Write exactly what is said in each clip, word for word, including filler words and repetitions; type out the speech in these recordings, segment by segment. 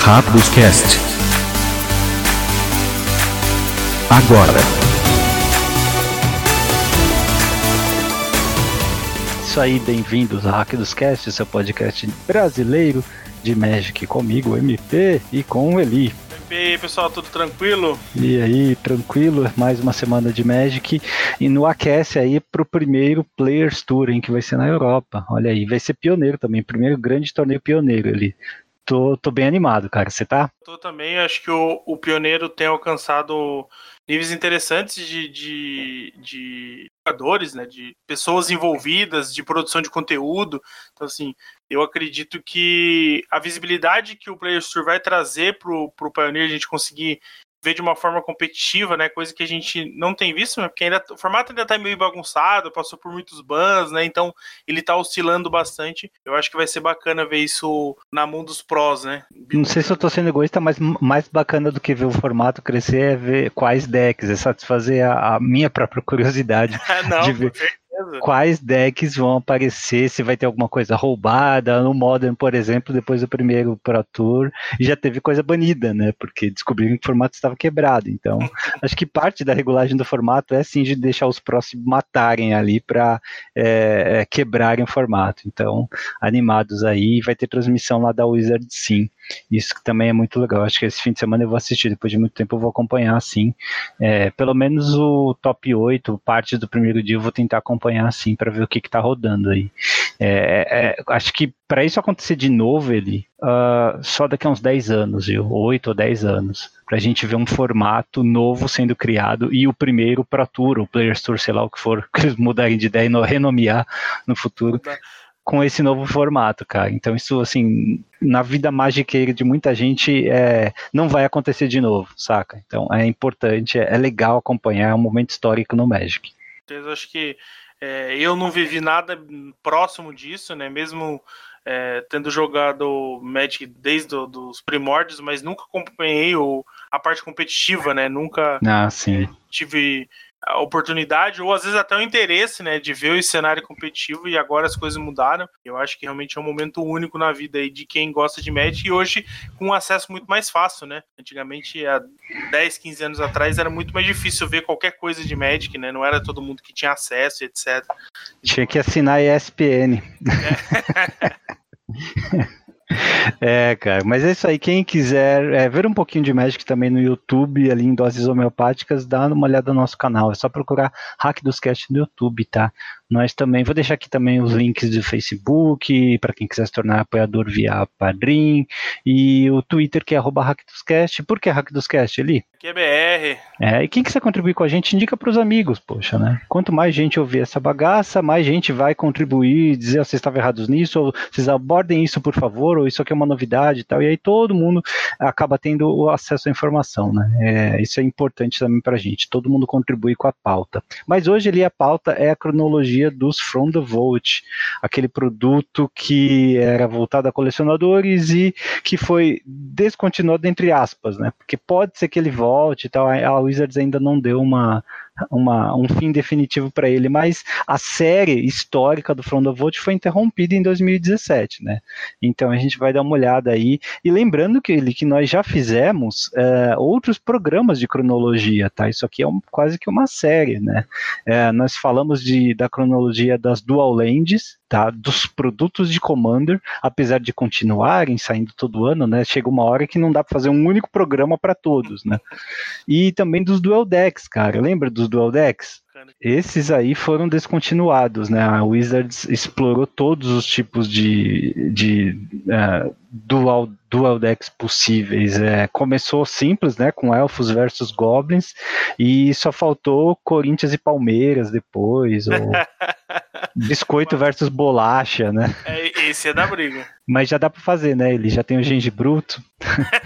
Rápidos Cast. Agora. Isso aí, bem-vindos a Rápidos Cast, seu podcast brasileiro de Magic, comigo, M P, e com o Eli. E aí, pessoal, tudo tranquilo? E aí, tranquilo, mais uma semana de Magic, e no aquece aí pro primeiro Players Tour, hein, que vai ser na Europa. Olha aí, vai ser pioneiro também, primeiro grande torneio pioneiro ali. Tô, tô bem animado, cara, você tá? Tô também, acho que o, o pioneiro tem alcançado níveis interessantes de, de, de jogadores, né, de pessoas envolvidas, de produção de conteúdo. Então, assim, eu acredito que a visibilidade que o Players Tour vai trazer pro, pro Pioneer, a gente conseguir ver de uma forma competitiva, né, coisa que a gente não tem visto, né, porque ainda, o formato ainda tá meio bagunçado, passou por muitos bans, né, então ele tá oscilando bastante. Eu acho que vai ser bacana ver isso na mão dos pros, né. Não sei se eu tô sendo egoísta, mas mais bacana do que ver o formato crescer é ver quais decks, é satisfazer a, a minha própria curiosidade não, de ver quais decks vão aparecer, se vai ter alguma coisa roubada. No Modern, por exemplo, depois do primeiro Pro Tour, já teve coisa banida, né? Porque descobriram que o formato estava quebrado. Então, acho que parte da regulagem do formato é sim de deixar os próximos matarem ali para é, é, quebrarem o formato. Então, animados aí, vai ter transmissão lá da Wizard, sim. Isso que também é muito legal. Acho que esse fim de semana eu vou assistir, depois de muito tempo eu vou acompanhar, sim. É, pelo menos o top oito, partes do primeiro dia eu vou tentar acompanhar, sim, para ver o que que tá rodando aí. É, é, acho que para isso acontecer de novo, ele uh, só daqui a uns dez anos, viu? oito ou dez anos, pra gente ver um formato novo sendo criado e o primeiro Pro Tour, o Players Tour, sei lá o que for, que eles mudarem de ideia e renomear no futuro, com esse novo formato, cara. Então isso, assim, na vida magiqueira de muita gente, é, não vai acontecer de novo, saca? Então é importante, é, é legal acompanhar, é um momento histórico no Magic. Eu acho que é, eu não vivi nada próximo disso, né? Mesmo é, tendo jogado Magic desde os primórdios, mas nunca acompanhei o, a parte competitiva, né? Nunca ah, sim. É, tive a oportunidade, ou às vezes até o interesse, né, de ver o cenário competitivo, e agora as coisas mudaram. Eu acho que realmente é um momento único na vida aí de quem gosta de Magic, e hoje com um acesso muito mais fácil, né? Antigamente, há dez, quinze anos atrás, era muito mais difícil ver qualquer coisa de Magic, né? Não era todo mundo que tinha acesso, etcétera. Tinha que assinar E S P N. É. É, cara, mas é isso aí. Quem quiser é, ver um pouquinho de Magic também no YouTube, ali em doses homeopáticas, dá uma olhada no nosso canal. É só procurar Hack dos Cast no YouTube, tá? Nós também, vou deixar aqui também os links do Facebook, para quem quiser se tornar apoiador via Padrim, e o Twitter, que é arroba Hack dos Cast. Por que Hack dos Cast, ali? Aqui é B R. É, e quem quiser contribuir com a gente, indica para os amigos, poxa, né? Quanto mais gente ouvir essa bagaça, mais gente vai contribuir, dizer, oh, vocês estavam errados nisso, ou vocês abordem isso, por favor, ou isso aqui é uma novidade e tal, e aí todo mundo acaba tendo o acesso à informação, né? É, isso é importante também pra gente, todo mundo contribui com a pauta. Mas hoje ali a pauta é a cronologia dos From the Vault, aquele produto que era voltado a colecionadores e que foi descontinuado entre aspas, né? Porque pode ser que ele volte e tal, a Wizards ainda não deu uma, uma, um fim definitivo para ele, mas a série histórica do From the Vault foi interrompida em dois mil e dezessete, né? Então a gente vai dar uma olhada aí, e lembrando que, que nós já fizemos é, outros programas de cronologia, tá? Isso aqui é um, quase que uma série, né? É, nós falamos de, da cronologia das Dual Lands, tá? Dos produtos de Commander, apesar de continuarem saindo todo ano, né? Chega uma hora que não dá para fazer um único programa para todos, né? E também dos Dual Decks, cara. Lembra dos Dual Decks? Esses aí foram descontinuados, né? A Wizards explorou todos os tipos de, de uh, dual, dual decks possíveis. É, começou simples, né? Com Elfos versus Goblins, e só faltou Corinthians e Palmeiras depois, ou Biscoito versus Bolacha, né? É, esse é da briga. Mas já dá pra fazer, né? Ele já tem o gengibruto.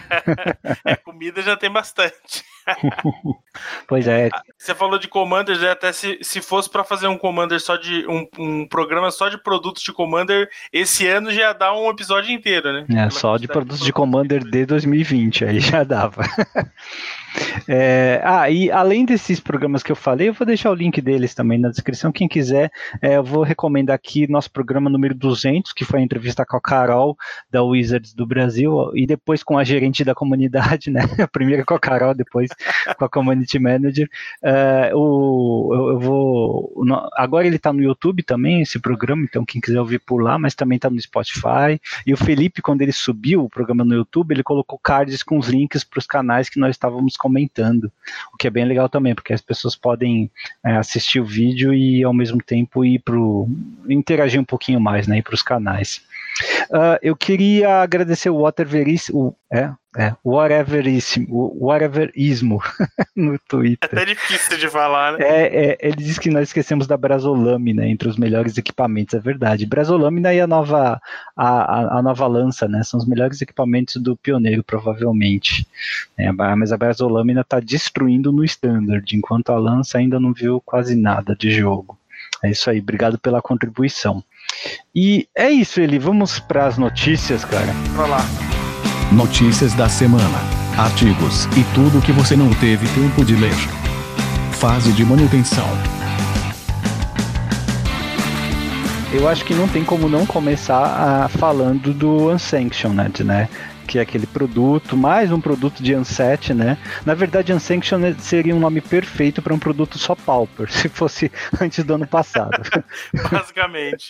É, comida já tem bastante. Pois é. Você falou de Commander, já até se, se fosse para fazer um Commander só de. Um, um programa só de produtos de Commander, esse ano já ia dar um episódio inteiro, né? É, Pela só de quantidade produtos de produtos Commander que- de dois mil e vinte, aí já dava. É, ah, e além desses programas que eu falei, eu vou deixar o link deles também na descrição. Quem quiser, é, eu vou recomendar aqui nosso programa número duzentos, que foi a entrevista com a Carol, da Wizards do Brasil, e depois com a gerente da comunidade, né? Primeiro com a Carol, depois com a Community Manager. É, o, eu, eu vou. no- Agora ele está no YouTube também, esse programa, então quem quiser ouvir por lá, mas também está no Spotify. E o Felipe, quando ele subiu o programa no YouTube, ele colocou cards com os links para os canais que nós estávamos comentando, o que é bem legal também, porque as pessoas podem é, assistir o vídeo e ao mesmo tempo ir pro, interagir um pouquinho mais, né, ir para os canais. Uh, eu queria agradecer o Whateverismo, é, é, Whateverismo, o Whateverismo no É Twitter. até difícil de falar, né? É, é, ele disse que nós esquecemos da Brazolâmina entre os melhores equipamentos, é verdade. Brazolâmina e a nova, a, a, a nova lança, né? São os melhores equipamentos do Pioneiro, provavelmente. É, mas a Brazolâmina está destruindo no Standard, enquanto a lança ainda não viu quase nada de jogo. É isso aí, obrigado pela contribuição. E é isso, Eli. Vamos para as notícias, cara. Pra lá. Notícias da semana, artigos e tudo que você não teve tempo de ler. Fase de manutenção. Eu acho que não tem como não começar a, falando do Unsanctioned, né? Que é aquele produto, mais um produto de Unset, né? Na verdade, Unsanctioned seria um nome perfeito para um produto só Pauper, se fosse antes do ano passado. Basicamente.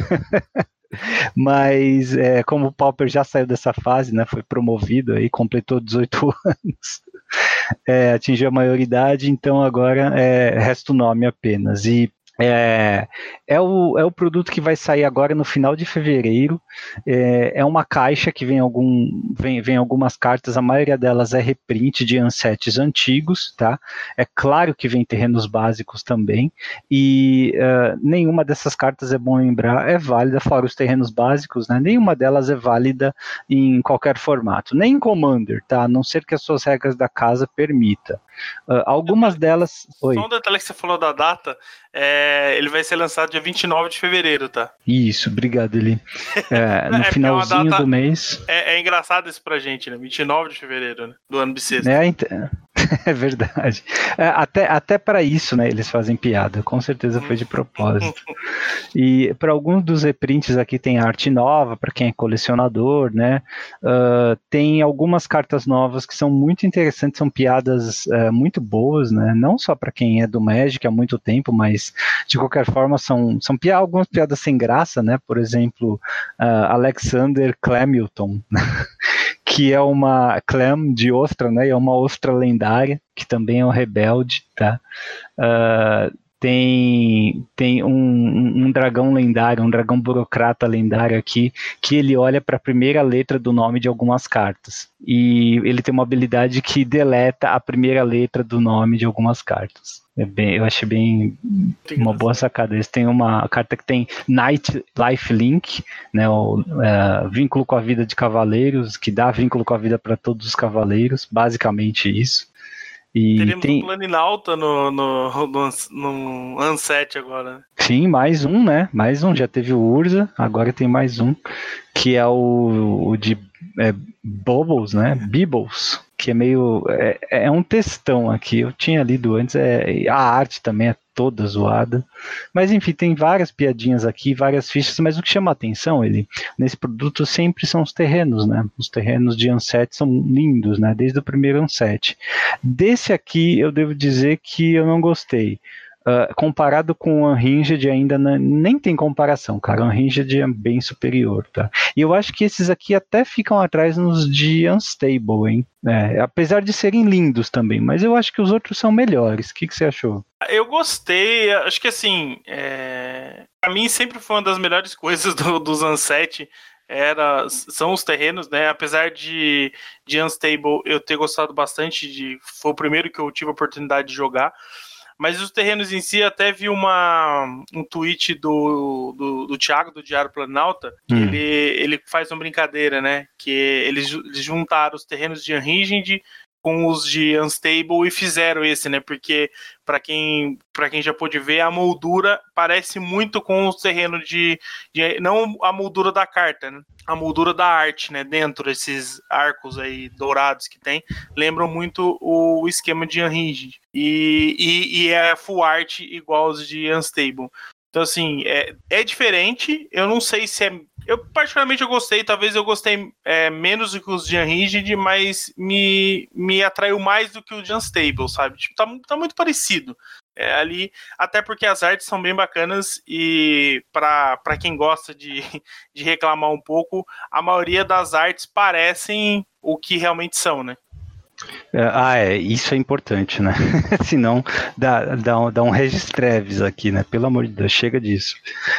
Mas é, como o Pauper já saiu dessa fase, né? Foi promovido aí, completou dezoito anos, é, atingiu a maioridade, então agora é, resta o nome apenas. E É, é, o, é o produto que vai sair agora no final de fevereiro. É, é uma caixa que vem, algum, vem, vem algumas cartas, a maioria delas é reprint de Unsets antigos, tá? É claro que vem terrenos básicos também, e uh, nenhuma dessas cartas, é bom lembrar, é válida, fora os terrenos básicos, né? Nenhuma delas é válida em qualquer formato, nem em Commander, tá? A não ser que as suas regras da casa permita. Uh, algumas delas... Oi. Só um detalhe que você falou da data, é, ele vai ser lançado dia vinte e nove de fevereiro, tá? Isso, obrigado, Eli. É, no É, finalzinho é data, do mês. É, é engraçado isso pra gente, né? vinte e nove de fevereiro, né? Do ano bissexto. É, é verdade. É, até até para isso, né, eles fazem piada. Com certeza foi de propósito. E para alguns dos reprints aqui tem arte nova, para quem é colecionador, né? Uh, tem algumas cartas novas que são muito interessantes, são piadas uh, muito boas, né? Não só para quem é do Magic há muito tempo, mas de qualquer forma são, são pi- algumas piadas sem graça, né? Por exemplo, uh, Alexander Clemilton, que é uma Clem de ostra, né? É uma ostra lendária, que também é um rebelde, tá? Uh, tem tem um, um, um dragão lendário, um dragão burocrata lendário aqui, que ele olha para a primeira letra do nome de algumas cartas. E ele tem uma habilidade que deleta a primeira letra do nome de algumas cartas. É bem, eu achei bem uma boa sacada. Eles têm uma carta que tem Night Life Link, né, o é, vínculo com a vida de cavaleiros, que dá vínculo com a vida para todos os cavaleiros, basicamente isso. E teremos tem... um Planinauta no, no, no, no Unset agora, né? Sim, mais um, né? Mais um. Já teve o Urza, agora tem mais um, que é o, o de é, Bubbles, né? Bibbles, que é meio... É, é um textão aqui. Eu tinha lido antes. É, a arte também é toda zoada. Mas enfim, tem várias piadinhas aqui, várias fichas, mas o que chama a atenção, ele, nesse produto sempre são os terrenos, né? Os terrenos de Unset são lindos, né? Desde o primeiro Unset. Desse aqui, eu devo dizer que eu não gostei. Uh, comparado com o Unhinged ainda não, nem tem comparação, cara. O Unhinged é bem superior, tá? E eu acho que esses aqui até ficam atrás nos de Unstable, hein? É, apesar de serem lindos também, mas eu acho que os outros são melhores. O que, que você achou? Eu gostei, acho que assim, é... pra mim sempre foi uma das melhores coisas do, dos Unset. Era, são os terrenos, né? Apesar de, de Unstable eu ter gostado bastante, de, foi o primeiro que eu tive a oportunidade de jogar. Mas os terrenos em si, até vi uma, um tweet do, do, do Thiago, do Diário Planalta, que hum. ele, ele faz uma brincadeira, né? Que eles, eles juntaram os terrenos de Unhinged com os de Unstable e fizeram esse, né? Porque para quem, para quem já pôde ver, a moldura parece muito com o terreno de, de não a moldura da carta, né? A moldura da arte, né? Dentro desses arcos aí dourados que tem, lembram muito o esquema de Unhinged. E, e, e é full art igual os de Unstable. Então, assim, é, é diferente. Eu não sei se é... Eu, particularmente, eu gostei. Talvez eu gostei é, menos do que os de Unhinged, mas me, me atraiu mais do que o de Unstable, sabe? Tipo, tá, tá muito parecido. É, ali, até porque as artes são bem bacanas e para quem gosta de, de reclamar um pouco, a maioria das artes parecem o que realmente são, né? Ah, é, isso é importante, né? Senão dá, dá, um, dá um registreves aqui, né? Pelo amor de Deus, chega disso.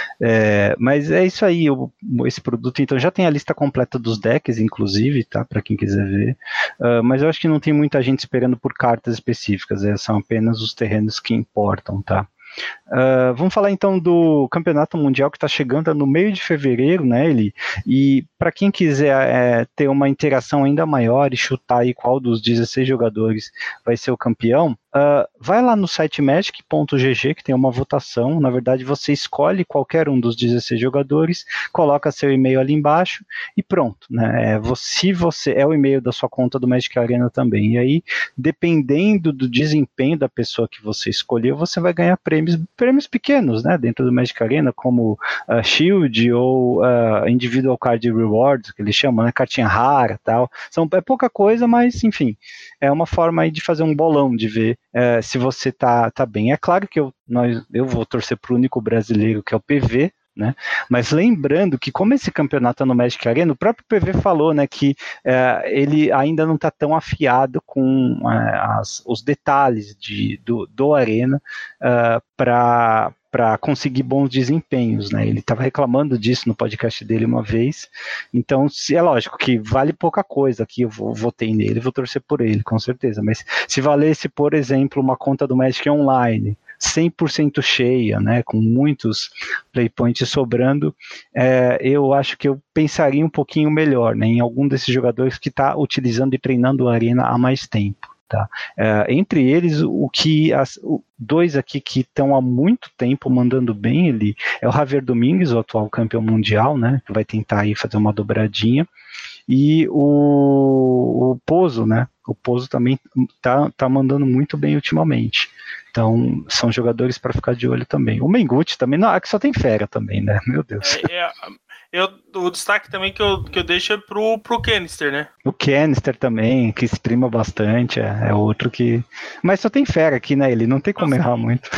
É, mas é isso aí, eu, esse produto, então já tem a lista completa dos decks, inclusive, tá? Para quem quiser ver. Uh, mas eu acho que não tem muita gente esperando por cartas específicas, é, são apenas os terrenos que importam, tá? Uh, vamos falar então do Campeonato Mundial que está chegando no meio de fevereiro, né, Eli? E para quem quiser é, ter uma interação ainda maior e chutar aí qual dos dezesseis jogadores vai ser o campeão, uh, vai lá no site magic ponto g g que tem uma votação. Na verdade, você escolhe qualquer um dos dezesseis jogadores, coloca seu e-mail ali embaixo e pronto, né? É, se você é o e-mail da sua conta do Magic Arena também. E aí, dependendo do desempenho da pessoa que você escolheu, você vai ganhar prêmios, prêmios pequenos, né? Dentro do Magic Arena, como uh, Shield ou uh, Individual Card Rewards, que eles chamam, né? Cartinha rara e tal. São, é pouca coisa, mas enfim, é uma forma aí de fazer um bolão, de ver uh, se você tá, tá bem. É claro que eu, nós, eu vou torcer pro único brasileiro, que é o P V, né? Mas lembrando que como esse campeonato é no Magic Arena, o próprio P V falou, né, que uh, ele ainda não está tão afiado com uh, as, os detalhes de, do, do Arena uh, para para conseguir bons desempenhos, né? Ele estava reclamando disso no podcast dele uma vez. Então, se, é lógico que vale pouca coisa, aqui eu vou, votei nele, vou torcer por ele, com certeza. Mas se valesse, por exemplo, uma conta do Magic Online, cem por cento cheia, né, com muitos playpoints sobrando, é, eu acho que eu pensaria um pouquinho melhor, né, em algum desses jogadores que está utilizando e treinando a Arena há mais tempo. Tá? É, entre eles, o que as, o, dois aqui que estão há muito tempo mandando bem, ele é o Javier Domingues, o atual campeão mundial, né, que vai tentar aí fazer uma dobradinha, e o, o Pozo, né, o Pozo também tá, tá mandando muito bem ultimamente. Então, são jogadores para ficar de olho também. O Mengucci também, não, aqui só tem fera também, né, meu Deus. É, é, eu, o destaque também que eu, que eu deixo é pro, pro Canister, né? O Canister também, que exprima bastante, é, é outro que... Mas só tem fera aqui, né, ele não tem como Nossa, errar sim. muito.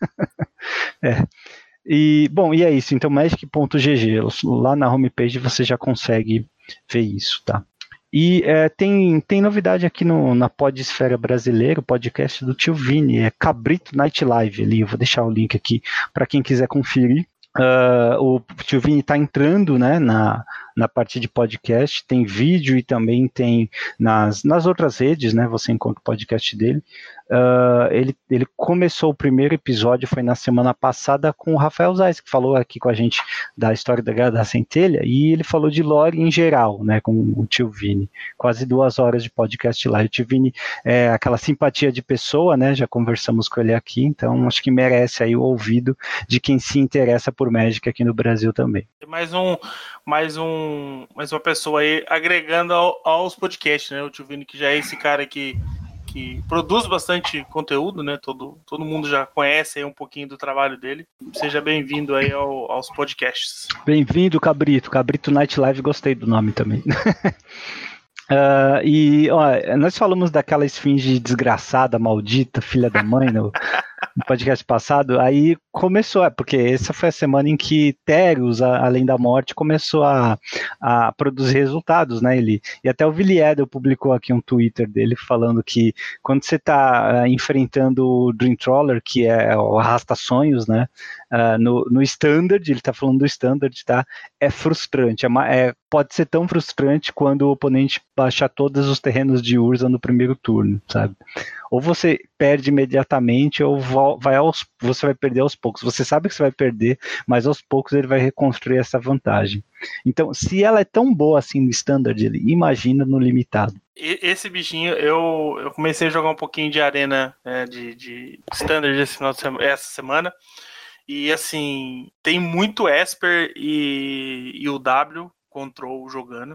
É. E, bom, e é isso, então magic ponto g g, lá na homepage você já consegue ver isso, tá? E é, tem, tem novidade aqui no, na Podesfera Brasileira, o podcast do Tio Vini, é Cabrito Night Live, ali, eu vou deixar o link aqui para quem quiser conferir. Uh, o Tio Vini está entrando, né, na, na parte de podcast, tem vídeo e também tem nas, nas outras redes, né, você encontra o podcast dele. Uh, ele, ele começou o primeiro episódio, foi na semana passada, com o Rafael Zais, que falou aqui com a gente da história da Guerra da Centelha, e ele falou de lore em geral, né, com o Tio Vini, quase duas horas de podcast lá. E o Tio Vini é aquela simpatia de pessoa, né, já conversamos com ele aqui, então acho que merece aí o ouvido de quem se interessa por Magic aqui no Brasil também. Mais um, mais um, mais uma pessoa aí agregando ao, aos podcasts, né, o Tio Vini, que já é esse cara que que produz bastante conteúdo, né? Todo, todo mundo já conhece aí um pouquinho do trabalho dele. Seja bem-vindo aí ao, aos podcasts. Bem-vindo, Cabrito. Cabrito Night Live, gostei do nome também. uh, e ó, nós falamos daquela esfinge desgraçada, maldita, filha da mãe, no, no podcast passado. Aí começou, é, porque essa foi a semana em que Teros, a, além da morte, começou a, a produzir resultados, né? Ele, e até o Villiers publicou aqui um Twitter dele falando que quando você está uh, enfrentando o Dream Trawler, que é o arrasta-sonhos, né? Uh, no, no Standard, ele está falando do Standard, tá? É frustrante, é, é, pode ser tão frustrante quando o oponente baixar todos os terrenos de Urza no primeiro turno, sabe? Ou você perde imediatamente, ou vai aos, você vai perder aos poucos. poucos. Você sabe que você vai perder, mas aos poucos ele vai reconstruir essa vantagem. Então, se ela é tão boa assim no Standard, ele imagina no limitado. Esse bichinho, eu, eu comecei a jogar um pouquinho de arena, né, de, de Standard esse final de semana, essa semana. E assim, tem muito Esper e, e o W Control jogando.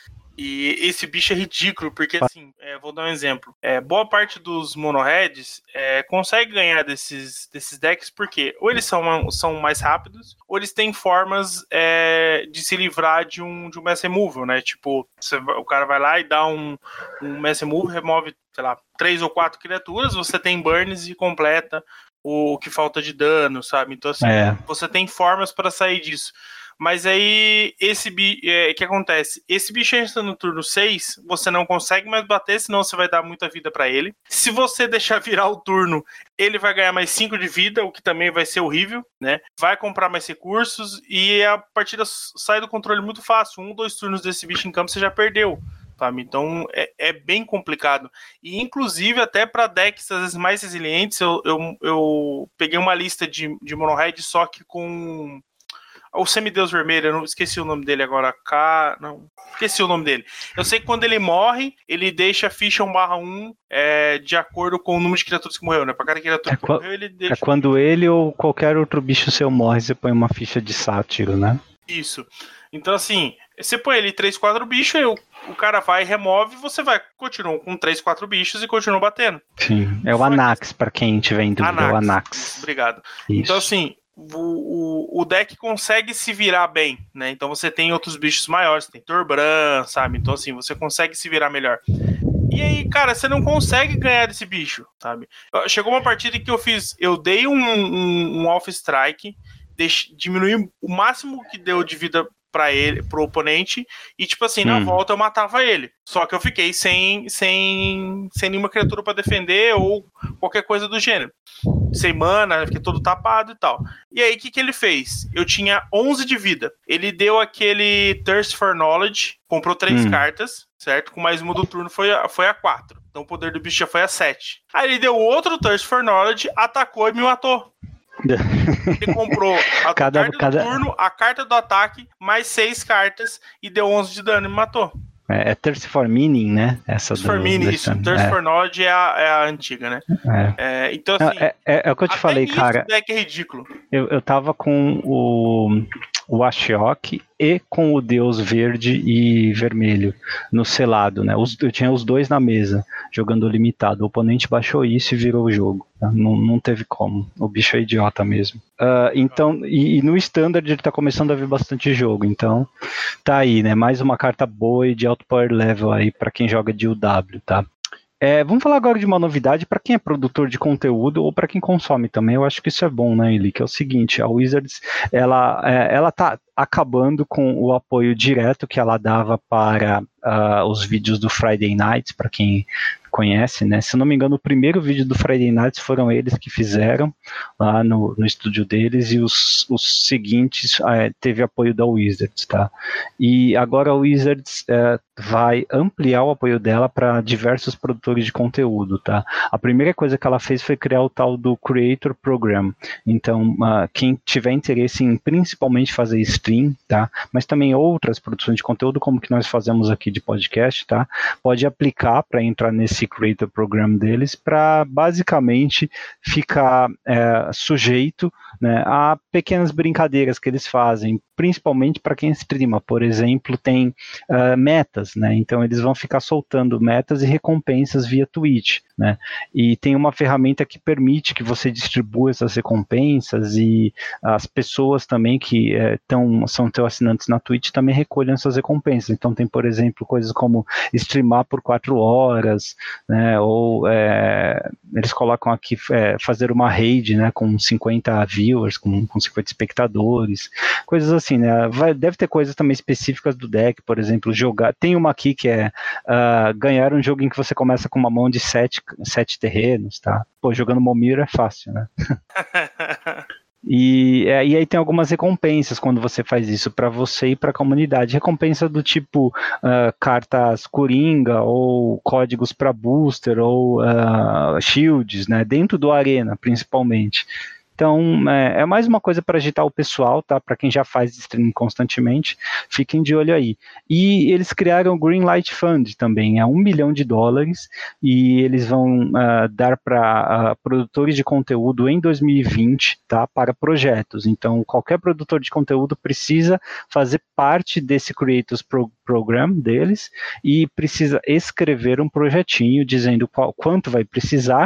E esse bicho é ridículo, porque assim, é, vou dar um exemplo. É, boa parte dos monoheads é, consegue ganhar desses, desses decks, porque ou eles são, são mais rápidos, ou eles têm formas é, de se livrar de um, de um mass removal, né? Tipo, você, o cara vai lá e dá um, um mass removal, remove, sei lá, três ou quatro criaturas, você tem burns e completa o que falta de dano, sabe? Então assim, é. você tem formas para sair disso. Mas aí, esse bicho, é, que acontece? Esse bicho entra no turno seis, você não consegue mais bater, senão você vai dar muita vida pra ele. Se você deixar virar o turno, ele vai ganhar mais cinco de vida, o que também vai ser horrível, né? Vai comprar mais recursos e a partida sai do controle muito fácil. Um, dois turnos desse bicho em campo você já perdeu, sabe? Então é, é bem complicado. E inclusive até para decks às vezes mais resilientes, eu, eu, eu peguei uma lista de, de monohead só que com... o Semideus Vermelho, eu não esqueci o nome dele agora, K... não, esqueci o nome dele. Eu sei que quando ele morre, ele deixa a ficha um barra um é, de acordo com o número de criaturas que morreu, né? Pra cada criatura é que morreu, ele deixa... É quando ele ou qualquer outro bicho seu morre, você põe uma ficha de sátiro, né? Isso. Então, assim, você põe ele três, quatro bichos, aí o, o cara vai e remove, você vai, continua com três, quatro bichos e continua batendo. Sim, é o Só Anax, que... pra quem tiver em dúvida, Anax. É o Anax. Obrigado. Isso. Então, assim... O, o, o deck consegue se virar bem, né? Então você tem outros bichos maiores, tem Torbran, sabe? Então assim, você consegue se virar melhor. E aí, cara, você não consegue ganhar desse bicho, sabe? Chegou uma partida que eu fiz, eu dei um, um, um Alpha Strike, deixe, diminui o máximo que deu de vida pra ele, pro oponente, e tipo assim, na hum. volta eu matava ele. Só que eu fiquei sem, sem, sem nenhuma criatura pra defender ou qualquer coisa do gênero. Sem mana, fiquei todo tapado e tal. E aí, o que, que ele fez? Eu tinha onze de vida. Ele deu aquele Thirst for Knowledge, comprou três hum. cartas, certo? Com mais uma do turno foi a, foi a quatro. Então o poder do bicho já foi a sete. Aí ele deu outro Thirst for Knowledge, atacou e me matou. Ele comprou a cada, carta cada... do turno, a carta do ataque, mais seis cartas e deu onze de dano e me matou. É, é Thirst for Meaning, né? Essa Thirst for Meaning, isso. Thirst é. for Knowledge é a, é a antiga, né? É. É, então, assim... É, é, é o que eu te falei, cara. O deck é ridículo. Eu, eu tava com o... o Ashiok e com o Deus Verde e Vermelho no selado, né? Os, eu tinha os dois na mesa, jogando limitado. O oponente baixou isso e virou o jogo. Tá? Não, não teve como. O bicho é idiota mesmo. Uh, então, e, e no Standard ele tá começando a vir bastante jogo. Então, tá aí, né? Mais uma carta boa e de alto power level aí pra quem joga de U W, tá? É, vamos falar agora de uma novidade para quem é produtor de conteúdo ou para quem consome também. Eu acho que isso é bom, né, Eli? Que é o seguinte, a Wizards, ela, é, ela tá acabando com o apoio direto que ela dava para uh, os vídeos do Friday Nights, para quem conhece, né? Se não me engano, o primeiro vídeo do Friday Nights foram eles que fizeram lá no, no estúdio deles, e os, os seguintes é, teve apoio da Wizards, tá? E agora a Wizards é, vai ampliar o apoio dela para diversos produtores de conteúdo, tá? A primeira coisa que ela fez foi criar o tal do Creator Program. Então, uh, quem tiver interesse em principalmente fazer stream, tá? Mas também outras produções de conteúdo, como que nós fazemos aqui de podcast, tá? Pode aplicar para entrar nesse Creator Program deles para basicamente ficar é, sujeito, né, a pequenas brincadeiras que eles fazem, principalmente para quem streama. Por exemplo, tem uh, metas, né? Então eles vão ficar soltando metas e recompensas via Twitch, né? E tem uma ferramenta que permite que você distribua essas recompensas, e as pessoas também que é, tão, são teus assinantes na Twitch também recolhem essas recompensas. Então tem, por exemplo, coisas como streamar por quatro horas, né? Ou é, eles colocam aqui é, fazer uma raid, né, com cinquenta viewers, com, com cinquenta espectadores, coisas assim, né? Vai, deve ter coisas também específicas do deck, por exemplo, jogar. Tem uma aqui que é uh, ganhar um jogo em que você começa com uma mão de sete, sete terrenos, tá? Pô, jogando Momir é fácil, né? E, e aí tem algumas recompensas quando você faz isso para você e para a comunidade. Recompensa do tipo uh, cartas Coringa, ou códigos para booster, ou uh, shields, né? Dentro do Arena, principalmente. Então, é, é mais uma coisa para agitar o pessoal, tá? Para quem já faz streaming constantemente, fiquem de olho aí. E eles criaram o Greenlight Fund também, é um milhão de dólares, e eles vão uh, dar para uh, produtores de conteúdo em dois mil e vinte, tá? Para projetos. Então, qualquer produtor de conteúdo precisa fazer parte desse Creators Pro- Program deles e precisa escrever um projetinho dizendo qual, quanto vai precisar,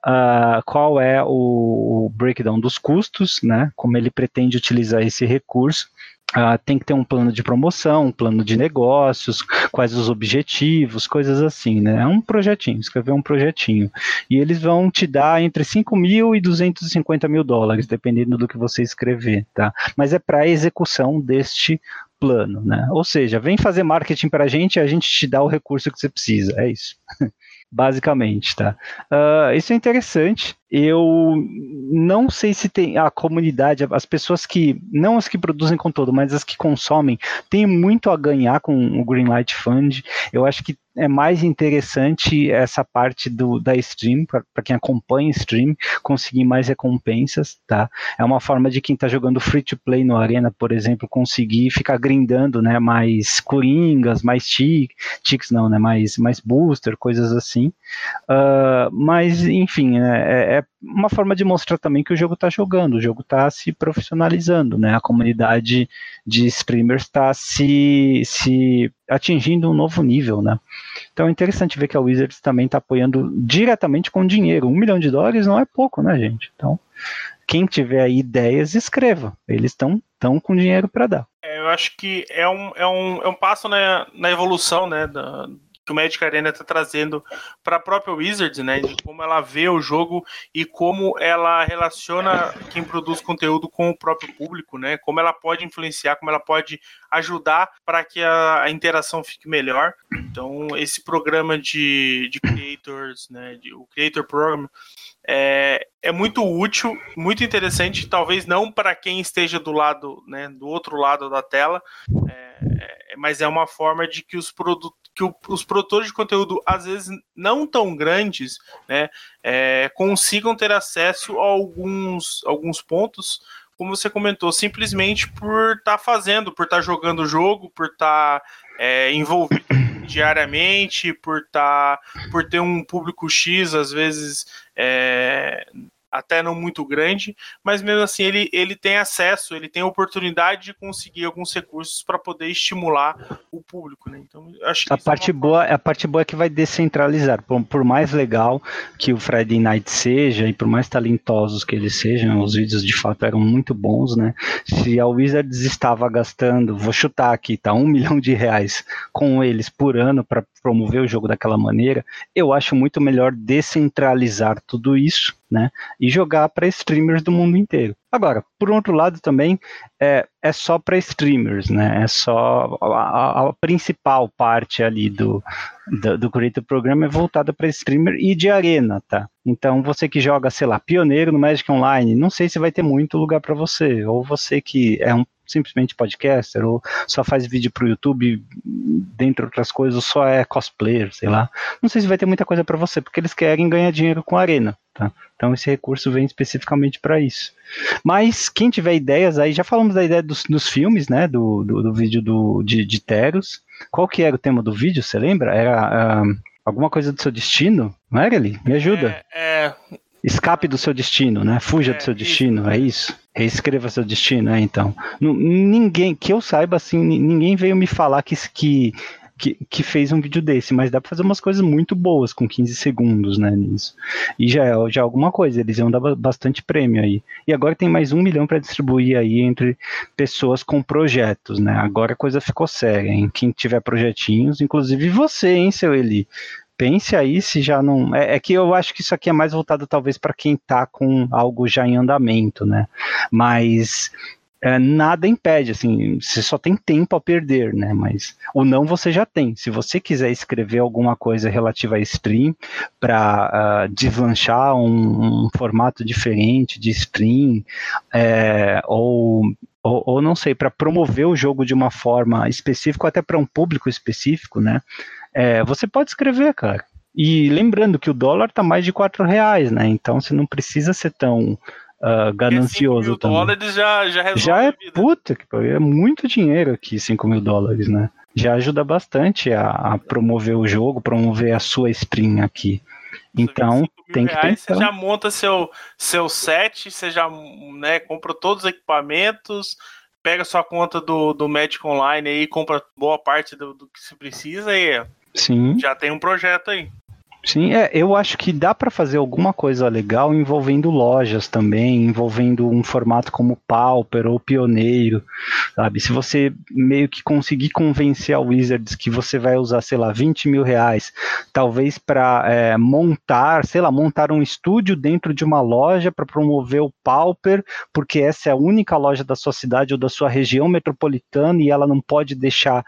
Uh, qual é o, o breakdown dos custos, né, como ele pretende utilizar esse recurso. Uh, tem que ter um plano de promoção, um plano de negócios, quais os objetivos, coisas assim, né? É um projetinho, escrever um projetinho. E eles vão te dar entre cinco mil e duzentos e cinquenta mil dólares, dependendo do que você escrever, tá? Mas é para a execução deste plano, né? Ou seja, vem fazer marketing para a gente, a gente te dá o recurso que você precisa, é isso. Basicamente, tá? Uh, isso é interessante. Eu não sei se tem a comunidade, as pessoas que, não as que produzem conteúdo, mas as que consomem, tem muito a ganhar com o Greenlight Fund. Eu acho que é mais interessante essa parte do, da stream, para quem acompanha stream, conseguir mais recompensas, tá? É uma forma de quem está jogando free to play no Arena, por exemplo, conseguir ficar grindando, né, mais coringas, mais ticks, não, né, mais, mais booster, coisas assim. Uh, mas, enfim, é, é uma forma de mostrar também que o jogo está jogando, o jogo está se profissionalizando, né? A comunidade de streamers está se, se atingindo um novo nível, né? Então é interessante ver que a Wizards também está apoiando diretamente com dinheiro. Um milhão de dólares não é pouco, né, gente? Então, quem tiver aí ideias, escreva. Eles estão tão com dinheiro para dar. É, eu acho que é um, é um, é um passo na, na evolução, né, da, que o Magic Arena está trazendo para a própria Wizards, né, de como ela vê o jogo e como ela relaciona quem produz conteúdo com o próprio público, né, como ela pode influenciar, como ela pode ajudar para que a, a interação fique melhor. Então, esse programa de, de creators, né, de, o Creator Program, É, é muito útil, muito interessante, talvez não para quem esteja do lado, né, do outro lado da tela, é, mas é uma forma de que os, produ- que o, os produtores de conteúdo, às vezes não tão grandes, né, é, consigam ter acesso a alguns, alguns pontos, como você comentou, simplesmente por estar tá fazendo, por estar tá jogando o jogo, por estar tá, é, envolvido diariamente, por, tá, por ter um público X, às vezes é, até não muito grande, mas mesmo assim ele, ele tem acesso, ele tem a oportunidade de conseguir alguns recursos para poder estimular o público, né? Então, acho que a parte é boa forma... a parte boa é que vai descentralizar, por, por mais legal que o Friday Night seja e por mais talentosos que eles sejam, os vídeos de fato eram muito bons, né? Se a Wizards estava gastando, vou chutar aqui, tá, um milhão de reais com eles por ano para promover o jogo daquela maneira, eu acho muito melhor descentralizar tudo isso, né, e jogar para streamers do mundo inteiro. Agora, por outro lado também, é, é só para streamers, né, é só a, a principal parte ali do, do, do Creator Program é voltada para streamer e de arena, tá? Então, você que joga, sei lá, pioneiro no Magic Online, não sei se vai ter muito lugar para você, ou você que é um simplesmente podcaster, ou só faz vídeo pro YouTube, dentre outras coisas, só é cosplayer, sei lá. Não sei se vai ter muita coisa para você, porque eles querem ganhar dinheiro com a arena, tá? Então esse recurso vem especificamente para isso. Mas quem tiver ideias aí, já falamos da ideia dos, dos filmes, né, do, do, do vídeo do, de, de Teros. Qual que era o tema do vídeo, você lembra? Era uh, alguma coisa do seu destino? Não era, ali? Me ajuda. É... é... Escape do seu destino, né? Fuja é, do seu destino, isso. É isso? Reescreva seu destino, é, então. Ninguém, que eu saiba, assim, ninguém veio me falar que, que, que, que fez um vídeo desse, mas dá pra fazer umas coisas muito boas com quinze segundos, né, nisso. E já é, já é alguma coisa, eles iam dar bastante prêmio aí. E agora tem mais um milhão para distribuir aí entre pessoas com projetos, né? Agora a coisa ficou séria, hein? Quem tiver projetinhos, inclusive você, hein, seu Eli? Pense aí se já não... É, é que eu acho que isso aqui é mais voltado talvez para quem está com algo já em andamento, né? Mas é, nada impede, assim, você só tem tempo a perder, né? Mas o não você já tem. Se você quiser escrever alguma coisa relativa a stream para uh, deslanchar um, um formato diferente de stream, é, ou... Ou, ou não sei, para promover o jogo de uma forma específica, até para um público específico, né? É, você pode escrever, cara. E lembrando que o dólar está mais de quatro reais, né? Então você não precisa ser tão uh, ganancioso também. cinco mil dólares já, já resolve já é, a vida. Puta, que é muito dinheiro aqui, cinco mil dólares, né? Já ajuda bastante a, a promover o jogo, promover a sua stream aqui. Então, tem que reais, pensar. Você já monta seu, seu set, você já, né, compra todos os equipamentos, pega sua conta do, do Magic Online aí, compra boa parte do, do que se precisa e Sim. já tem um projeto aí. Sim, é, eu acho que dá para fazer alguma coisa legal envolvendo lojas também, envolvendo um formato como Pauper ou Pioneiro, sabe? Se você meio que conseguir convencer a Wizards que você vai usar, sei lá, vinte mil reais, talvez para é, montar, sei lá, montar um estúdio dentro de uma loja para promover o Pauper, porque essa é a única loja da sua cidade ou da sua região metropolitana e ela não pode deixar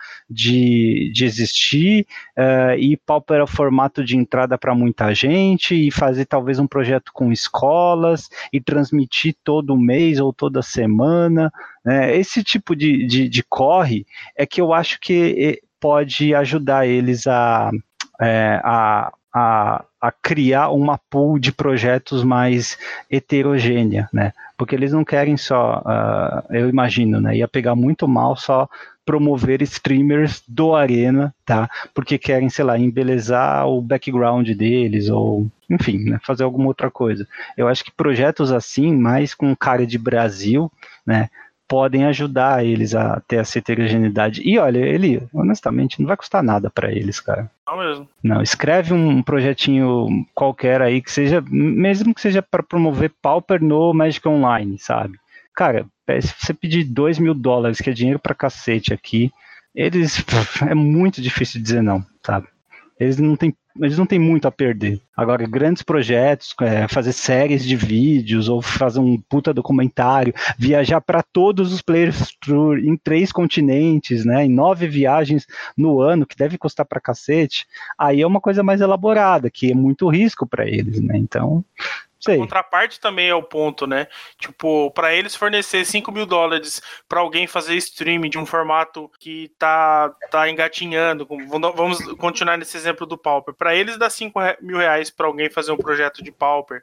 de, de existir, é, e Pauper é o formato de entrada para muita gente e fazer talvez um projeto com escolas e transmitir todo mês ou toda semana, né? Esse tipo de, de, de corre é que eu acho que pode ajudar eles a, é, a, a, a criar uma pool de projetos mais heterogênea, né? Porque eles não querem só, uh, eu imagino, né? Ia pegar muito mal só promover streamers do Arena, tá? Porque querem, sei lá, embelezar o background deles, ou, enfim, né, fazer alguma outra coisa. Eu acho que projetos assim, mais com cara de Brasil, né, podem ajudar eles a ter essa heterogeneidade. E olha, ele, honestamente, não vai custar nada para eles, cara. Não mesmo. Não, escreve um projetinho qualquer aí, que seja, mesmo que seja para promover Pauper no Magic Online, sabe? Cara, se você pedir dois mil dólares, que é dinheiro pra cacete aqui, eles, é muito difícil dizer não, sabe? Eles não têm, eles não têm muito a perder. Agora, grandes projetos, é, fazer séries de vídeos, ou fazer um puta documentário, viajar para todos os Players Tour em três continentes, né, em nove viagens no ano, que deve custar pra cacete, aí é uma coisa mais elaborada, que é muito risco para eles, né? Então... Sei. A contraparte também é o ponto, né? Tipo, para eles fornecer cinco mil dólares para alguém fazer streaming de um formato que tá, tá engatinhando, vamos continuar nesse exemplo do Pauper. Para eles dá cinco mil reais para alguém fazer um projeto de Pauper,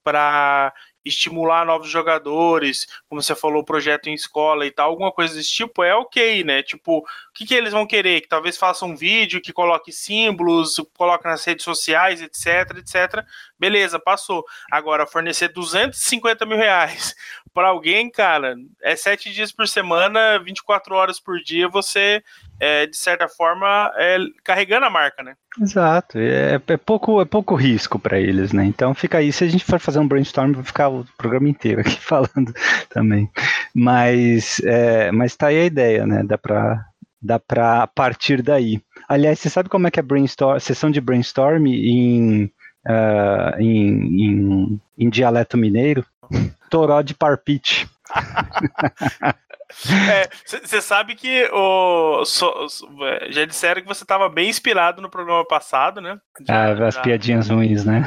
para estimular novos jogadores, como você falou, projeto em escola e tal, alguma coisa desse tipo, é ok, né? Tipo, o que, que eles vão querer? Que talvez faça um vídeo, que coloque símbolos, coloque nas redes sociais, etc, etc. Beleza, passou. Agora, fornecer duzentos e cinquenta mil reais para alguém, cara, é sete dias por semana, vinte e quatro horas por dia, você, é, de certa forma, é, carregando a marca, né? Exato, é, é, pouco, é pouco risco para eles, né? Então fica aí, se a gente for fazer um brainstorm, vai ficar o programa inteiro aqui falando também. Mas, é, mas tá aí a ideia, né? Dá para dá para partir daí. Aliás, você sabe como é que é brainstorm, sessão de brainstorm em, uh, em, em, em dialeto mineiro? Toró de parpite. Você é, sabe que o, so, so, já disseram que você estava bem inspirado no programa passado, né? Já, ah, as já... piadinhas ruins, né?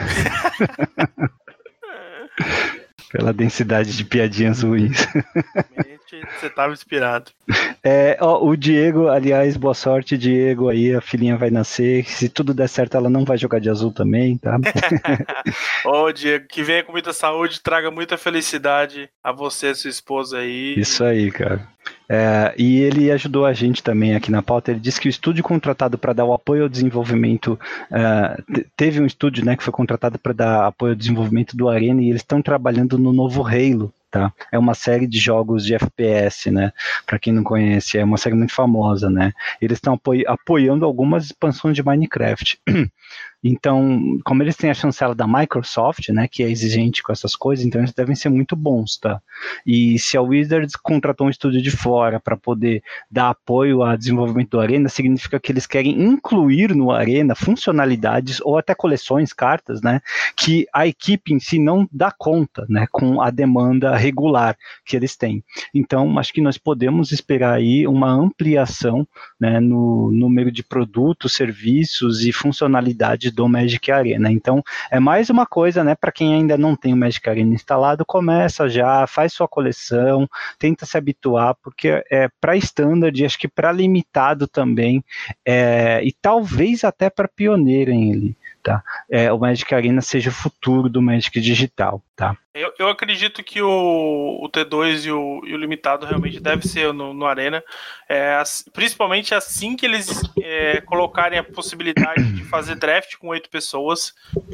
Pela densidade de piadinhas ruins. Você estava inspirado. É, ó, o Diego, aliás, boa sorte, Diego, aí a filhinha vai nascer, se tudo der certo ela não vai jogar de azul também, tá? Ô, Diego, que venha com muita saúde, traga muita felicidade a você e sua esposa aí. Isso aí, cara. É, e ele ajudou a gente também aqui na pauta. Ele disse que o estúdio contratado para dar o apoio ao desenvolvimento, uh, teve um estúdio, né, que foi contratado para dar apoio ao desenvolvimento do Arena, e eles estão trabalhando no novo Halo. Tá? É uma série de jogos de F P S, né? Para quem não conhece, é uma série muito famosa, né? Eles estão apoi- apoiando algumas expansões de Minecraft. Então, como eles têm a chancela da Microsoft, né, que é exigente com essas coisas, então eles devem ser muito bons, tá? E se a Wizards contratou um estúdio de fora para poder dar apoio ao desenvolvimento do Arena, significa que eles querem incluir no Arena funcionalidades ou até coleções, cartas, né, que a equipe em si não dá conta, né, com a demanda regular que eles têm. Então, acho que nós podemos esperar aí uma ampliação, né, no número de produtos, serviços e funcionalidades do Magic Arena. Então, é mais uma coisa, né, para quem ainda não tem o Magic Arena instalado, começa já, faz sua coleção, tenta se habituar, porque é para standard, acho que para limitado também, é, e talvez até para pioneiro em ele. tá? É, o Magic Arena seja o futuro do Magic digital, tá? Eu, eu acredito que o, o T dois e o, e o limitado realmente deve ser no, no Arena, é, principalmente assim que eles é, colocarem a possibilidade de fazer draft com oito pessoas.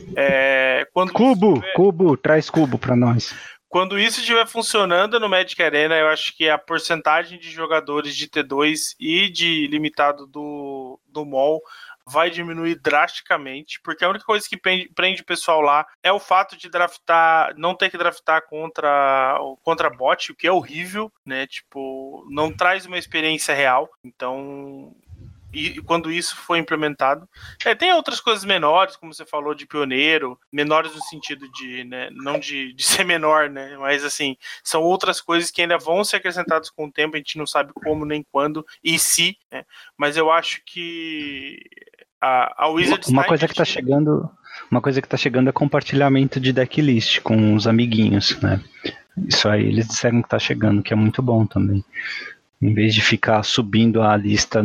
É, quando Cubo, tiver... Cubo, traz Cubo para nós. Quando isso estiver funcionando no Magic Arena, eu acho que a porcentagem de jogadores de T dois e de limitado do, do M O L vai diminuir drasticamente, porque a única coisa que prende o pessoal lá é o fato de draftar, não ter que draftar contra, contra bot, o que é horrível, né? Tipo, não traz uma experiência real. Então, e quando isso foi implementado, é, tem outras coisas menores, como você falou, de pioneiro, menores no sentido de, né, não de, de ser menor, né, mas assim, são outras coisas que ainda vão ser acrescentadas com o tempo, a gente não sabe como nem quando e se, né, mas eu acho que a, a Wizards uma coisa que tá chegando, uma coisa que tá chegando é compartilhamento de decklist com os amiguinhos, né, isso aí eles disseram que tá chegando, que é muito bom também. Em vez de ficar subindo a lista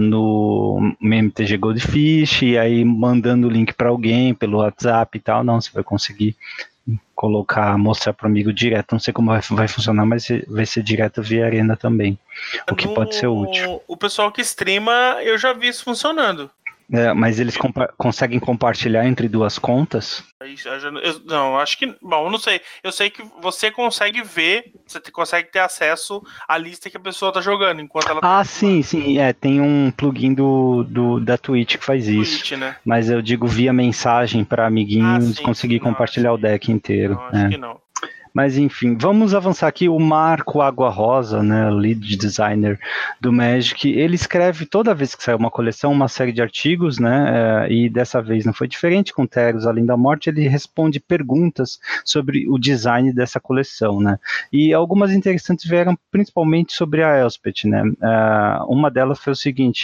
no M T G Goldfish e aí mandando o link para alguém pelo WhatsApp e tal, não, você vai conseguir colocar, mostrar para o amigo direto. Não sei como vai, vai funcionar, mas vai ser direto via Arena também, o que no, pode ser útil. O pessoal que streama, eu já vi isso funcionando. É, mas eles compa- conseguem compartilhar entre duas contas? Eu, não, acho que... Bom, eu não sei. Eu sei que você consegue ver, você consegue ter acesso à lista que a pessoa tá jogando enquanto ela Ah, tá sim, sim. É, tem um plugin do, do, da Twitch que faz Twitch, isso. Né? Mas eu digo via mensagem para amiguinhos ah, sim, conseguir sim, compartilhar não, o deck inteiro. Não, acho é. que não. Mas enfim, vamos avançar aqui. O Marco Água Rosa, né, lead designer do Magic, ele escreve toda vez que sai uma coleção uma série de artigos, né, e dessa vez não foi diferente com Teros Além da Morte. Ele responde perguntas sobre o design dessa coleção, né, e algumas interessantes vieram principalmente sobre a Elspeth, né. Uma delas foi o seguinte: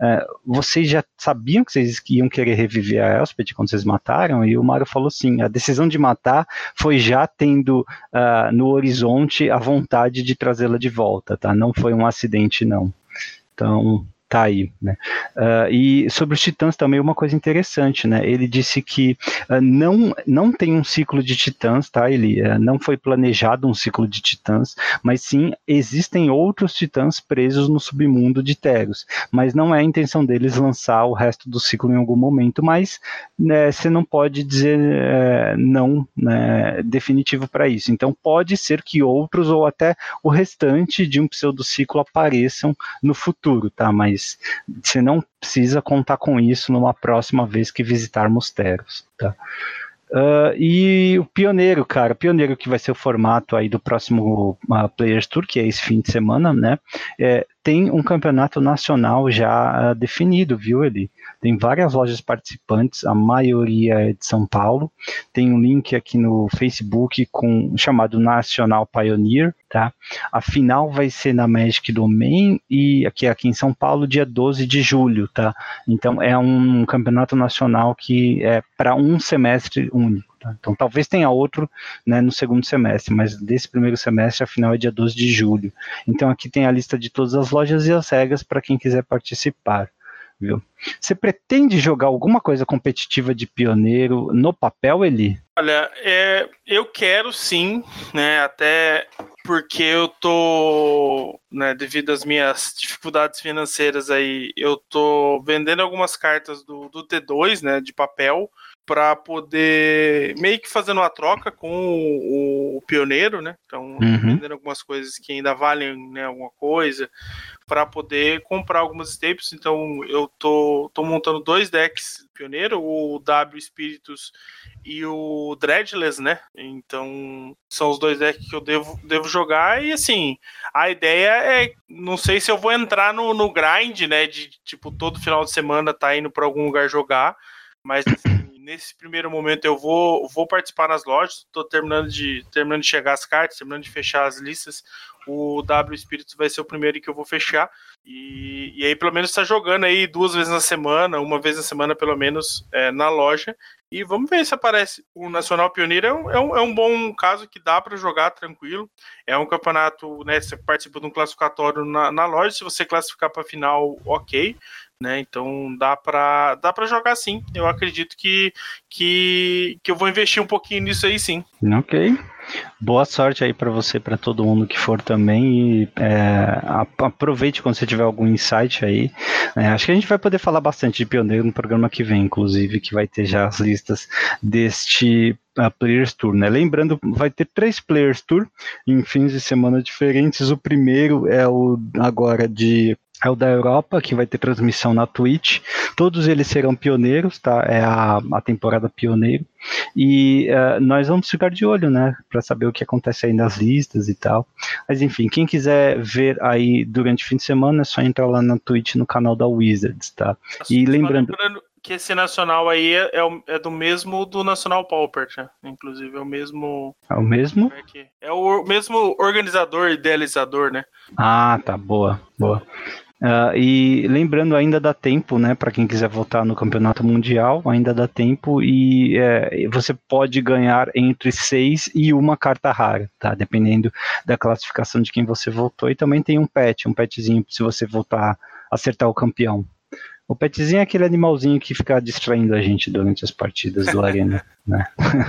vocês já sabiam que vocês iam querer reviver a Elspeth quando vocês mataram? E o Mario falou sim, a decisão de matar foi já tendo Uh, no horizonte a vontade de trazê-la de volta, tá? Não foi um acidente, não. Então, tá aí, né? Uh, e sobre os titãs também uma coisa interessante, né? Ele disse que uh, não, não tem um ciclo de titãs, tá? Ele uh, não foi planejado um ciclo de titãs, mas sim existem outros titãs presos no submundo de Teros, mas não é a intenção deles lançar o resto do ciclo em algum momento, mas né, você não pode dizer uh, não, né, definitivo para isso. Então pode ser que outros ou até o restante de um pseudociclo apareçam no futuro, tá? Mas você não precisa contar com isso numa próxima vez que visitarmos Teros, tá? Uh, e o Pioneiro, cara, Pioneiro que vai ser o formato aí do próximo uh, Players Tour, que é esse fim de semana, né? É, tem um campeonato nacional já uh, definido, viu, Eli? Tem várias lojas participantes, a maioria é de São Paulo. Tem um link aqui no Facebook com, chamado National Pioneer, tá? A final vai ser na Magic Domain e aqui, aqui em São Paulo, dia doze de julho, tá? Então é um campeonato nacional que é para um semestre único. Tá? Então talvez tenha outro, né, no segundo semestre, mas desse primeiro semestre a final é dia doze de julho. Então aqui tem a lista de todas as lojas e as regras para quem quiser participar. Viu? Você pretende jogar alguma coisa competitiva de Pioneiro no papel, Eli? Olha, é, eu quero sim, né, até porque eu tô, né, devido às minhas dificuldades financeiras aí, eu tô vendendo algumas cartas do, do T dois, né, de papel, para poder meio que fazendo uma troca com o, o Pioneiro, né, então uhum. vendendo algumas coisas que ainda valem, né, alguma coisa, para poder comprar algumas staples. Então eu tô, tô montando dois decks Pioneiro, o W Spiritus e o Dreadless, né? Então são os dois decks que eu devo, devo jogar. E assim, a ideia é, não sei se eu vou entrar no, no grind, né, de tipo todo final de semana tá indo para algum lugar jogar, mas assim, nesse primeiro momento eu vou, vou participar nas lojas. Tô terminando de, terminando de chegar as cartas, terminando de fechar as listas. O W Spiritus vai ser o primeiro que eu vou fechar. E, e aí, pelo menos, tá jogando aí duas vezes na semana, uma vez na semana, pelo menos, é, na loja. E vamos ver se aparece. O Nacional Pioneiro é um, é um, é um bom caso que dá para jogar tranquilo. É um campeonato, né? Você participa de um classificatório na, na loja. Se você classificar para final, ok. Né, então dá para dá para jogar sim. Eu acredito que, que, que eu vou investir um pouquinho nisso aí sim. Ok. Boa sorte aí para você, para todo mundo que for também. E, é, aproveite quando você tiver algum insight aí. É, acho que a gente vai poder falar bastante de Pioneiro no programa que vem, inclusive, que vai ter já as listas deste uh, Players Tour, né? Lembrando, vai ter três Players Tour em fins de semana diferentes. O primeiro é o agora de é o da Europa, que vai ter transmissão na Twitch. Todos eles serão pioneiros, tá? É a, a temporada pioneiro. E uh, nós vamos ficar de olho, né? Para saber o que acontece aí nas listas e tal. Mas enfim, quem quiser ver aí durante o fim de semana, é só entrar lá na Twitch no canal da Wizards, tá? E lembrando... lembrando que esse nacional aí é, é, o, é do mesmo do Nacional Pauper, né? Inclusive é o mesmo... É o mesmo? É o mesmo organizador, idealizador, né? Ah, tá. Boa, boa. Uh, e lembrando, ainda dá tempo, né, para quem quiser votar no Campeonato Mundial, ainda dá tempo e é, você pode ganhar entre seis e uma carta rara, tá, dependendo da classificação de quem você votou. E também tem um pet, um petzinho se você votar, acertar o campeão. O petzinho é aquele animalzinho que fica distraindo a gente durante as partidas do Arena, né?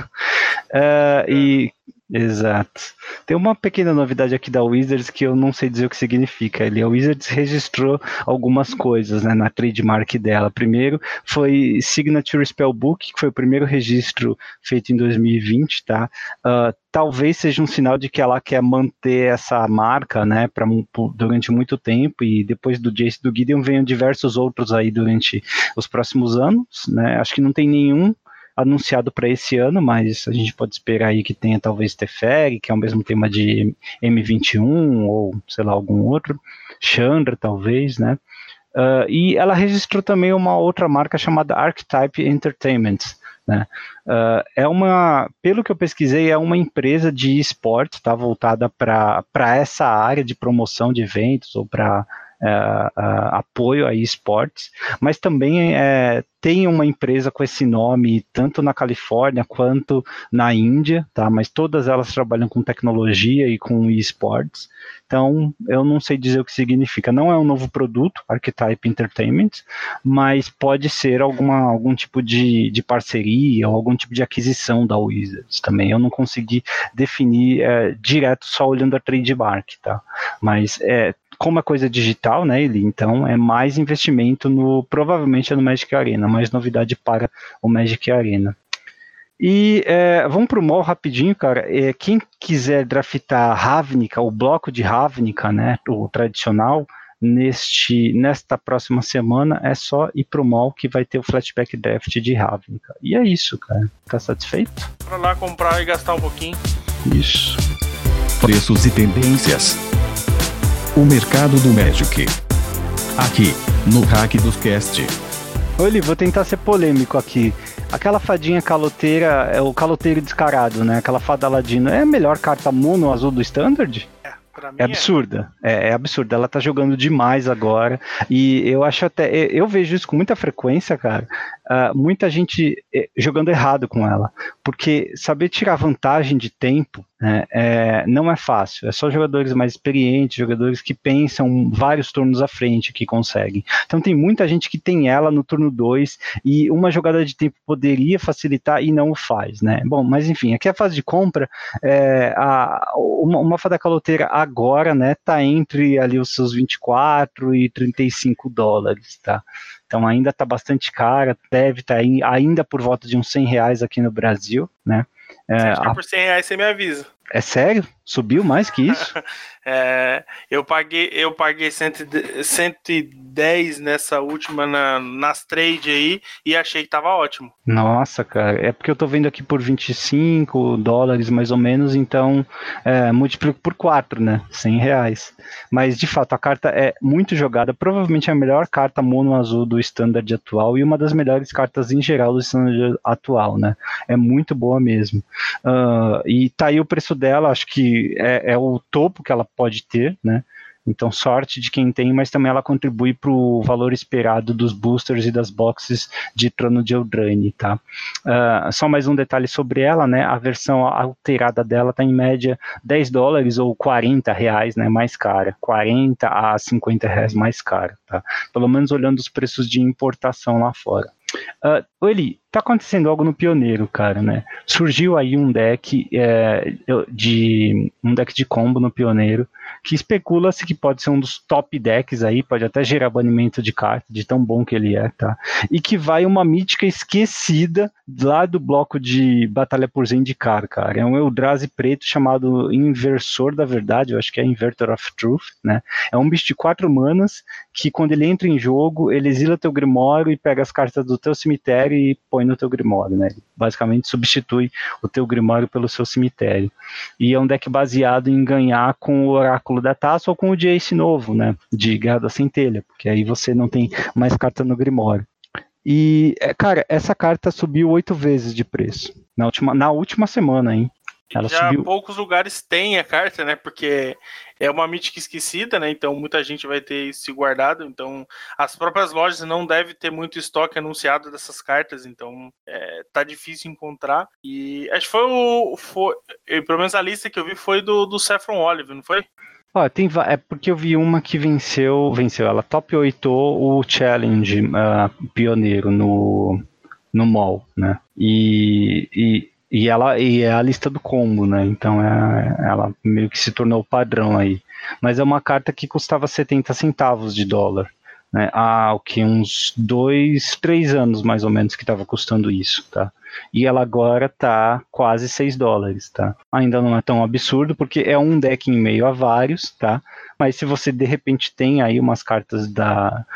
uh, e exato. Tem uma pequena novidade aqui da Wizards que eu não sei dizer o que significa. Ele, a Wizards registrou algumas coisas, né, na trademark dela. Primeiro foi Signature Spellbook, que foi o primeiro registro feito em dois mil e vinte, tá? Uh, talvez seja um sinal de que ela quer manter essa marca, né, pra, durante muito tempo, e depois do Jace do Gideon venham diversos outros aí durante os próximos anos, né? Acho que não tem nenhum anunciado para esse ano, mas a gente pode esperar aí que tenha talvez Teferi, que é o mesmo tema de M vinte e um, ou sei lá, algum outro, Chandra talvez, né? Uh, e ela registrou também uma outra marca chamada Archetype Entertainment, né? Uh, é uma, pelo que eu pesquisei, é uma empresa de esportes, tá, voltada para essa área de promoção de eventos ou para Uh, uh, apoio a esportes, mas também uh, tem uma empresa com esse nome tanto na Califórnia quanto na Índia, tá? Mas todas elas trabalham com tecnologia e com esportes, então eu não sei dizer o que significa. Não é um novo produto, Archetype Entertainment, mas pode ser alguma, algum tipo de, de parceria ou algum tipo de aquisição da Wizards também. Eu não consegui definir uh, direto só olhando a trademark, tá? Mas é como é coisa digital, né, ele, então é mais investimento no, provavelmente é no Magic Arena, mais novidade para o Magic Arena. E é, vamos pro mall rapidinho, cara. É, quem quiser draftar Ravnica, o bloco de Ravnica, né, o tradicional, neste, nesta próxima semana, é só ir pro mall que vai ter o flashback draft de Ravnica. E é isso, cara. Tá satisfeito? Pra lá comprar e gastar um pouquinho. Isso. Preços e tendências. O mercado do Magic. Aqui, no Hack dos Cast. Olha, vou tentar ser polêmico aqui. Aquela fadinha caloteira, é o caloteiro descarado, né? Aquela fada ladino, é a melhor carta mono azul do Standard? É, pra mim é absurda. É. É, é absurda. Ela tá jogando demais agora. E eu acho até. Eu vejo isso com muita frequência, cara. Uh, muita gente jogando errado com ela. Porque saber tirar vantagem de tempo, né, é, não é fácil. É só jogadores mais experientes, jogadores que pensam vários turnos à frente que conseguem. Então tem muita gente que tem ela no turno dois e uma jogada de tempo poderia facilitar e não o faz, né? Bom, mas enfim, aqui é a fase de compra. É, a, uma, uma fada caloteira agora, né, tá entre ali os seus vinte e quatro e trinta e cinco dólares, tá? Então ainda está bastante cara, deve estar tá ainda por volta de uns cem reais aqui no Brasil, né? É, Se achar por cem reais, você me avisa. É sério? Subiu mais que isso? é, eu paguei, eu paguei cento e dez nessa última na, nas trade aí e achei que tava ótimo. Nossa, cara, é porque eu tô vendo aqui por vinte e cinco dólares mais ou menos, então é, multiplico por quatro, né? cem reais. Mas de fato a carta é muito jogada, provavelmente é a melhor carta mono azul do Standard atual e uma das melhores cartas em geral do Standard atual, né? É muito boa mesmo. Uh, e tá aí o preço dela, acho que é, é o topo que ela pode ter, né? Então, sorte de quem tem, mas também ela contribui para o valor esperado dos boosters e das boxes de Trono de Eldraine, tá? Uh, só mais um detalhe sobre ela, né? A versão alterada dela está em média dez dólares ou quarenta reais, né? Mais cara. quarenta a cinquenta reais mais cara, tá? Pelo menos olhando os preços de importação lá fora. Uh, Eli, tá acontecendo algo no Pioneiro, cara, né? Surgiu aí um deck é, de um deck de combo no Pioneiro que especula-se que pode ser um dos top decks aí, pode até gerar banimento de carta, de tão bom que ele é, tá? E que vai uma mítica esquecida lá do bloco de Batalha por Zendikar, cara. É um Eldrazi preto chamado Inversor da Verdade, eu acho que é Inverter of Truth, né? É um bicho de quatro manas que quando ele entra em jogo, ele exila teu Grimório e pega as cartas do teu cemitério e põe no teu Grimório, né? Ele basicamente substitui o teu Grimório pelo seu cemitério. E é um deck baseado em ganhar com o Oráculo da Taça ou com o Jace novo, né? De Guerra da Centelha, porque aí você não tem mais carta no Grimório. E, cara, essa carta subiu oito vezes de preço na última, na última semana, hein? Ela Já subiu... poucos lugares têm a carta, né? Porque é uma mítica esquecida, né? Então muita gente vai ter isso guardado. Então as próprias lojas não devem ter muito estoque anunciado dessas cartas. Então é, tá difícil encontrar. E acho que foi o... Foi, pelo menos a lista que eu vi foi do, do Saffron Olive, não foi? Ó, tem, é porque eu vi uma que venceu, venceu ela top oito o Challenge uh, Pioneiro no, no mall, né? E... e E, ela, e é a lista do combo, né? Então é, ela meio que se tornou o padrão aí. Mas é uma carta que custava setenta centavos de dólar, né? Há o que, uns dois, três anos mais ou menos que estava custando isso, tá? E ela agora tá quase seis dólares, tá? Ainda não é tão absurdo, porque é um deck em meio a vários, tá? Mas se você de repente tem aí umas cartas da,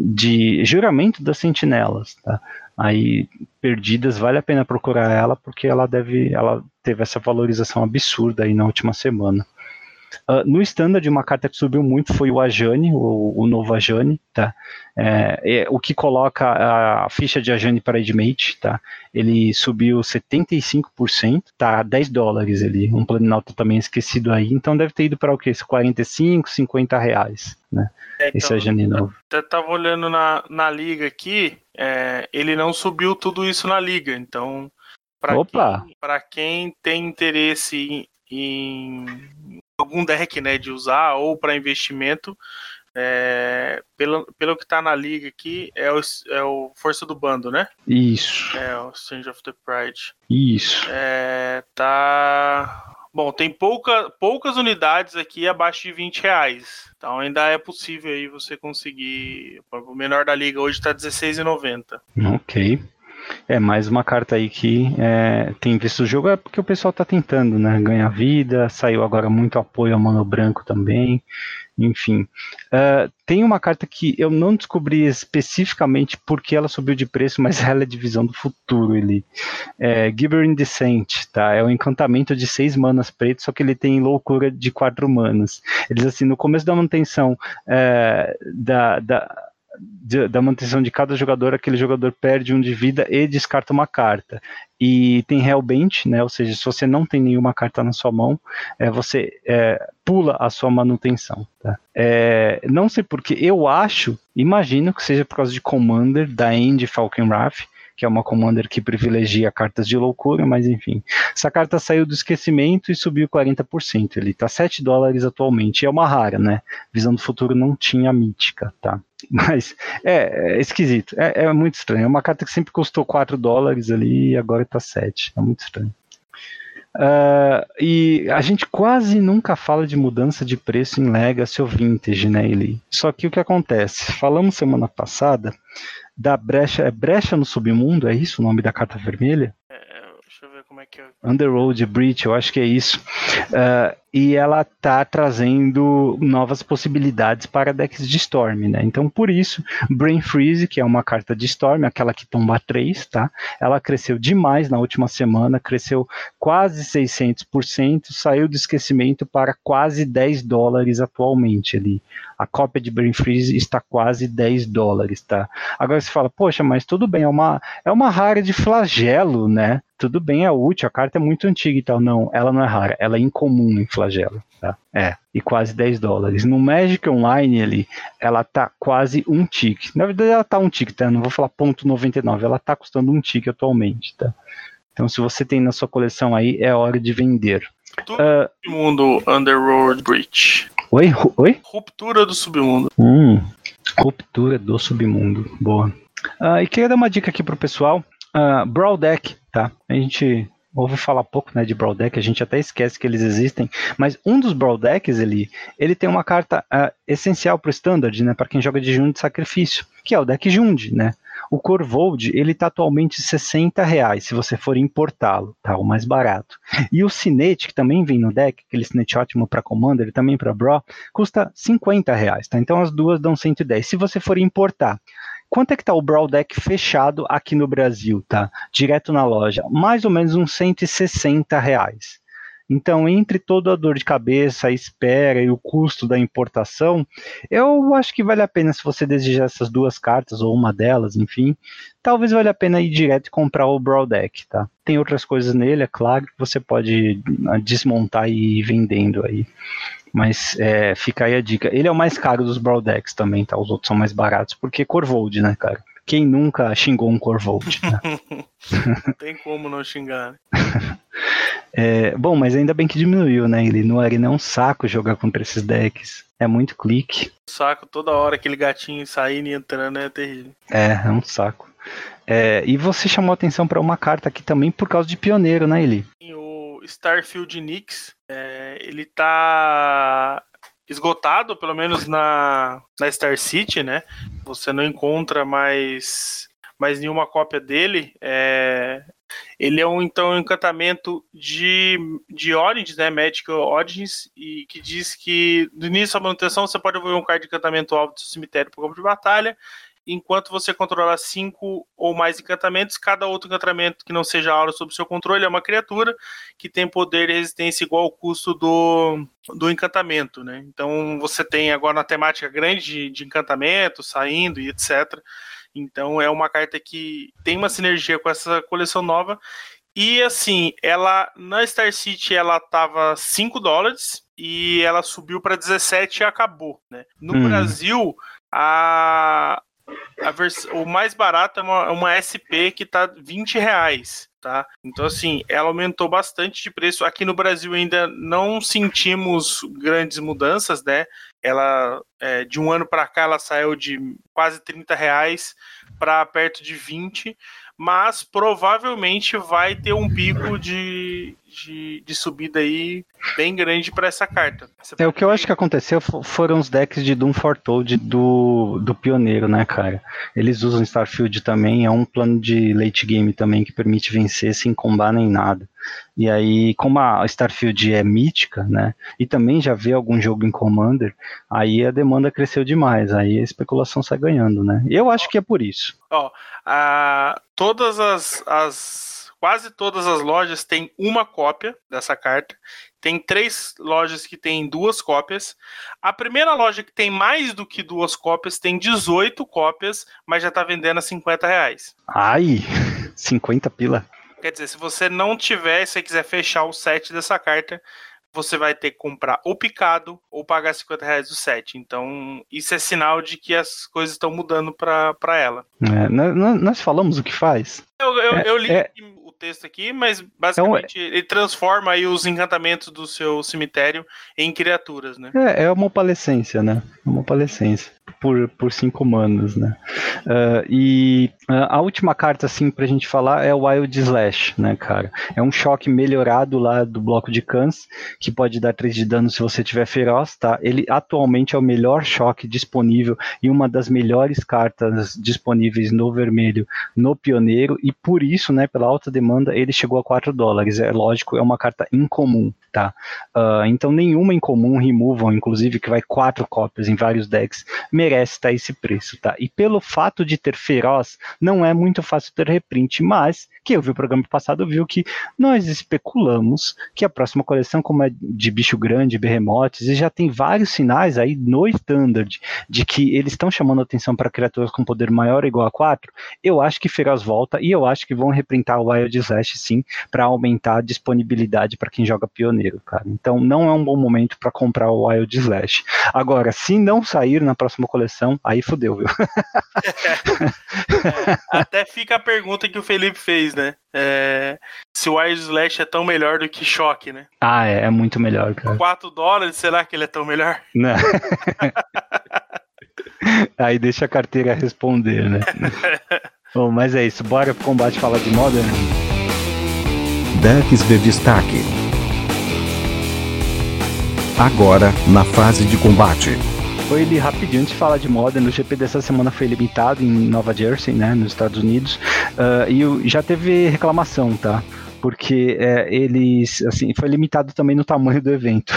de juramento das sentinelas, tá? Aí perdidas, vale a pena procurar ela, porque ela deve, ela teve essa valorização absurda aí na última semana. Uh, no standard, uma carta que subiu muito foi o Ajani, o, o novo Ajani, tá? É, é, o que coloca a ficha de Ajani para Edmate, tá? Ele subiu setenta e cinco por cento, tá? dez dólares ali, um Planinauta também esquecido aí, então deve ter ido para o quê? quarenta e cinco, cinquenta reais, né? É, então, esse Ajani novo. Eu tava olhando na, na liga aqui, é, ele não subiu tudo isso na liga, então para quem, para quem tem interesse em, em algum deck, né, de usar ou para investimento, é, pelo, pelo que está na liga aqui, é o, é o Força do Bando, né? Isso. É o Strange of the Pride. Isso. É, tá... Bom, tem pouca, poucas unidades aqui abaixo de vinte reais. Então ainda é possível aí você conseguir... O menor da liga hoje está dezesseis reais e noventa centavos. Ok. É mais uma carta aí que é, tem visto o jogo, é porque o pessoal tá tentando, né, ganhar vida, saiu agora muito apoio ao Mono Branco também, enfim. Uh, tem uma carta que eu não descobri especificamente porque ela subiu de preço, mas ela é de visão do futuro, ele é Gibbering Descent, tá? É um encantamento de seis manas preto, só que ele tem loucura de quatro manas. Eles assim, no começo da manutenção é, da... da De, da manutenção de cada jogador, aquele jogador perde um de vida e descarta uma carta. E tem Hellbent, né? Ou seja, se você não tem nenhuma carta na sua mão, é, você é, pula a sua manutenção. Tá? É, não sei porque, eu acho, imagino que seja por causa de Commander, da End Falkenrath, que é uma Commander que privilegia cartas de loucura, mas enfim. Essa carta saiu do esquecimento e subiu quarenta por cento. Ele está sete dólares atualmente. É uma rara, né? Visão do Futuro não tinha mítica, tá? Mas é, é esquisito. É, é muito estranho. É uma carta que sempre custou quatro dólares ali e agora está sete. É muito estranho. Uh, e a gente quase nunca fala de mudança de preço em Legacy ou Vintage, né, Eli? Só que o que acontece? Falamos semana passada da brecha, é brecha no submundo, é isso o nome da carta vermelha? É, deixa eu ver como é que é. Underworld Breach, eu acho que é isso. Uh, e ela tá trazendo novas possibilidades para decks de Storm, né? Então, por isso, Brain Freeze, que é uma carta de Storm, aquela que tomba três, tá? Ela cresceu demais na última semana, cresceu quase seiscentos por cento, saiu do esquecimento para quase dez dólares atualmente ali. A cópia de Brain Freeze está quase dez dólares, tá? Agora você fala, poxa, mas tudo bem, é uma, é uma rara de flagelo, né? tudo bem, é útil, a carta é muito antiga e tal. Não, ela não é rara, ela é incomum em Flagelo, tá? É, e quase dez dólares. No Magic Online ali, ela tá quase um tick. Na verdade, ela tá um tick, tá? Não vou falar ponto noventa e nove, ela tá custando um tick atualmente, tá? Então, se você tem na sua coleção aí, é hora de vender. Tudo uh, submundo Underworld Breach. Oi? Oi? Ruptura do submundo. Hum, ruptura do submundo. Boa. Uh, e queria dar uma dica aqui pro pessoal. Uh, Brawl Deck, tá? A gente ouve falar pouco, né, de Brawl Deck, a gente até esquece que eles existem, mas um dos Brawl Decks, ele, ele tem uma carta uh, essencial pro Standard, né, para quem joga de Jund de Sacrifício, que é o deck Jund, né? O Corvold, ele está atualmente sessenta reais, se você for importá-lo, tá? O mais barato. E o Sinete, que também vem no deck, aquele Sinete ótimo para Commander e também para Brawl, custa cinquenta reais, tá? Então as duas dão cento e dez. Se você for importar, quanto é que tá o Brawl Deck fechado aqui no Brasil, tá? Direto na loja? Mais ou menos uns cento e sessenta reais. Então, entre toda a dor de cabeça, a espera e o custo da importação, eu acho que vale a pena, se você desejar essas duas cartas, ou uma delas, enfim, talvez valha a pena ir direto e comprar o Brawl Deck, tá? Tem outras coisas nele, é claro, que você pode desmontar e ir vendendo aí. Mas é, fica aí a dica. Ele é o mais caro dos Brawl Decks também, tá? Os outros são mais baratos, porque Corvold, né, cara? Quem nunca xingou um Corvold, né? Não tem como não xingar, né? É, bom, mas ainda bem que diminuiu, né? Ele no Arena é um saco jogar contra esses decks. É muito clique. Saco toda hora, aquele gatinho saindo e entrando é terrível. É, é um saco. É, e você chamou atenção para uma carta aqui também por causa de Pioneiro, né, Eli? O Starfield Nix, é, ele tá esgotado, pelo menos na, na Star City, né? Você não encontra mais, mais nenhuma cópia dele. É... Ele é um, então, um encantamento de, de Origins, né? Magical Origins, e que diz que no início da manutenção você pode evoluir um card de encantamento alvo do seu cemitério para o campo de batalha. Enquanto você controlar cinco ou mais encantamentos, cada outro encantamento que não seja aura sob seu controle é uma criatura que tem poder e resistência igual ao custo do, do encantamento, né? Então você tem agora uma temática grande de, de encantamento saindo e etcétera. Então é uma carta que tem uma sinergia com essa coleção nova. E assim, ela na Star City ela tava cinco dólares e ela subiu para dezessete e acabou, né? No hum. Brasil, a A vers... o mais barato é uma, uma S P que tá vinte reais, tá? Então, assim, ela aumentou bastante de preço. Aqui no Brasil ainda não sentimos grandes mudanças, né? Ela, é, de um ano para cá, ela saiu de quase trinta reais para perto de vinte, mas provavelmente vai ter um pico de, de, de subida aí bem grande para essa carta. Você é, o que eu acho que aconteceu foram os decks de Doom Foretold do, do Pioneiro, né, cara? Eles usam Starfield também, é um plano de late game também que permite vencer sem combar nem nada. E aí, como a Starfield é mítica, né, e também já vê algum jogo em Commander, aí a demanda cresceu demais, aí a especulação sai ganhando, né? Eu acho que é por isso. Ó, a, todas as, as, quase todas as lojas têm uma cópia dessa carta. Tem três lojas que têm duas cópias. A primeira loja que tem mais do que duas cópias tem dezoito cópias, mas já tá vendendo a cinquenta reais. Ai, cinquenta pila. Quer dizer, se você não tiver, se você quiser fechar o set dessa carta, você vai ter que comprar ou picado ou pagar cinquenta reais do set. Então, isso é sinal de que as coisas estão mudando para ela. É, nós, nós falamos o que faz. Eu, eu, é, eu li é... o texto aqui, mas basicamente então, ele transforma aí os encantamentos do seu cemitério em criaturas, né? É, é uma opalescência, né? Uma opalescência por, por cinco manas, né? Uh, e uh, a última carta, assim, pra gente falar é o Wild Slash, né, cara? É um choque melhorado lá do bloco de Cans, que pode dar três de dano se você tiver feroz, tá? Ele atualmente é o melhor choque disponível e uma das melhores cartas disponíveis no vermelho no Pioneiro, e por isso, né, pela alta demanda, ele chegou a quatro dólares. É lógico, é uma carta incomum, tá? Uh, então nenhuma incomum, removal, inclusive, que vai quatro cópias em vários decks, merece merece estar esse preço, tá? E pelo fato de ter Feroz, não é muito fácil ter reprint, mas quem ouviu o programa passado viu que nós especulamos que a próxima coleção, como é de bicho grande, Behemoths, e já tem vários sinais aí no Standard de que eles estão chamando atenção para criaturas com poder maior ou igual a quatro, eu acho que Feroz volta e eu acho que vão reprintar o Wild Slash sim, para aumentar a disponibilidade para quem joga pioneiro, cara. Então não é um bom momento para comprar o Wild Slash. Agora, se não sair na próxima coleção, aí fodeu, viu? É, até fica a pergunta que o Felipe fez, né? É, se o Wild Slash é tão melhor do que Choque, né? Ah, é, é muito melhor, cara. quatro dólares, será que ele é tão melhor? Não. Aí deixa a carteira responder, né? Bom, mas é isso, bora pro combate falar de Modern. Decks de destaque. Agora, na fase de combate. Foi ele rapidinho, antes de falar de Modern, o G P dessa semana foi limitado em Nova Jersey, né, nos Estados Unidos, uh, e já teve reclamação, tá? Porque é, eles, assim, foi limitado também no tamanho do evento.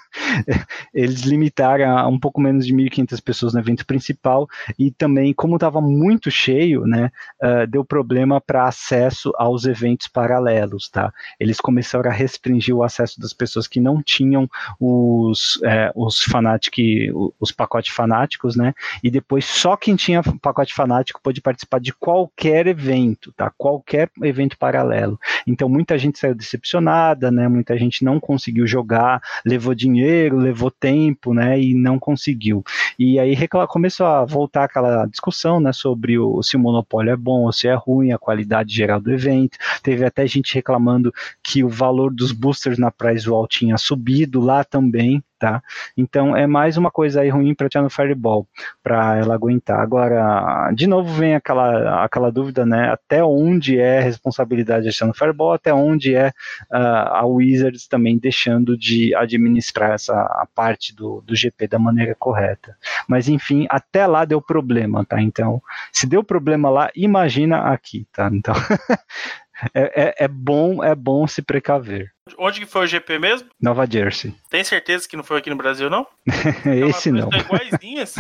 Eles limitaram a um pouco menos de mil e quinhentas pessoas no evento principal e também, como estava muito cheio, né, uh, deu problema para acesso aos eventos paralelos, tá? Eles começaram a restringir o acesso das pessoas que não tinham os, é, os, fanatic, os pacotes fanáticos, né? E depois só quem tinha pacote fanático pôde participar de qualquer evento, tá? Qualquer evento paralelo. Então, muita gente saiu decepcionada, né? Muita gente não conseguiu jogar, levou dinheiro, levou tempo, né? E não conseguiu. E aí começou a voltar aquela discussão, né? Sobre o, se o monopólio é bom ou se é ruim, a qualidade geral do evento. Teve até gente reclamando que o valor dos boosters na Prize Wall tinha subido lá também, tá? Então é mais uma coisa aí ruim para a Channel Fireball, para ela aguentar. Agora, de novo vem aquela, aquela dúvida, né? Até onde é responsabilidade da Channel Fireball, até onde é uh, a Wizards também deixando de administrar essa a parte do, do G P da maneira correta. Mas enfim, até lá deu problema, tá? Então, se deu problema lá, imagina aqui, tá? Então É, é, é, bom, é bom se precaver. Onde que foi o G P mesmo? Nova Jersey. Tem certeza que não foi aqui no Brasil, não? Esse não. Estão iguaizinhas?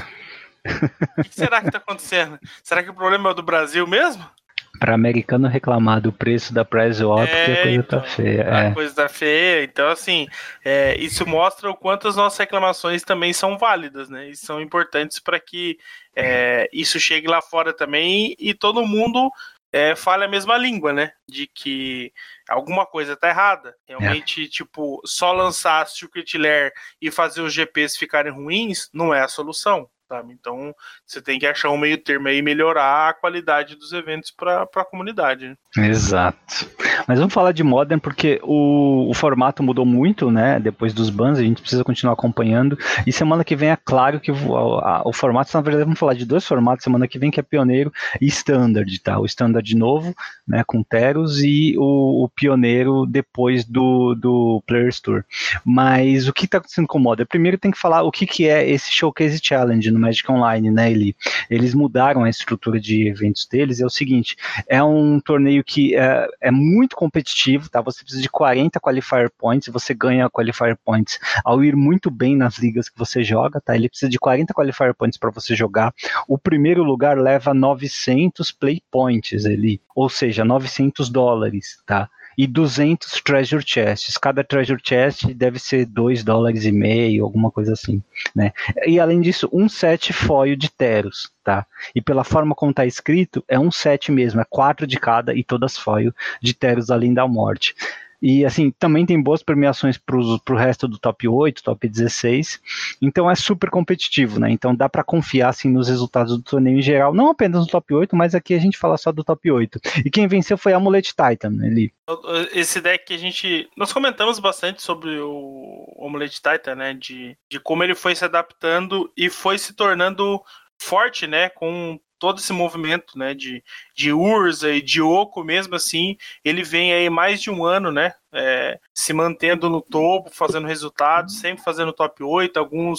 O que será que está acontecendo? Será que o problema é o do Brasil mesmo? Para americano reclamar do preço da Prize Wall, é, porque a coisa então, tá feia. A é. coisa tá feia. Então, assim, é, isso mostra o quanto as nossas reclamações também são válidas, né? E são importantes para que é, isso chegue lá fora também e todo mundo É, fala a mesma língua, né? De que alguma coisa tá errada. Realmente, é. tipo, só lançar Secret Lair e fazer os G Ps ficarem ruins não é a solução, sabe? Então, você tem que achar um meio termo aí e melhorar a qualidade dos eventos para a comunidade. Né? Exato. Mas vamos falar de Modern porque o, o formato mudou muito, né? Depois dos bans, a gente precisa continuar acompanhando. E semana que vem é claro que o, a, o formato, na verdade, vamos falar de dois formatos semana que vem, que é Pioneiro e Standard, tá? O Standard de novo, né? Com Teros e o, o Pioneiro depois do, do Players Tour. Mas o que está acontecendo com o Modern? Primeiro tem que falar o que, que é esse Showcase Challenge no Magic Online, né, Eli? Eles mudaram a estrutura de eventos deles. É o seguinte, é um torneio que é, é muito competitivo, tá? Você precisa de quarenta Qualifier Points, você ganha Qualifier Points ao ir muito bem nas ligas que você joga, tá? Ele precisa de quarenta Qualifier Points para você jogar. O primeiro lugar leva novecentos Play Points, Eli, ou seja, novecentos dólares, tá? E duzentos Treasure Chests. Cada Treasure Chest deve ser dois dólares e meio, alguma coisa assim, né? E além disso, um set foil de Teros, tá? E pela forma como tá escrito, é um set mesmo, é quatro de cada e todas foil de Teros além da morte. E assim, também tem boas premiações para o resto do top oito, top dezesseis, então é super competitivo, né? Então dá para confiar assim, nos resultados do torneio em geral, não apenas no top oito, mas aqui a gente fala só do top oito. E quem venceu foi a Amulet Titan, Eli. Esse deck que a gente... Nós comentamos bastante sobre o Amulet Titan, né? De, de como ele foi se adaptando e foi se tornando forte, né? Com todo esse movimento, né, de, de Urza e de Oco, mesmo assim, ele vem aí mais de um ano, né, é, se mantendo no topo, fazendo resultados, sempre fazendo top oito, alguns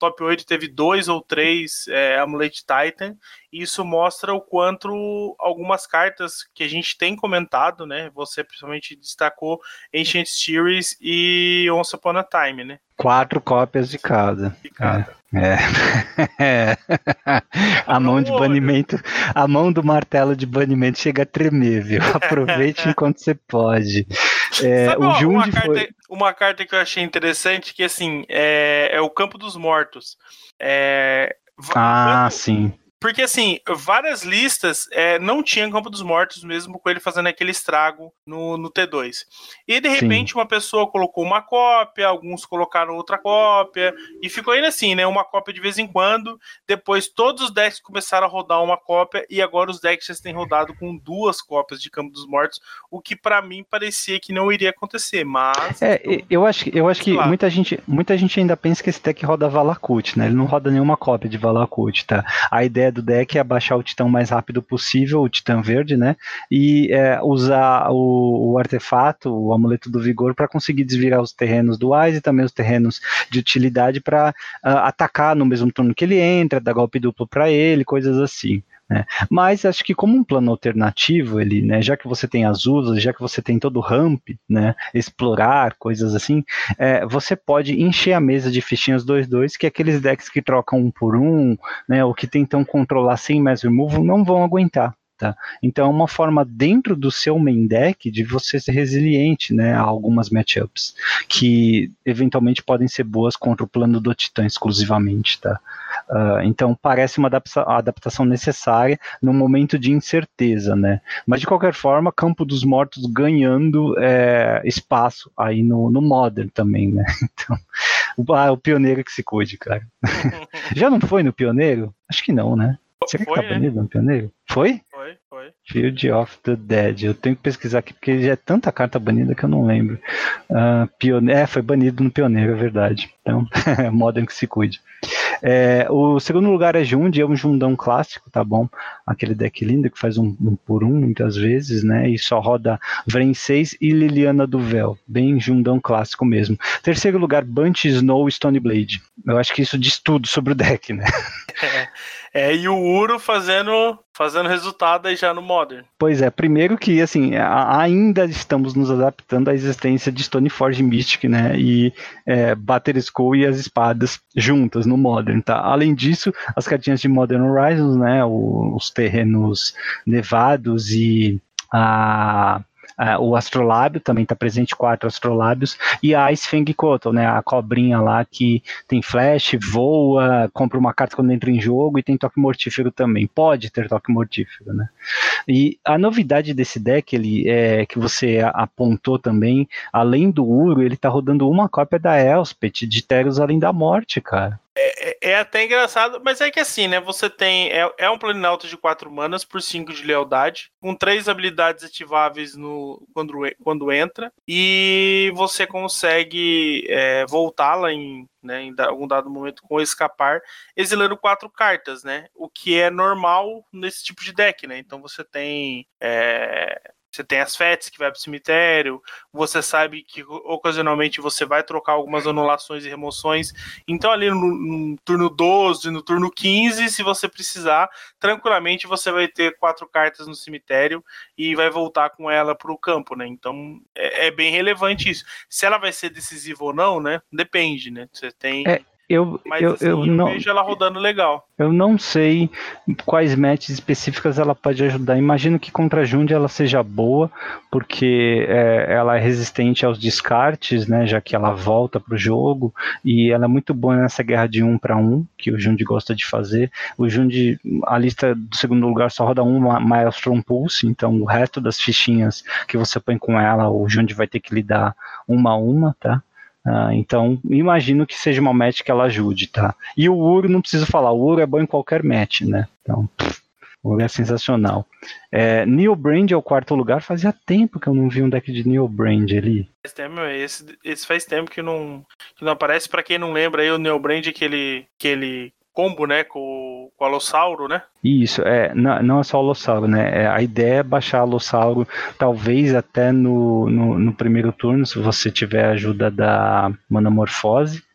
top oito teve dois ou três é, Amulet Titan, e isso mostra o quanto algumas cartas que a gente tem comentado, né? Você principalmente destacou Ancient Series e Once Upon a Time, né? Quatro cópias de cada. De cada. É. É. A mão de banimento, a mão do martelo de banimento chega a tremer, viu? Aproveite enquanto você pode. É, Sabe o uma, Jund uma, carta, foi... uma carta que eu achei interessante, que assim, é, é o Campo dos Mortos. É, ah, quando, sim. Porque, assim, várias listas é, não tinham Campo dos Mortos, mesmo com ele fazendo aquele estrago no, no T dois. E, de repente, Sim. uma pessoa colocou uma cópia, alguns colocaram outra cópia, e ficou ainda assim, né? Uma cópia de vez em quando. Depois, todos os decks começaram a rodar uma cópia, e agora os decks têm rodado com duas cópias de Campo dos Mortos, o que, pra mim, parecia que não iria acontecer, mas... É, então, eu acho, eu acho que muita gente, muita gente ainda pensa que esse deck roda Valakut, né? Ele não roda nenhuma cópia de Valakut, tá? A ideia do deck é abaixar o Titã o mais rápido possível, o Titã verde, né? E é, usar o, o artefato, o Amuleto do Vigor, para conseguir desvirar os terrenos do Wise e também os terrenos de utilidade para uh, atacar no mesmo turno que ele entra, dar golpe duplo para ele, coisas assim. Né? Mas acho que como um plano alternativo, ele, né, já que você tem as usas, já que você tem todo o ramp, né, explorar, coisas assim, é, você pode encher a mesa de fichinhas dois dois, que aqueles decks que trocam um por um, né, ou que tentam controlar sem mass removal, não vão aguentar. Tá? Então é uma forma dentro do seu main deck de você ser resiliente, né, a algumas matchups que eventualmente podem ser boas contra o plano do Titã exclusivamente, tá? Uh, então parece uma adapta- adaptação necessária num momento de incerteza, né? Mas de qualquer forma, Campo dos Mortos ganhando é, espaço aí no, no Modern também, né? Então, o, ah, o Pioneiro que se cuide, cara. Já não foi no Pioneiro? Acho que não, né? Será que foi, tá banido né? no Pioneiro? Foi? Foi, foi. Field of the Dead. Eu tenho que pesquisar aqui porque já é tanta carta banida que eu não lembro. Uh, Pione... É, foi banido no Pioneiro, é verdade. Então, Modern que se cuide. É, o segundo lugar é Jund, é um Jundão clássico, tá bom? Aquele deck lindo que faz um, um por um muitas vezes, né? E só roda Vren seis e Liliana do Véu. Bem Jundão clássico mesmo. Terceiro lugar, Bunch Snow Stoneblade. Eu acho que isso diz tudo sobre o deck, né? É. É, e o Uro fazendo, fazendo resultado aí já no Modern. Pois é, primeiro que, assim, a, ainda estamos nos adaptando à existência de Stoneforge Mystic, né, e é, Battle Skull e as espadas juntas no Modern, tá? Além disso, as cartinhas de Modern Horizons, né, o, os terrenos nevados e a... Uh, o Astrolábio também está presente, quatro Astrolábios, e a Ice Fang Kotal, né, a cobrinha lá que tem flash, voa, compra uma carta quando entra em jogo e tem toque mortífero também, pode ter toque mortífero, né. E a novidade desse deck, ele, é, que você apontou também, além do Uro, ele está rodando uma cópia da Elspeth, de Teros Além da Morte, cara. É, é até engraçado, mas é que assim, né, você tem, é, é um Planinauta de quatro manas por cinco de lealdade, com três habilidades ativáveis no, quando, quando entra, e você consegue é, voltá-la em, né, em algum dado momento com escapar, exilando quatro cartas, né, o que é normal nesse tipo de deck, né, então você tem... É, Você tem as Fets que vai pro cemitério, você sabe que ocasionalmente você vai trocar algumas anulações e remoções, então ali no, no turno doze, no turno quinze, se você precisar, tranquilamente você vai ter quatro cartas no cemitério e vai voltar com ela pro campo, né, então é, é bem relevante isso. Se ela vai ser decisiva ou não, né, depende, né, você tem... É. Eu, Mas eu, assim, eu, eu não, vejo ela rodando legal. Eu não sei quais matches específicas ela pode ajudar. Imagino que contra a Jund ela seja boa, porque é, ela é resistente aos descartes, né, já que ela volta para o jogo, e ela é muito boa nessa guerra de um para um, que o Jund gosta de fazer. O Jund, a lista do segundo lugar só roda um Maelstrom Pulse, então o resto das fichinhas que você põe com ela, o Jund vai ter que lidar uma a uma, tá? Uh, então, imagino que seja uma match que ela ajude, tá? E o Uro, não preciso falar, o Uro é bom em qualquer match, né? Então, pff, o Uro é sensacional. É, Neo Brand é o quarto lugar, fazia tempo que eu não vi um deck de Neo Brand ali. Faz tempo, esse, esse faz tempo que não, que não aparece. Pra quem não lembra, aí o Neo Brand, aquele, aquele combo, né, com, com o Alossauro, né? Isso, é, não, não é só o Alossauro, né? É, a ideia é baixar o Alossauro, talvez até no, no, no primeiro turno, se você tiver a ajuda da Manamorfose,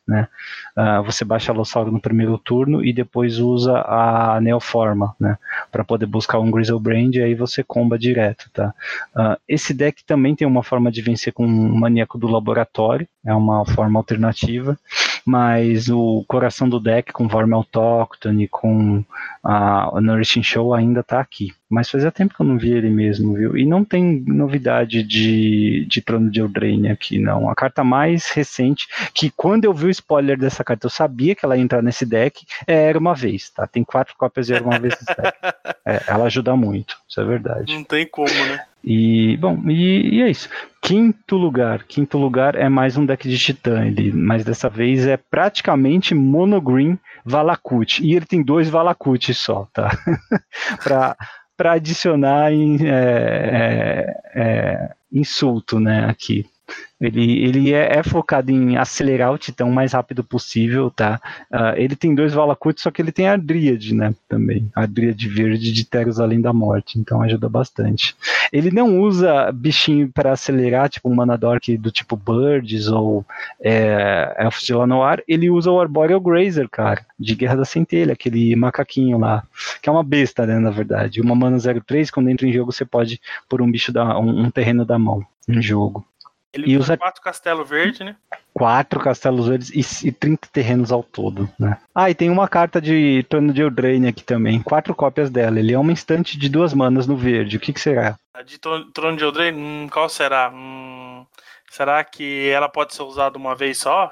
né? Uh, você baixa Allosaurus no primeiro turno e depois usa a Neoforma, né? Para poder buscar um Griselbrand e aí você comba direto, tá? Uh, esse deck também tem uma forma de vencer com um Maníaco do Laboratório, é uma forma alternativa, mas o coração do deck com Vorme Autóctone, com a uh, Nourishing Show ainda tá aqui. Mas fazia tempo que eu não vi ele mesmo, viu? E não tem novidade de, de Trono de Eldraine aqui, não. A carta mais recente, que quando eu vi o spoiler dessa carta, eu sabia que ela ia entrar nesse deck, é Era Uma Vez, tá? Tem quatro cópias de Era Uma Vez nesse deck. É, ela ajuda muito, isso é verdade. Não tem como, né? E, bom, e, e é isso. Quinto lugar. Quinto lugar é mais um deck de Titã, ele, mas dessa vez é praticamente monogreen Valakut. E ele tem dois Valakut só, tá? pra... para adicionar em, é, é, é, insulto, né, aqui. Ele, ele é, é focado em acelerar o Titã o mais rápido possível, tá? Uh, ele tem dois Valakut, só que ele tem a Dríade, né, também. A Dríade verde de Teros Além da Morte, então ajuda bastante. Ele não usa bichinho para acelerar, tipo um Manadork do tipo Birds ou é, Elfos de Lanoir, ele usa o Arboreal Grazer, cara, de Guerra da Centelha, aquele macaquinho lá, que é uma besta, né, na verdade. Uma mana zero três, quando entra em jogo, você pode pôr um bicho, da, um, um terreno da mão em jogo. Ele e usa quatro castelos verdes, né? Quatro castelos verdes e, e trinta terrenos ao todo, né? Ah, e tem uma carta de Trono de Eldraine aqui também. Quatro cópias dela. Ele é uma instante de duas manas no verde. O que, que será? A de Trono de Eldraine? Hum, qual será? Hum, será que ela pode ser usada uma vez só?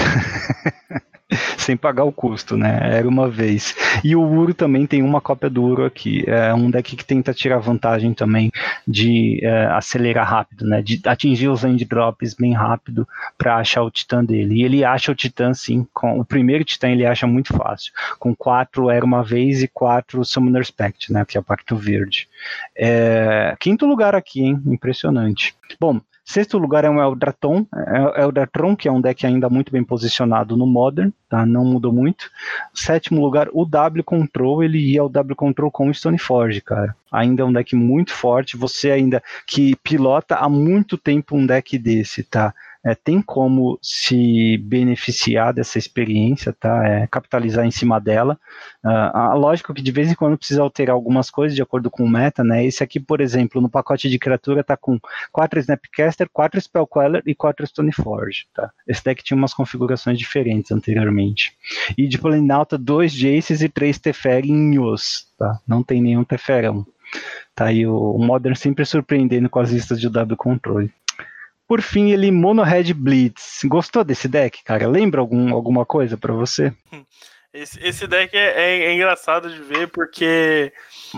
Sem pagar o custo, né? Era uma vez. E o Uro também tem uma cópia do Uro aqui. É um deck que tenta tirar vantagem também de é, acelerar rápido, né? De atingir os land drops bem rápido para achar o Titã dele. E ele acha o Titã, sim. Com o primeiro Titã ele acha muito fácil. Com quatro Era Uma Vez e quatro Summoner's Pact, né? Que é o Pacto Verde. É... Quinto lugar aqui, hein? Impressionante. Bom, sexto lugar é um Eldraton, Eldraton, que é um deck ainda muito bem posicionado no Modern, tá? Não mudou muito. Sétimo lugar, o W Control, ele ia ao W Control com o Stoneforge, cara. Ainda é um deck muito forte, você ainda que pilota há muito tempo um deck desse, tá? É, tem como se beneficiar dessa experiência, tá? É, capitalizar em cima dela. Uh, a lógica é que de vez em quando precisa alterar algumas coisas de acordo com o meta, né? Esse aqui, por exemplo, no pacote de criatura tá com quatro Snapcaster, quatro Spellqueller e quatro Stoneforge, tá? Esse deck tinha umas configurações diferentes anteriormente. E de Planalta, dois Jaces e três Teferinhos, tá? Não tem nenhum Teferão. Tá aí o, o Modern sempre surpreendendo com as listas de W Control. Por fim, ele Mono Red Blitz. Gostou desse deck, cara? Lembra algum, alguma coisa pra você? Esse, esse deck é, é, é engraçado de ver porque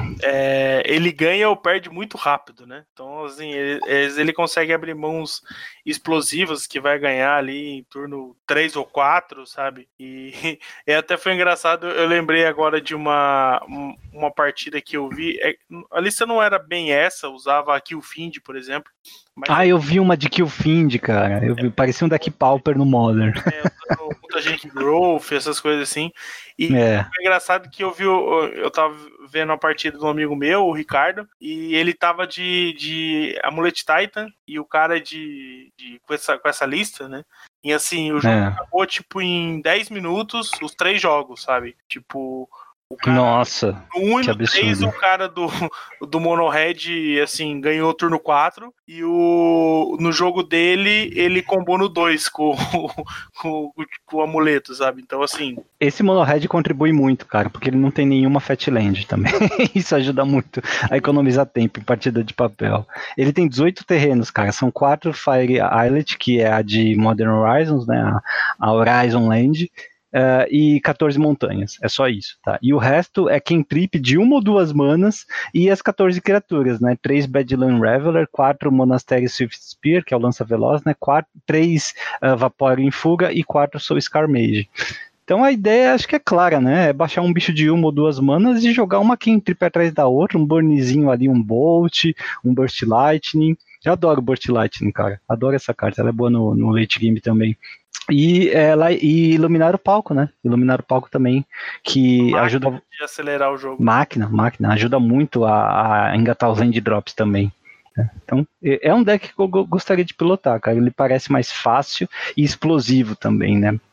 é, ele ganha ou perde muito rápido, né? Então, assim, ele, ele consegue abrir mãos explosivas que vai ganhar ali em turno três ou quatro, sabe? E, e até foi engraçado, eu lembrei agora de uma, uma partida que eu vi. É, a lista não era bem essa, usava a Killfind, por exemplo. Mas ah, eu vi uma de Killfind, cara. Eu vi, é, parecia um deck Pauper no Modern. É, muita gente growth, essas coisas assim. E é. foi engraçado que eu vi, eu tava vendo a partida de um amigo meu, o Ricardo, e ele tava de, de Amulet Titan, e o cara de, de com, essa, com essa lista, né? E assim, o jogo é. acabou tipo em dez minutos, os três jogos, sabe? Tipo... O cara, Nossa, no um e que no três, o cara do, do Mono Red, assim, ganhou o turno quatro, e o, no jogo dele, ele combou no dois com, com, com o amuleto, sabe? Então, assim... Esse Mono Red contribui muito, cara, porque ele não tem nenhuma Fatland também. Isso ajuda muito a economizar tempo em partida de papel. Ele tem dezoito terrenos, cara, são quatro Fire Islet, que é a de Modern Horizons, né, a, a Horizon Land, Uh, e quatorze montanhas, é só isso, tá? E o resto é cantrip de uma ou duas manas e as quatorze criaturas, né? três Badland Reveler, quatro Monastery Swift Spear, que é o Lança Veloz, né? três uh, Vaporeon em Fuga e quatro Soul Scar Mage. Então a ideia acho que é clara, né? É baixar um bicho de uma ou duas manas e jogar uma cantrip atrás da outra, um burnzinho ali, um Bolt, um Burst Lightning. Eu adoro Burst Lightning, cara. Adoro essa carta, ela é boa no, no late game também. E, ela, e iluminar o palco, né? Iluminar o palco também, que máquina ajuda de acelerar o jogo. Máquina, máquina, ajuda muito a, a engatar os land drops também. Então, é um deck que eu gostaria de pilotar, cara. Ele parece mais fácil e explosivo também, né?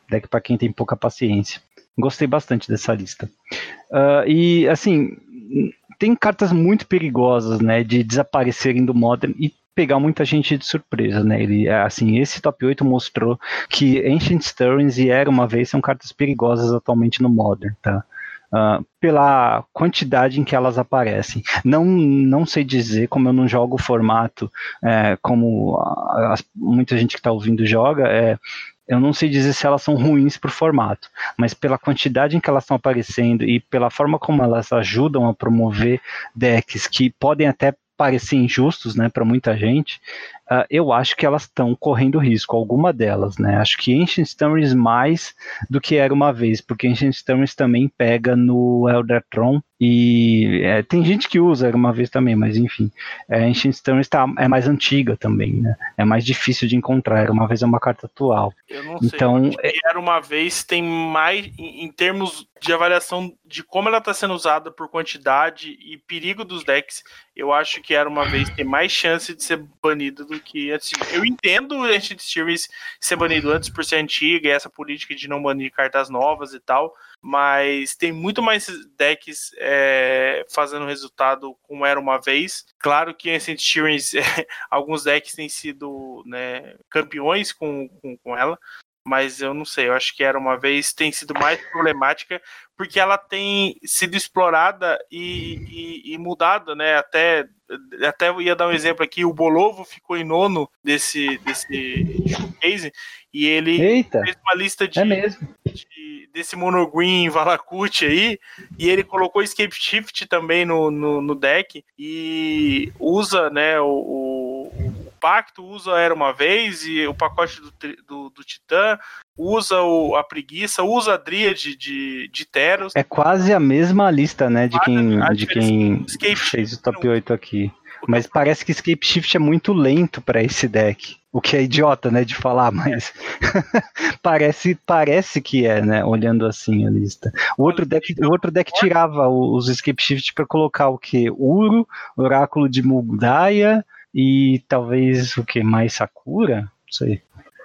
Deck para quem tem pouca paciência. Gostei bastante dessa lista. Uh, e, assim, tem cartas muito perigosas, né, de desaparecerem do Modern e pegar muita gente de surpresa, né? Ele, assim, esse top oito mostrou que Ancient Stirrings e Era Uma Vez são cartas perigosas atualmente no Modern, tá? Uh, pela quantidade em que elas aparecem. Não, não sei dizer, como eu não jogo o formato é, como a, a, muita gente que está ouvindo joga, é, eu não sei dizer se elas são ruins para o formato, mas pela quantidade em que elas estão aparecendo e pela forma como elas ajudam a promover decks que podem até parecer injustos, né, para muita gente, uh, eu acho que elas estão correndo risco, alguma delas, né, acho que Ancient Stirrings mais do que Era Uma Vez, porque Ancient Stirrings também pega no Eldertron, e é, tem gente que usa Era Uma Vez também, mas enfim, é, Ancient Stirrings tá, é mais antiga também, né, é mais difícil de encontrar, Era Uma Vez é uma carta atual. Eu não sei, então, eu acho que Era Uma Vez tem mais, em, em termos de avaliação de como ela está sendo usada por quantidade e perigo dos decks, eu acho que Era Uma Vez tem mais chance de ser banido do que assim, eu entendo a Ancient Stirrings ser banido antes por ser antiga e essa política de não banir cartas novas e tal, mas tem muito mais decks é, fazendo resultado como Era Uma Vez. Claro que Ancient Stirrings, é, alguns decks têm sido, né, campeões com, com, com ela, mas eu não sei, eu acho que Era Uma Vez tem sido mais problemática porque ela tem sido explorada e, e, e mudada, né? Até, até eu ia dar um exemplo aqui, o Bolovo ficou em nono desse, desse showcase e ele Eita, fez uma lista de, é mesmo. de desse Monogreen Valakut aí, e ele colocou Escape Shift também no, no, no deck e usa, né, o, o Pacto, usa Era Uma Vez, e o pacote do, do, do Titã, usa o, a Preguiça, usa a Dríade de, de Teros. É quase a mesma lista, né, de quem, de quem fez o top oito aqui. Mas parece que Escape Shift é muito lento para esse deck. O que é idiota, né, de falar, mas parece, parece que é, né, olhando assim a lista. O outro deck, o outro deck tirava os Escape Shift para colocar o que? Uro, Oráculo de Muldaia e talvez o que mais? Sakura? Não sei.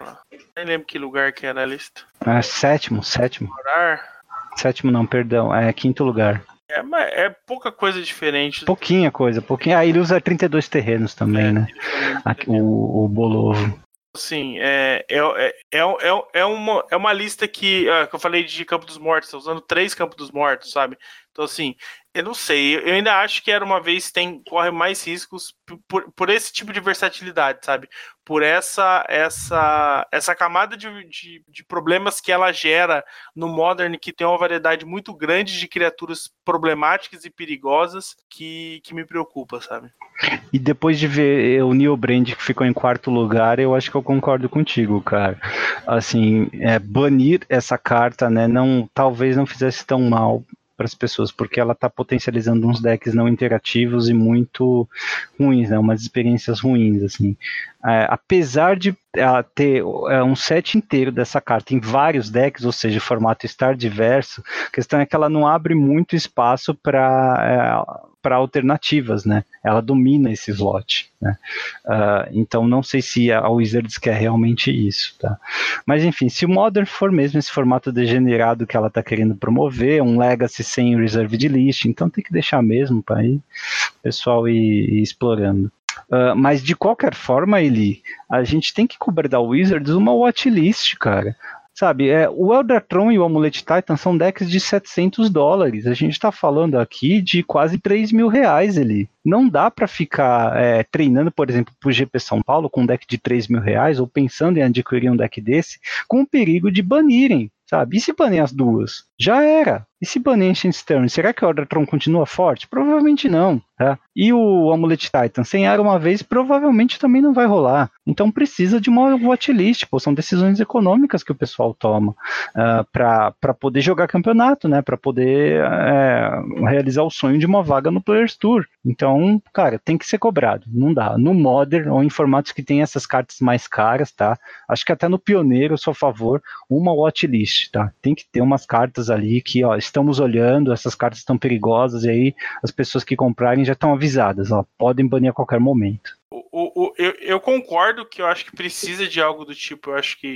Nem lembro que lugar que era a lista. É, sétimo, sétimo. Orar. Sétimo não, perdão, é quinto lugar. É, mas é pouca coisa diferente. Pouquinha coisa, pouquinha. Ah, ele usa trinta e dois terrenos também, é, né? Aqui, o, o Bolovo. Sim, é, é, é, é, é, uma, é uma lista que, é, que eu falei de Campo dos Mortos, tá usando três Campos dos Mortos, sabe? Então, assim, eu não sei, eu ainda acho que Era Uma Vez tem, corre mais riscos por, por esse tipo de versatilidade, sabe? Por essa, essa, essa camada de, de, de problemas que ela gera no Modern, que tem uma variedade muito grande de criaturas problemáticas e perigosas que, que me preocupa, sabe? E depois de ver o Neil Brand que ficou em quarto lugar, eu acho que eu concordo contigo, cara. Assim, é, banir essa carta, né, não, talvez não fizesse tão mal para as pessoas, porque ela está potencializando uns decks não interativos e muito ruins, né, umas experiências ruins, assim. É, apesar de ela ter é, um set inteiro dessa carta em vários decks, ou seja, formato Star diverso, a questão é que ela não abre muito espaço para é, para alternativas, né? Ela domina esse slot, né? Uh, então não sei se a Wizards quer realmente isso, tá? Mas enfim, se o Modern for mesmo esse formato degenerado que ela está querendo promover, um Legacy sem Reserved List, então tem que deixar mesmo para aí o pessoal ir, ir explorando. Uh, mas de qualquer forma, Eli, a gente tem que cobrar da Wizards uma watchlist, cara. Sabe, é, o Eldertron e o Amulet Titan são decks de setecentos dólares. A gente está falando aqui de quase três mil reais, Eli. Não dá para ficar é, treinando, por exemplo, para o G P São Paulo com um deck de três mil reais ou pensando em adquirir um deck desse com o perigo de banirem, sabe? E se banir as duas? Já era. E se banir Ancient Stirrings, será que o Eldertron continua forte? Provavelmente não, tá? E o Amulet Titan, sem Era Uma Vez, provavelmente também não vai rolar. Então precisa de uma watchlist, pô, são decisões econômicas que o pessoal toma uh, para poder jogar campeonato, né? Para poder uh, realizar o sonho de uma vaga no Players Tour. Então, cara, tem que ser cobrado, não dá. No Modern, ou em formatos que tem essas cartas mais caras, tá? Acho que até no Pioneiro, eu sou a favor, uma watchlist, tá? Tem que ter umas cartas ali que, ó, estamos olhando, essas cartas estão perigosas, e aí as pessoas que comprarem já estão avisadas, ó, podem banir a qualquer momento. O, o, o, eu, eu concordo que eu acho que precisa de algo do tipo, eu acho que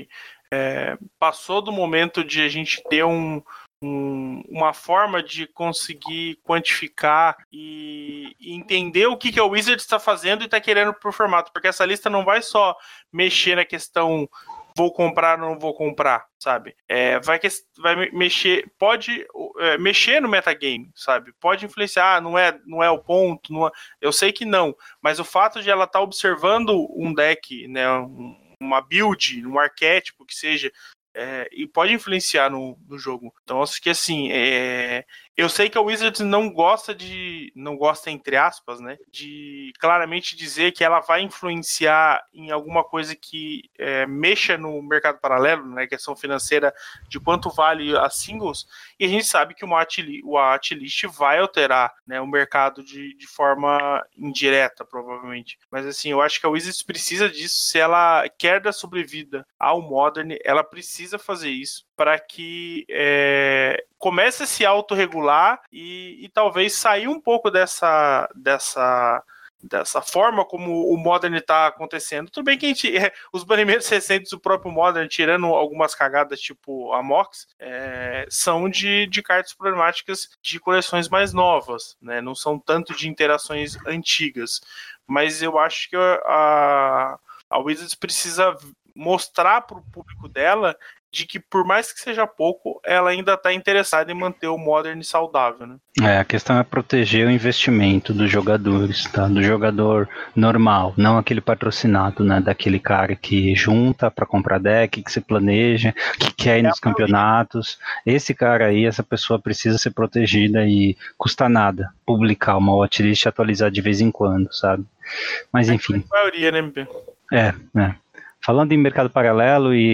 é, passou do momento de a gente ter um, um, uma forma de conseguir quantificar e, e entender o que, que a Wizards está fazendo e está querendo pro formato, porque essa lista não vai só mexer na questão vou comprar ou não vou comprar, sabe? É, vai, que, vai mexer, pode é, mexer no metagame, sabe? Pode influenciar, não é, não é o ponto, não é, eu sei que não, mas o fato de ela estar tá observando um deck, né, um, uma build, um arquétipo que seja, é, e pode influenciar no, no jogo. Então, acho que assim, é, eu sei que a Wizards não gosta de, não gosta entre aspas, né, de claramente dizer que ela vai influenciar em alguma coisa que é, mexa no mercado paralelo, né, questão financeira de quanto vale as singles, e a gente sabe que o Atlist vai alterar, né, o mercado de, de forma indireta, provavelmente. Mas assim, eu acho que a Wizards precisa disso, se ela quer dar sobrevida ao Modern, ela precisa fazer isso para que é, comece a se autorregular e, e talvez sair um pouco dessa, dessa, dessa forma como o Modern está acontecendo. Tudo bem que a gente, é, os banimentos recentes do próprio Modern, tirando algumas cagadas tipo a Mox, é, são de, de cartas problemáticas de coleções mais novas, né? Não são tanto de interações antigas. Mas eu acho que a, a Wizards precisa mostrar para o público dela de que, por mais que seja pouco, ela ainda está interessada em manter o Modern saudável, né? É, a questão é proteger o investimento dos jogadores, tá? Do jogador normal, não aquele patrocinado, né? Daquele cara que junta para comprar deck, que se planeja, que quer ir nos campeonatos. Esse cara aí, essa pessoa precisa ser protegida e custa nada publicar uma watchlist e atualizar de vez em quando, sabe? Mas enfim. É a maioria, né, M P? É, né? Falando em mercado paralelo e,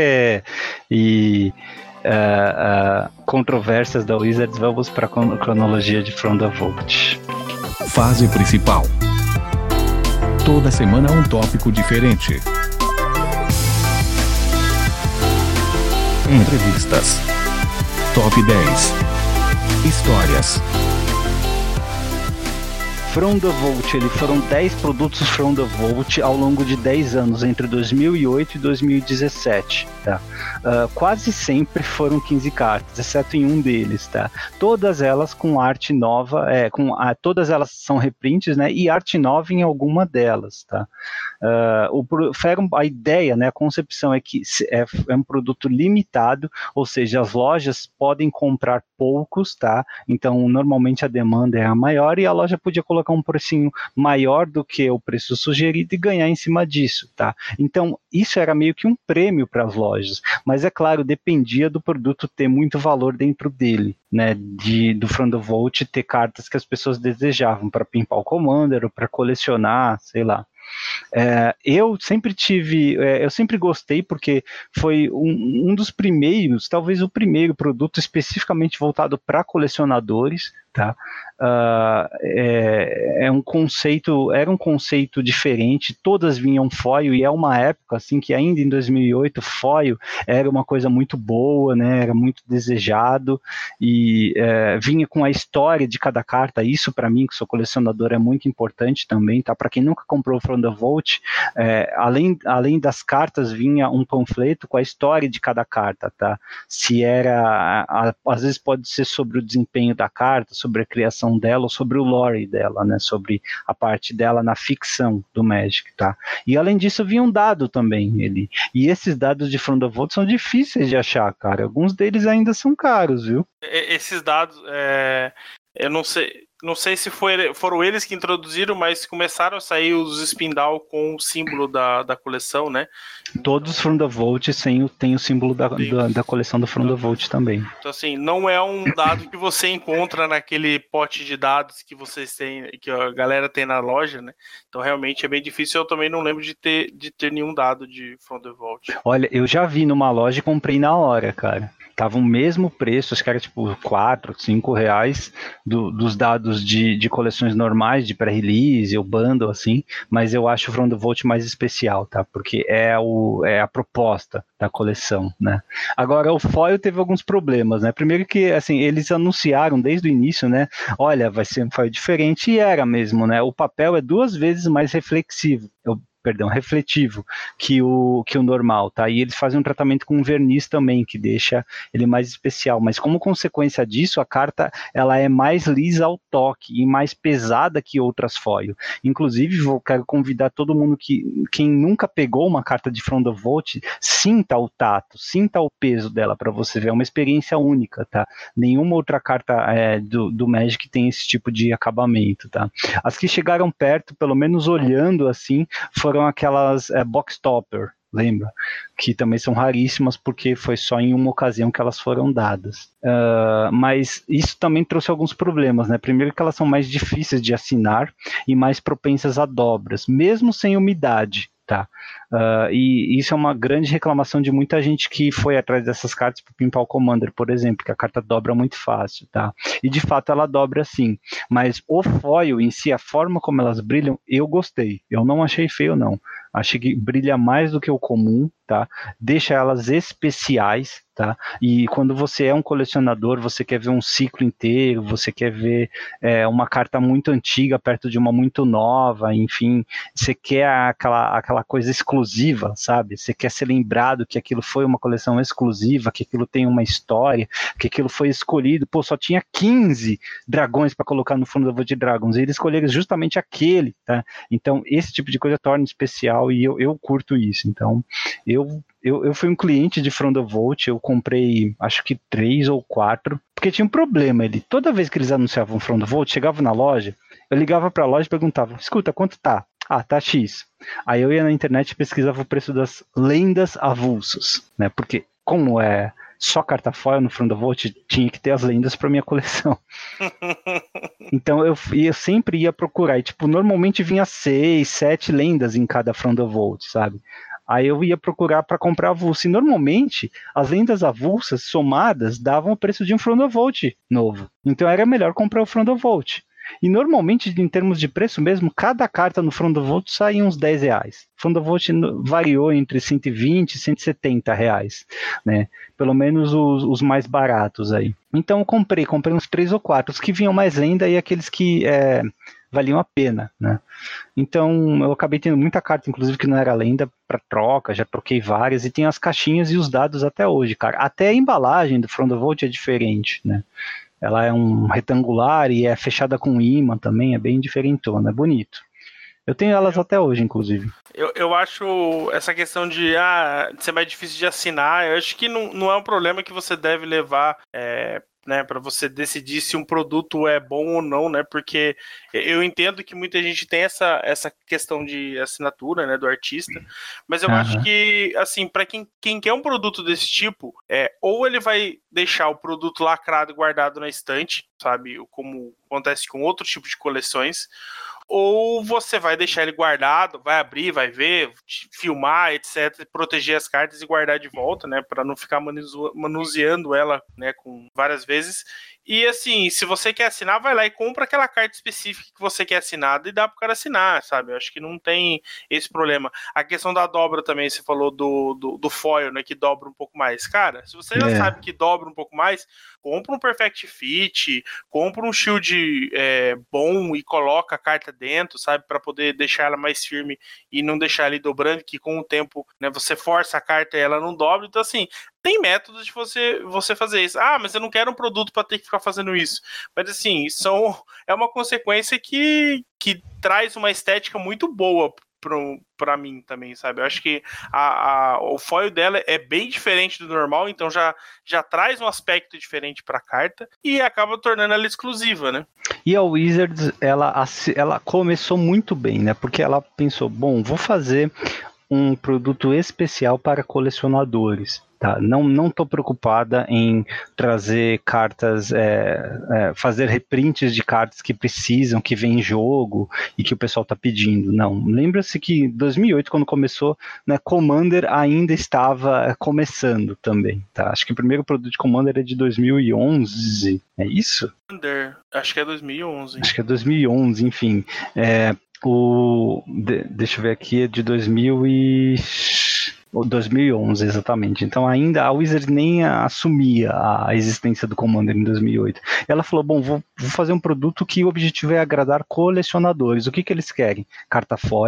e uh, uh, controvérsias da Wizards, vamos para a cronologia de From the Vault. Fase principal. Toda semana um tópico diferente. Entrevistas. Top dez. Histórias. From the Vault, ele foram dez produtos From the Vault ao longo de dez anos, entre dois mil e oito e dois mil e dezessete, tá? Uh, quase sempre foram quinze cartas, exceto em um deles, tá? Todas elas com arte nova, é, com, a, todas elas são reprints, né? E arte nova em alguma delas, tá? Uh, o, a ideia, né? A concepção é que é, é um produto limitado, ou seja, as lojas podem comprar poucos, tá? Então, normalmente a demanda é a maior e a loja podia colocar um precinho maior do que o preço sugerido e ganhar em cima disso, tá? Então, isso era meio que um prêmio para as lojas, mas é claro, dependia do produto ter muito valor dentro dele, né? De, do From the Vault ter cartas que as pessoas desejavam para pimpar o Commander ou para colecionar, sei lá. É, eu sempre tive, é, eu sempre gostei porque foi um, um dos primeiros, talvez o primeiro produto especificamente voltado para colecionadores, tá? Uh, é, é um conceito, era um conceito diferente, todas vinham foil e é uma época assim que ainda em dois mil e oito foil era uma coisa muito boa, né? Era muito desejado e é, vinha com a história de cada carta. Isso para mim que sou colecionador é muito importante também, tá? Para quem nunca comprou o From the Vault, é, além, além das cartas vinha um panfleto com a história de cada carta, tá? Se era, a, a, às vezes pode ser sobre o desempenho da carta, sobre a criação dela ou sobre o lore dela, né, sobre a parte dela na ficção do Magic, tá? E além disso vinha um dado também, ele. E esses dados de From the Vault são difíceis de achar, cara. Alguns deles ainda são caros, viu? Esses dados, é, eu não sei, não sei se foi, foram eles que introduziram, mas começaram a sair os Spindal com o símbolo da, da coleção, né? Todos From the Vault tem, tem o símbolo da, da, da coleção do From the Vault também. Então, assim, não é um dado que você encontra naquele pote de dados que vocês têm, que a galera tem na loja, né? Então, realmente é bem difícil. Eu também não lembro de ter, de ter nenhum dado de From the Vault. Olha, eu já vi numa loja e comprei na hora, cara. Tava o mesmo preço, acho que era tipo quatro, cinco reais do, dos dados de, de coleções normais, de pré-release, ou bundle, assim, mas eu acho o From the Vault mais especial, tá? Porque é, o, é a proposta da coleção, né? Agora, o foil teve alguns problemas, né? Primeiro que, assim, eles anunciaram desde o início, né? Olha, vai ser um foil diferente, e era mesmo, né? O papel é duas vezes mais reflexivo. Eu perdão, refletivo que o, que o normal, tá? E eles fazem um tratamento com verniz também, que deixa ele mais especial, mas como consequência disso, a carta ela é mais lisa ao toque e mais pesada que outras foil. Inclusive, vou quero convidar todo mundo que, quem nunca pegou uma carta de From the Vault, sinta o tato, sinta o peso dela para você ver, é uma experiência única, tá? Nenhuma outra carta é, do, do Magic tem esse tipo de acabamento, tá? As que chegaram perto, pelo menos olhando assim, foram aquelas é, box topper, lembra? Que também são raríssimas porque foi só em uma ocasião que elas foram dadas. Uh, mas isso também trouxe alguns problemas, né? Primeiro que elas são mais difíceis de assinar e mais propensas a dobras, mesmo sem umidade. Tá. Uh, e isso é uma grande reclamação de muita gente que foi atrás dessas cartas para pimpar o Commander, por exemplo, que a carta dobra muito fácil, tá? E de fato ela dobra sim, mas o foil em si, a forma como elas brilham, eu gostei, eu não achei feio não, achei que brilha mais do que o comum, tá? Deixa elas especiais, tá? E quando você é um colecionador, você quer ver um ciclo inteiro, você quer ver é, uma carta muito antiga perto de uma muito nova, enfim, você quer aquela, aquela coisa exclusiva, sabe? Você quer ser lembrado que aquilo foi uma coleção exclusiva, que aquilo tem uma história, que aquilo foi escolhido, pô, só tinha quinze dragões para colocar no fundo da Vault Dragons, e eles escolheram justamente aquele, tá? Então, esse tipo de coisa torna especial e eu, eu curto isso, então, eu Eu, eu fui um cliente de From the Vault, eu comprei acho que três ou quatro, porque tinha um problema, ele, toda vez que eles anunciavam From the Vault, chegava na loja, eu ligava para a loja e perguntava, escuta, quanto tá? Ah, tá X. Aí eu ia na internet e pesquisava o preço das lendas avulsas, né, porque como é só carta foil no From the Vault, tinha que ter as lendas para minha coleção. Então eu, eu sempre ia procurar, e tipo, normalmente vinha seis, sete lendas em cada From the Vault, sabe? Aí eu ia procurar para comprar avulso. E normalmente, as lendas avulsas somadas davam o preço de um From the Vault novo. Então era melhor comprar o From the Vault. E normalmente, em termos de preço mesmo, cada carta no From the Vault saía uns dez reais. O From the Vault variou entre cento e vinte e cento e setenta reais, né? Pelo menos os, os mais baratos aí. Então eu comprei, comprei uns três ou quatro. Os que vinham mais lenda e aqueles que é, valiam a pena, né? Então eu acabei tendo muita carta, inclusive que não era lenda, para troca, já troquei várias, e tem as caixinhas e os dados até hoje, cara. Até a embalagem do From the Vault é diferente, né? Ela é um retangular e é fechada com imã também, é bem diferentona, é bonito. Eu tenho elas até hoje, inclusive. Eu, eu acho essa questão de, ah, de ser mais difícil de assinar, eu acho que não, não é um problema que você deve levar, é, né, para você decidir se um produto é bom ou não, né, porque eu entendo que muita gente tem essa, essa questão de assinatura, né, do artista, mas eu uhum. acho que, assim, para quem, quem quer um produto desse tipo, é, ou ele vai deixar o produto lacrado e guardado na estante, sabe, como acontece com outros tipos de coleções, ou você vai deixar ele guardado, vai abrir, vai ver, filmar, etcétera, proteger as cartas e guardar de volta, né, para não ficar manuseando ela, né, com várias vezes. E assim, se você quer assinar, vai lá e compra aquela carta específica que você quer assinar e dá pro cara assinar, sabe? Eu acho que não tem esse problema. A questão da dobra também, você falou do, do, do foil, né, que dobra um pouco mais. Cara, se você já é. sabe que dobra um pouco mais, compra um Perfect Fit, compra um shield é, bom e coloca a carta dentro, sabe? Para poder deixar ela mais firme e não deixar ali dobrando, que com o tempo, né, você força a carta e ela não dobra. Então, assim, tem métodos de você, você fazer isso. Ah, mas eu não quero um produto para ter que ficar fazendo isso. Mas assim, são, é uma consequência que, que traz uma estética muito boa para mim também, sabe? Eu acho que a, a, o foil dela é bem diferente do normal, então já, já traz um aspecto diferente para a carta e acaba tornando ela exclusiva, né? E a Wizards, ela, ela começou muito bem, né? Porque ela pensou, bom, vou fazer um produto especial para colecionadores. Tá, não não estou preocupada em trazer cartas, é, é, fazer reprints de cartas que precisam, que vem em jogo e que o pessoal está pedindo. Não, lembra-se que em dois mil e oito, quando começou, né, Commander ainda estava começando também. Tá? Acho que o primeiro produto de Commander é de dois mil e onze, é isso? Commander, acho que é dois mil e onze. Acho que é dois mil e onze, enfim. É, o, de, deixa eu ver aqui, é de dois mil e... dois mil e onze, exatamente. Então ainda a Wizard nem assumia a existência do Commander em dois mil e oito. Ela falou, bom, vou, vou fazer um produto que o objetivo é agradar colecionadores. O que, que eles querem? Carta foil,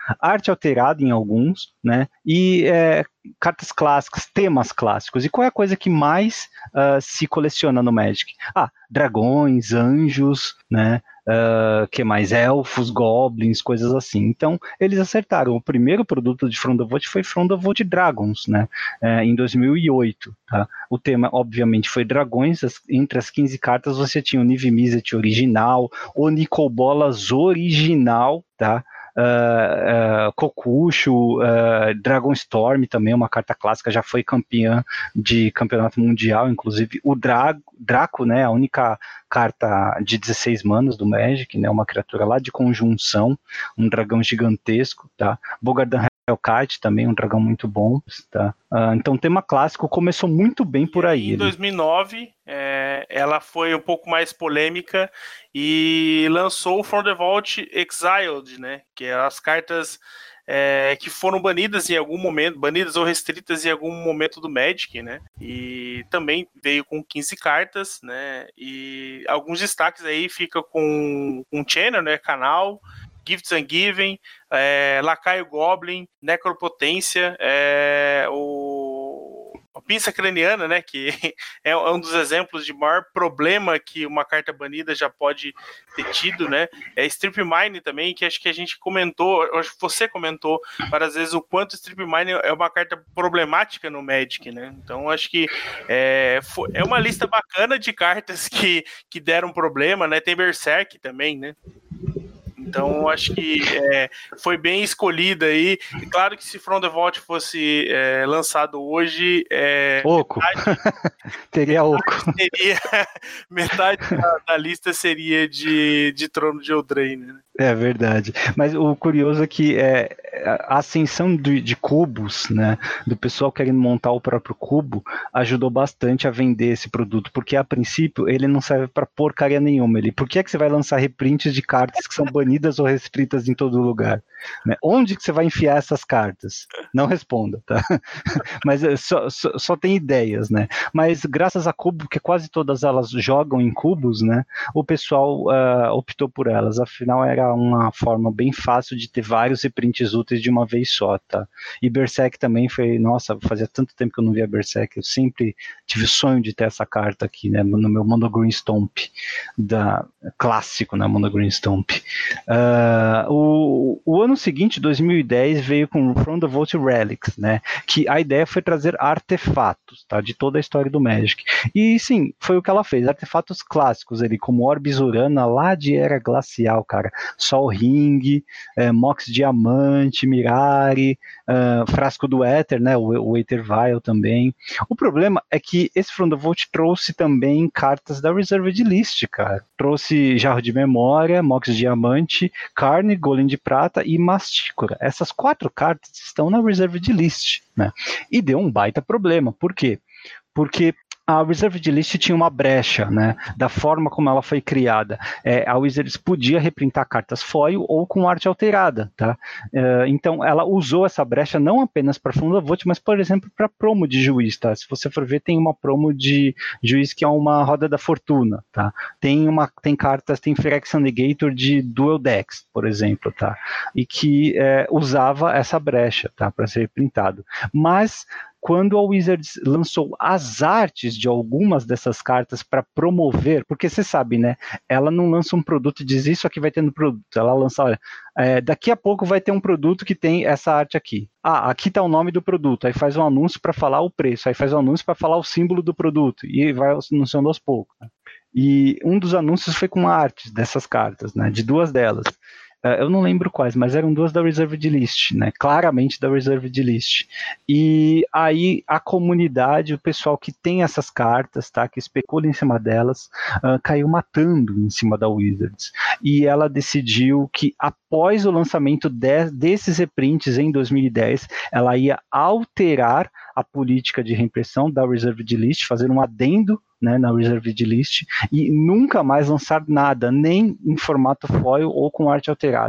arte alterada em alguns, né? E é, cartas clássicas, temas clássicos. E qual é a coisa que mais uh, se coleciona no Magic? Ah, dragões, anjos, né? Uh, que mais? Elfos, goblins, coisas assim. Então, eles acertaram. O primeiro produto de From the Vault foi From the Vault Dragons, né? Uh, em dois mil e oito. Tá? O tema, obviamente, foi dragões. As, entre as quinze cartas, você tinha o Niv Mizzet original, o Nicol Bolas original, tá? Uh, uh, Kokushu, uh, Dragon Storm também, uma carta clássica, já foi campeã de campeonato mundial, inclusive o Dra- Draco, né, a única carta de dezesseis manas do Magic, né, uma criatura lá de conjunção, um dragão gigantesco, tá? Bogardan Hellkite também, um dragão muito bom, tá? Uh, então o tema clássico começou muito bem por aí. Em dois mil e nove, é, ela foi um pouco mais polêmica e lançou o From the Vault Exiled, né? Que é as cartas é, que foram banidas em algum momento, banidas ou restritas em algum momento do Magic, né? E também veio com quinze cartas, né? E alguns destaques aí fica com um channel, né? Canal, Gifts and Given, é, Lacaio Goblin, Necropotência, é, o, a Pinça Craniana, né, que é um dos exemplos de maior problema que uma carta banida já pode ter tido, né, é Strip Mine também, que acho que a gente comentou, acho que você comentou várias vezes o quanto Strip Mine é uma carta problemática no Magic, né, então acho que é, foi, é uma lista bacana de cartas que, que deram problema, né, tem Berserk também, né. Então, acho que é, foi bem escolhida aí. E claro que se From the Vault fosse é, lançado hoje... É, oco. Metade, teria metade oco. Seria, metade da, da lista seria de, de Trono de Eldraine, né? É verdade. Mas o curioso é que é, a ascensão de, de cubos, né, do pessoal querendo montar o próprio cubo, ajudou bastante a vender esse produto, porque a princípio ele não serve para porcaria nenhuma. Ele, por que, é que você vai lançar reprints de cartas que são banidas ou restritas em todo lugar? Né? Onde que você vai enfiar essas cartas? Não responda, tá? Mas só, só, só tem ideias, né? Mas graças a cubo, que quase todas elas jogam em cubos, né, o pessoal uh, optou por elas. Afinal, era uma forma bem fácil de ter vários reprints úteis de uma vez só, tá? E Berserk também foi, nossa, fazia tanto tempo que eu não via Berserk, eu sempre tive o sonho de ter essa carta aqui, né, no meu Mono Green Stomp, da, clássico, né, Mono Green Stomp. Uh, o, o ano seguinte, dois mil e dez, veio com From the Vault Relics, né, que a ideia foi trazer artefatos, tá, de toda a história do Magic. E sim, foi o que ela fez, artefatos clássicos ali, como Orbis Urana, lá de Era Glacial, cara, Sol Ring, é, Mox Diamante, Mirari, uh, Frasco do Éter, né, o, o Aether Vial também. O problema é que esse From the Vault trouxe também cartas da Reserved List, cara. Trouxe Jarro de Memória, Mox Diamante, Carne, Golem de Prata e Mastícora. Essas quatro cartas estão na Reserved List, né? E deu um baita problema. Por quê? Porque a Reserved List tinha uma brecha, né, da forma como ela foi criada. É, a Wizards podia reprintar cartas foil ou com arte alterada, tá? É, então ela usou essa brecha não apenas para From the Vault, mas por exemplo para promo de juiz, tá? Se você for ver, tem uma promo de juiz que é uma roda da fortuna, tá? Tem uma, tem cartas, tem Phyrexian Negator de Dual Decks, por exemplo, tá? E que é, usava essa brecha, tá, para ser reprintado. Mas quando a Wizards lançou as artes de algumas dessas cartas para promover, porque você sabe, né, ela não lança um produto e diz isso aqui vai ter no produto, ela lança, olha, é, daqui a pouco vai ter um produto que tem essa arte aqui. Ah, aqui está o nome do produto, aí faz um anúncio para falar o preço, aí faz um anúncio para falar o símbolo do produto, e vai anunciando aos poucos. Né? E um dos anúncios foi com artes dessas cartas, né, de duas delas. Eu não lembro quais, mas eram duas da Reserved List, né? Claramente da Reserved List. E aí a comunidade, o pessoal que tem essas cartas, tá? Que especula em cima delas, uh, caiu matando em cima da Wizards. E ela decidiu que após o lançamento de, desses reprints em dois mil e dez, ela ia alterar a política de reimpressão da Reserved List, fazer um adendo, né, na Reserved List, e nunca mais lançar nada, nem em formato foil ou com arte alterada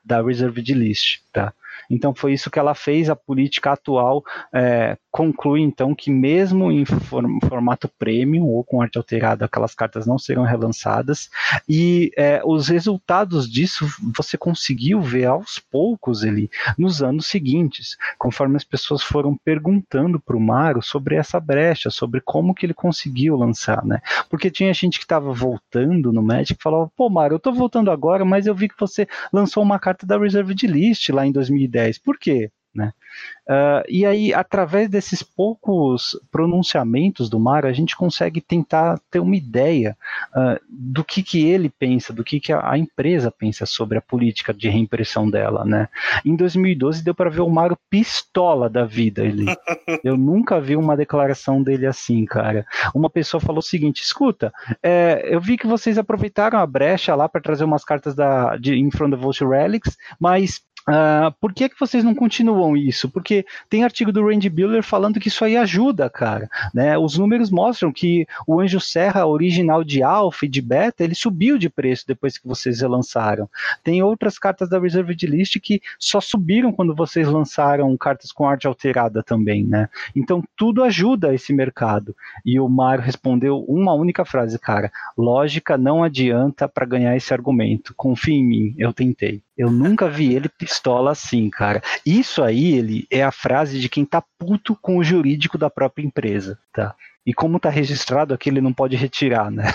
da Reserved List, tá? Então foi isso que ela fez. A política atual é, conclui então que mesmo em form- formato premium ou com arte alterada, aquelas cartas não serão relançadas, e é, os resultados disso você conseguiu ver aos poucos ali, nos anos seguintes, conforme as pessoas foram perguntando para o Maru sobre essa brecha, sobre como que ele conseguiu lançar, né? Porque tinha gente que estava voltando no Magic e falava, pô Maru, eu tô voltando agora, mas eu vi que você lançou uma carta da Reserved List lá em dois mil e dez, por quê? Né? Uh, e aí, através desses poucos pronunciamentos do Maru, a gente consegue tentar ter uma ideia uh, do que, que ele pensa, do que, que a, a empresa pensa sobre a política de reimpressão dela, né? Em dois mil e doze deu para ver o Maru pistola da vida. Ele, eu nunca vi uma declaração dele assim, cara. Uma pessoa falou o seguinte, escuta, é, eu vi que vocês aproveitaram a brecha lá para trazer umas cartas da, de In Front of Vault Relics, mas Uh, por que, que vocês não continuam isso? Porque tem artigo do Randy Buehler falando que isso aí ajuda, cara, né? Os números mostram que o Anjo Serra original de Alpha e de Beta, ele subiu de preço depois que vocês relançaram. Tem outras cartas da Reserved List que só subiram quando vocês lançaram cartas com arte alterada também, né? Então tudo ajuda esse mercado. E o Maru respondeu uma única frase, cara, lógica não adianta para ganhar esse argumento, confia em mim, eu tentei. Eu nunca vi ele pistola assim, cara. Isso aí, ele é a frase de quem tá puto com o jurídico da própria empresa, tá? E como tá registrado aqui, ele não pode retirar, né?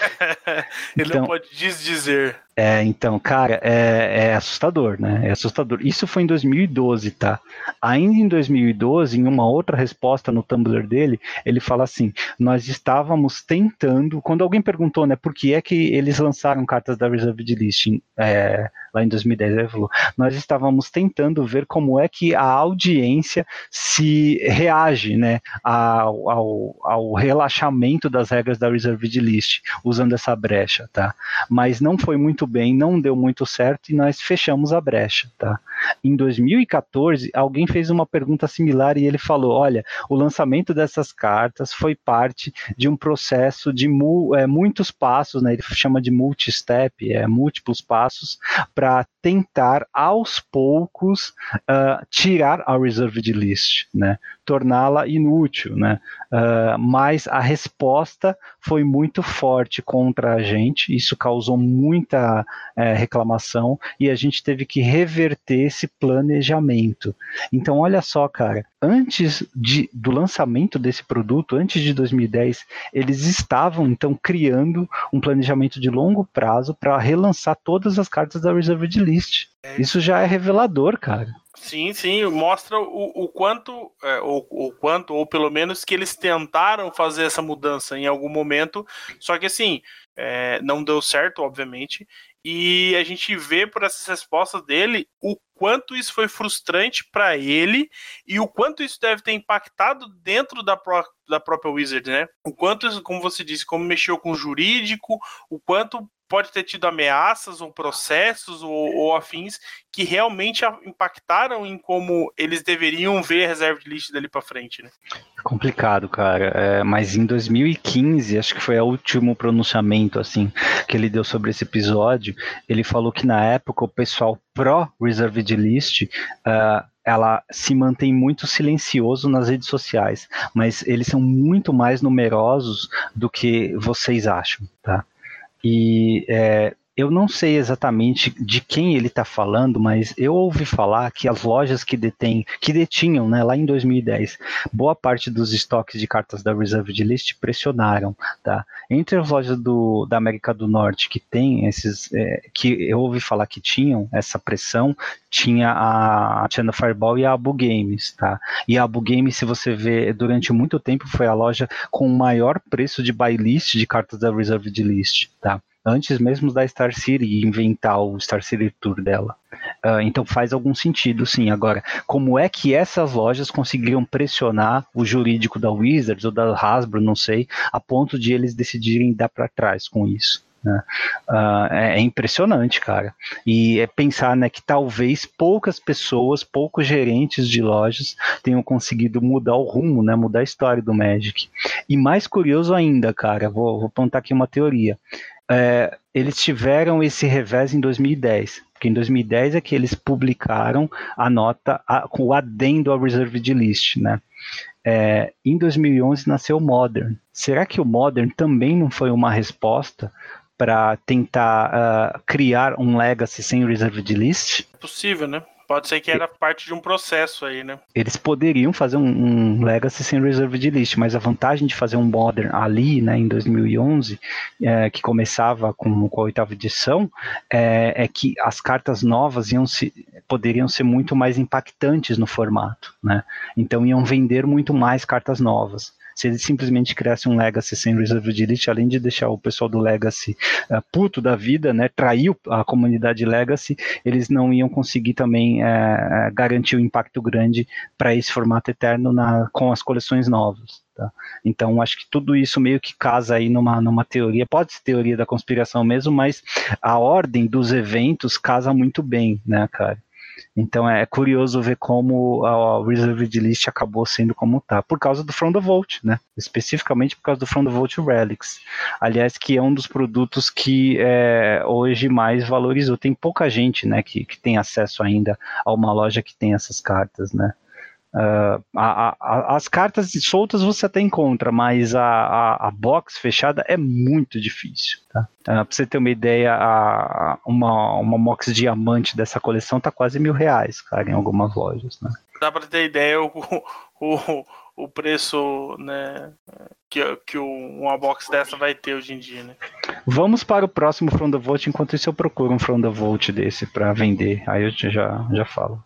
Ele então, não pode desdizer. É, então, cara, é, é assustador, né? É assustador. Isso foi em dois mil e doze, tá? Ainda em dois mil e doze, em uma outra resposta no Tumblr dele, ele fala assim, nós estávamos tentando, quando alguém perguntou, né, por que é que eles lançaram cartas da Reserved List é, lá em dois mil e dez, ele falou, nós estávamos tentando ver como é que a audiência se reage, né, ao, ao, ao relaxamento das regras da Reserved List, usando essa brecha, tá? Mas não foi muito bem, não deu muito certo e nós fechamos a brecha, tá? Em dois mil e quatorze, alguém fez uma pergunta similar e ele falou, olha, o lançamento dessas cartas foi parte de um processo de mu- é, muitos passos, né? Ele chama de multi-step, é, múltiplos passos, para tentar aos poucos uh, tirar a Reserved List, né? Torná-la inútil, né? Uh, mas a resposta foi muito forte contra a gente, isso causou muita é, reclamação e a gente teve que reverter esse planejamento. Então olha só, cara, antes de, do lançamento desse produto, antes de dois mil e dez, eles estavam então criando um planejamento de longo prazo para relançar todas as cartas da Reserved List. Isso já é revelador, cara. Sim, sim, mostra o, o quanto, é, o, o quanto, ou pelo menos que eles tentaram fazer essa mudança em algum momento, só que assim, é, não deu certo, obviamente, e a gente vê por essas respostas dele o quanto isso foi frustrante para ele e o quanto isso deve ter impactado dentro da, pró- da própria Wizard, né? O quanto isso, como você disse, como mexeu com o jurídico, o quanto pode ter tido ameaças ou processos ou, ou afins que realmente impactaram em como eles deveriam ver a Reserved List dali para frente, né? Complicado, cara. É, mas em dois mil e quinze, acho que foi o último pronunciamento assim que ele deu sobre esse episódio, ele falou que na época o pessoal pró-Reserved List uh, ela se mantém muito silencioso nas redes sociais, mas eles são muito mais numerosos do que vocês acham, tá? E é, eu não sei exatamente de quem ele está falando, mas eu ouvi falar que as lojas que detêm, que detinham, né, lá em dois mil e dez, boa parte dos estoques de cartas da Reserved List pressionaram, tá? Entre as lojas do, da América do Norte que tem esses, é, que eu ouvi falar que tinham essa pressão, tinha a Channel Fireball e a Abu Games, tá? E a Abu Games, se você vê, durante muito tempo foi a loja com o maior preço de buy list de cartas da Reserved List, tá? Antes mesmo da Star City inventar o Star City Tour dela. Uh, então faz algum sentido, sim. Agora, como é que essas lojas conseguiram pressionar o jurídico da Wizards ou da Hasbro, não sei, a ponto de eles decidirem dar para trás com isso? Né? Uh, é, é impressionante, cara. E é pensar, né, que talvez poucas pessoas, poucos gerentes de lojas tenham conseguido mudar o rumo, né, mudar a história do Magic. E mais curioso ainda, cara, vou, vou apontar aqui uma teoria. É, eles tiveram esse revés em dois mil e dez, Porque em dois mil e dez é que eles publicaram a nota a, com o adendo ao Reserved List, né? É, em dois mil e onze nasceu o Modern. Será que o Modern também não foi uma resposta para tentar uh, criar um legacy sem Reserved List? É possível, né? Pode ser que era parte de um processo aí, né? Eles poderiam fazer um, um legacy sem Reserved List, mas a vantagem de fazer um Modern ali, né, em dois mil e onze, é, que começava com, com a oitava edição, é, é que as cartas novas iam se, poderiam ser muito mais impactantes no formato, né? Então iam vender muito mais cartas novas. Se eles simplesmente criassem um Legacy sem Reserved List, além de deixar o pessoal do Legacy uh, puto da vida, né, trair a comunidade Legacy, eles não iam conseguir também uh, garantir um impacto grande para esse formato eterno na, com as coleções novas. Tá? Então, acho que tudo isso meio que casa aí numa, numa teoria, pode ser teoria da conspiração mesmo, mas a ordem dos eventos casa muito bem, né, cara? Então é curioso ver como a Reserved List acabou sendo como tá, por causa do From the Vault, né? Especificamente por causa do From the Vault Relics. Aliás, que é um dos produtos que é, hoje mais valorizou. Tem pouca gente, né, que, que tem acesso ainda a uma loja que tem essas cartas, né? Uh, a, a, as cartas soltas você até encontra, mas a, a, a box fechada é muito difícil, tá? Uh, pra você ter uma ideia, a, a, uma, uma box diamante dessa coleção tá quase mil reais, cara, em algumas lojas, né? Dá pra ter ideia o, o, o preço, né, que, que uma box dessa vai ter hoje em dia, né? Vamos para o próximo From the Vault, enquanto isso eu procuro um From the Vault desse pra vender, aí eu já, já falo.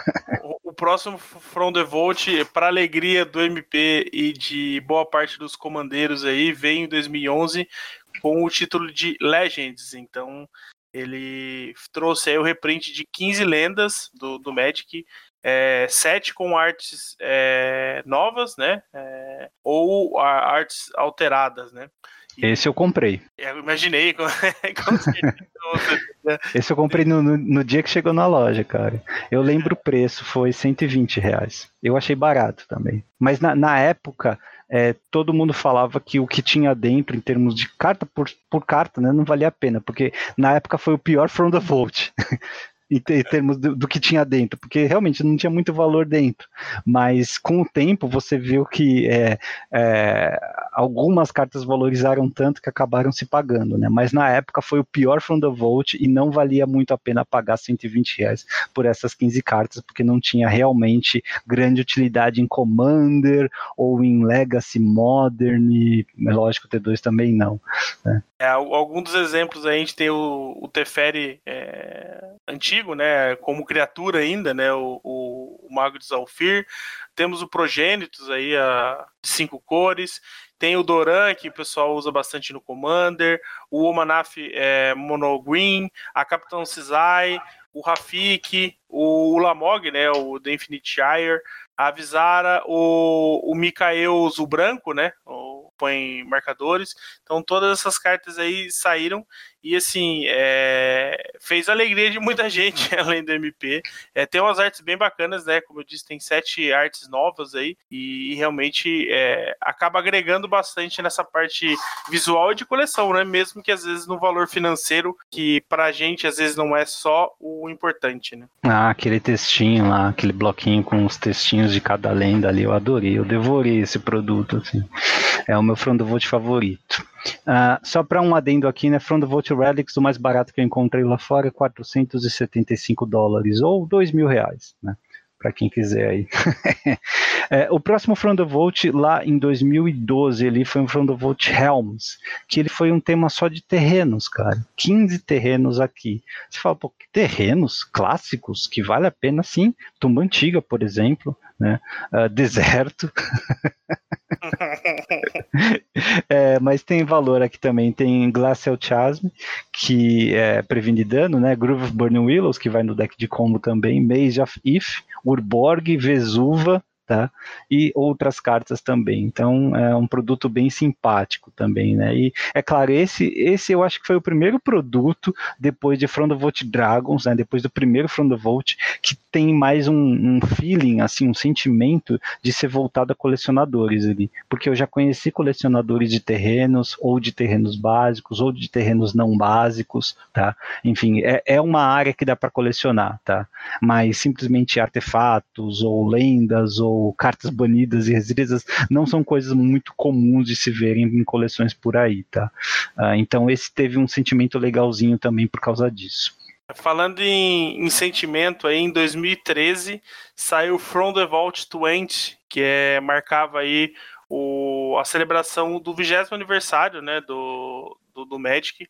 O próximo From the Vault, para alegria do M P e de boa parte dos comandeiros aí, veio em dois mil e onze com o título de Legends. Então ele trouxe aí o reprint de quinze lendas do, do Magic, é, sete com artes é, novas, né? É, ou a, artes alteradas, né? E esse eu comprei. Eu imaginei. Com, esse eu comprei no, no, no dia que chegou na loja, cara. Eu lembro o preço, foi cento e vinte reais. Eu achei barato também. Mas na, na época, é, todo mundo falava que o que tinha dentro, em termos de carta por, por carta, né, não valia a pena. Porque na época foi o pior From the Vault. Em termos do, do que tinha dentro, porque realmente não tinha muito valor dentro, mas com o tempo você viu que é, é, algumas cartas valorizaram tanto que acabaram se pagando, né? Mas na época foi o pior From the Vault e não valia muito a pena pagar cento e vinte reais por essas quinze cartas, porque não tinha realmente grande utilidade em Commander ou em Legacy Modern, e lógico, T dois também não, né? É, alguns dos exemplos aí, a gente tem o, o Teferi é, antigo, né, como criatura ainda, né, o, o, o Mago de Zalfir. Temos o Progenitus aí, a, de cinco cores. Tem o Doran, que o pessoal usa bastante no Commander. O Omanaf é, Mono Green. A Capitão Cisai. O Rafik. O Ulamog, né, o The Infinite Shire. A Vizara. O, o Mikael Branco, né, o põe marcadores. Então todas essas cartas aí saíram e assim é, fez a alegria de muita gente além do M P. É, tem umas artes bem bacanas, né? Como eu disse, tem sete artes novas aí e, e realmente é, acaba agregando bastante nessa parte visual e de coleção, né? Mesmo que às vezes no valor financeiro, que pra gente às vezes não é só o importante, né? Ah, aquele textinho lá, aquele bloquinho com os textinhos de cada lenda ali, eu adorei, eu devorei esse produto, assim. É o meu From the Vault favorito. Uh, só para um adendo aqui, né? From the Vault Relics, o mais barato que eu encontrei lá fora é quatrocentos e setenta e cinco dólares, ou dois mil reais, né? Para quem quiser aí. É, o próximo From the Vault, lá em dois mil e doze, ele foi um From the Vault Helms, que ele foi um tema só de terrenos, cara. quinze terrenos aqui. Você fala, pô, que terrenos clássicos que vale a pena, sim. Tumba Antiga, por exemplo, né? Uh, deserto. É, mas tem valor aqui também. Tem Glacial Chasm, que é previne dano, né? Groove of Burning Willows, que vai no deck de combo também. Maze of Ith, Urborg, Vesuva, tá? E outras cartas também. Então, é um produto bem simpático também, né? E, é claro, esse, esse eu acho que foi o primeiro produto, depois de From the Vault Dragons, né? Depois do primeiro From the Vault, que tem mais um, um feeling, assim, um sentimento de ser voltado a colecionadores ali. Porque eu já conheci colecionadores de terrenos, ou de terrenos básicos, ou de terrenos não básicos, tá? Enfim, é, é uma área que dá para colecionar, tá? Mas simplesmente artefatos, ou lendas, ou cartas banidas e restritas não são coisas muito comuns de se verem em coleções por aí, tá? Uh, então esse teve um sentimento legalzinho também por causa disso. Falando em, em sentimento, aí, em dois mil e treze saiu From the Vault vinte, que é, marcava aí o, a celebração do vigésimo aniversário, né, do, do, do Magic.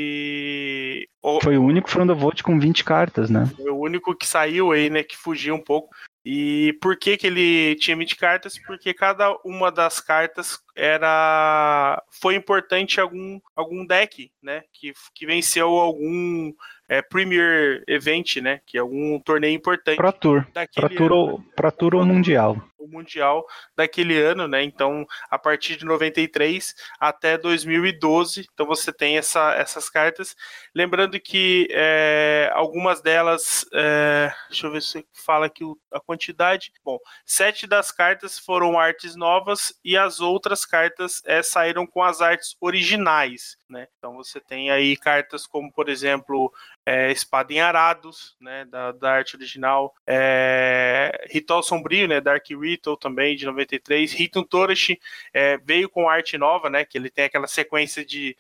E o, foi o único From the Vault com vinte cartas, né? Foi o único que saiu aí, né, que fugia um pouco. E por que que ele tinha vinte cartas? Porque cada uma das cartas era foi importante em algum, algum deck, né, que, que venceu algum é, Premier Event, né, que é algum torneio importante. Pro Tour, Pro Tour, ou, Pro Tour ou Mundial. O Mundial daquele ano, né, então a partir de noventa e três até dois mil e doze, então você tem essa, essas cartas, lembrando que é, algumas delas, é, deixa eu ver se fala aqui a quantidade, bom, sete das cartas foram artes novas e as outras cartas é, saíram com as artes originais, né, então você tem aí cartas como, por exemplo, é, Espada em Arados, né, da, da arte original, é, Ritual Sombrio, né, Dark Ritual também, de noventa e três, Ritum Toresh é, veio com arte nova, né, que ele tem aquela sequência de,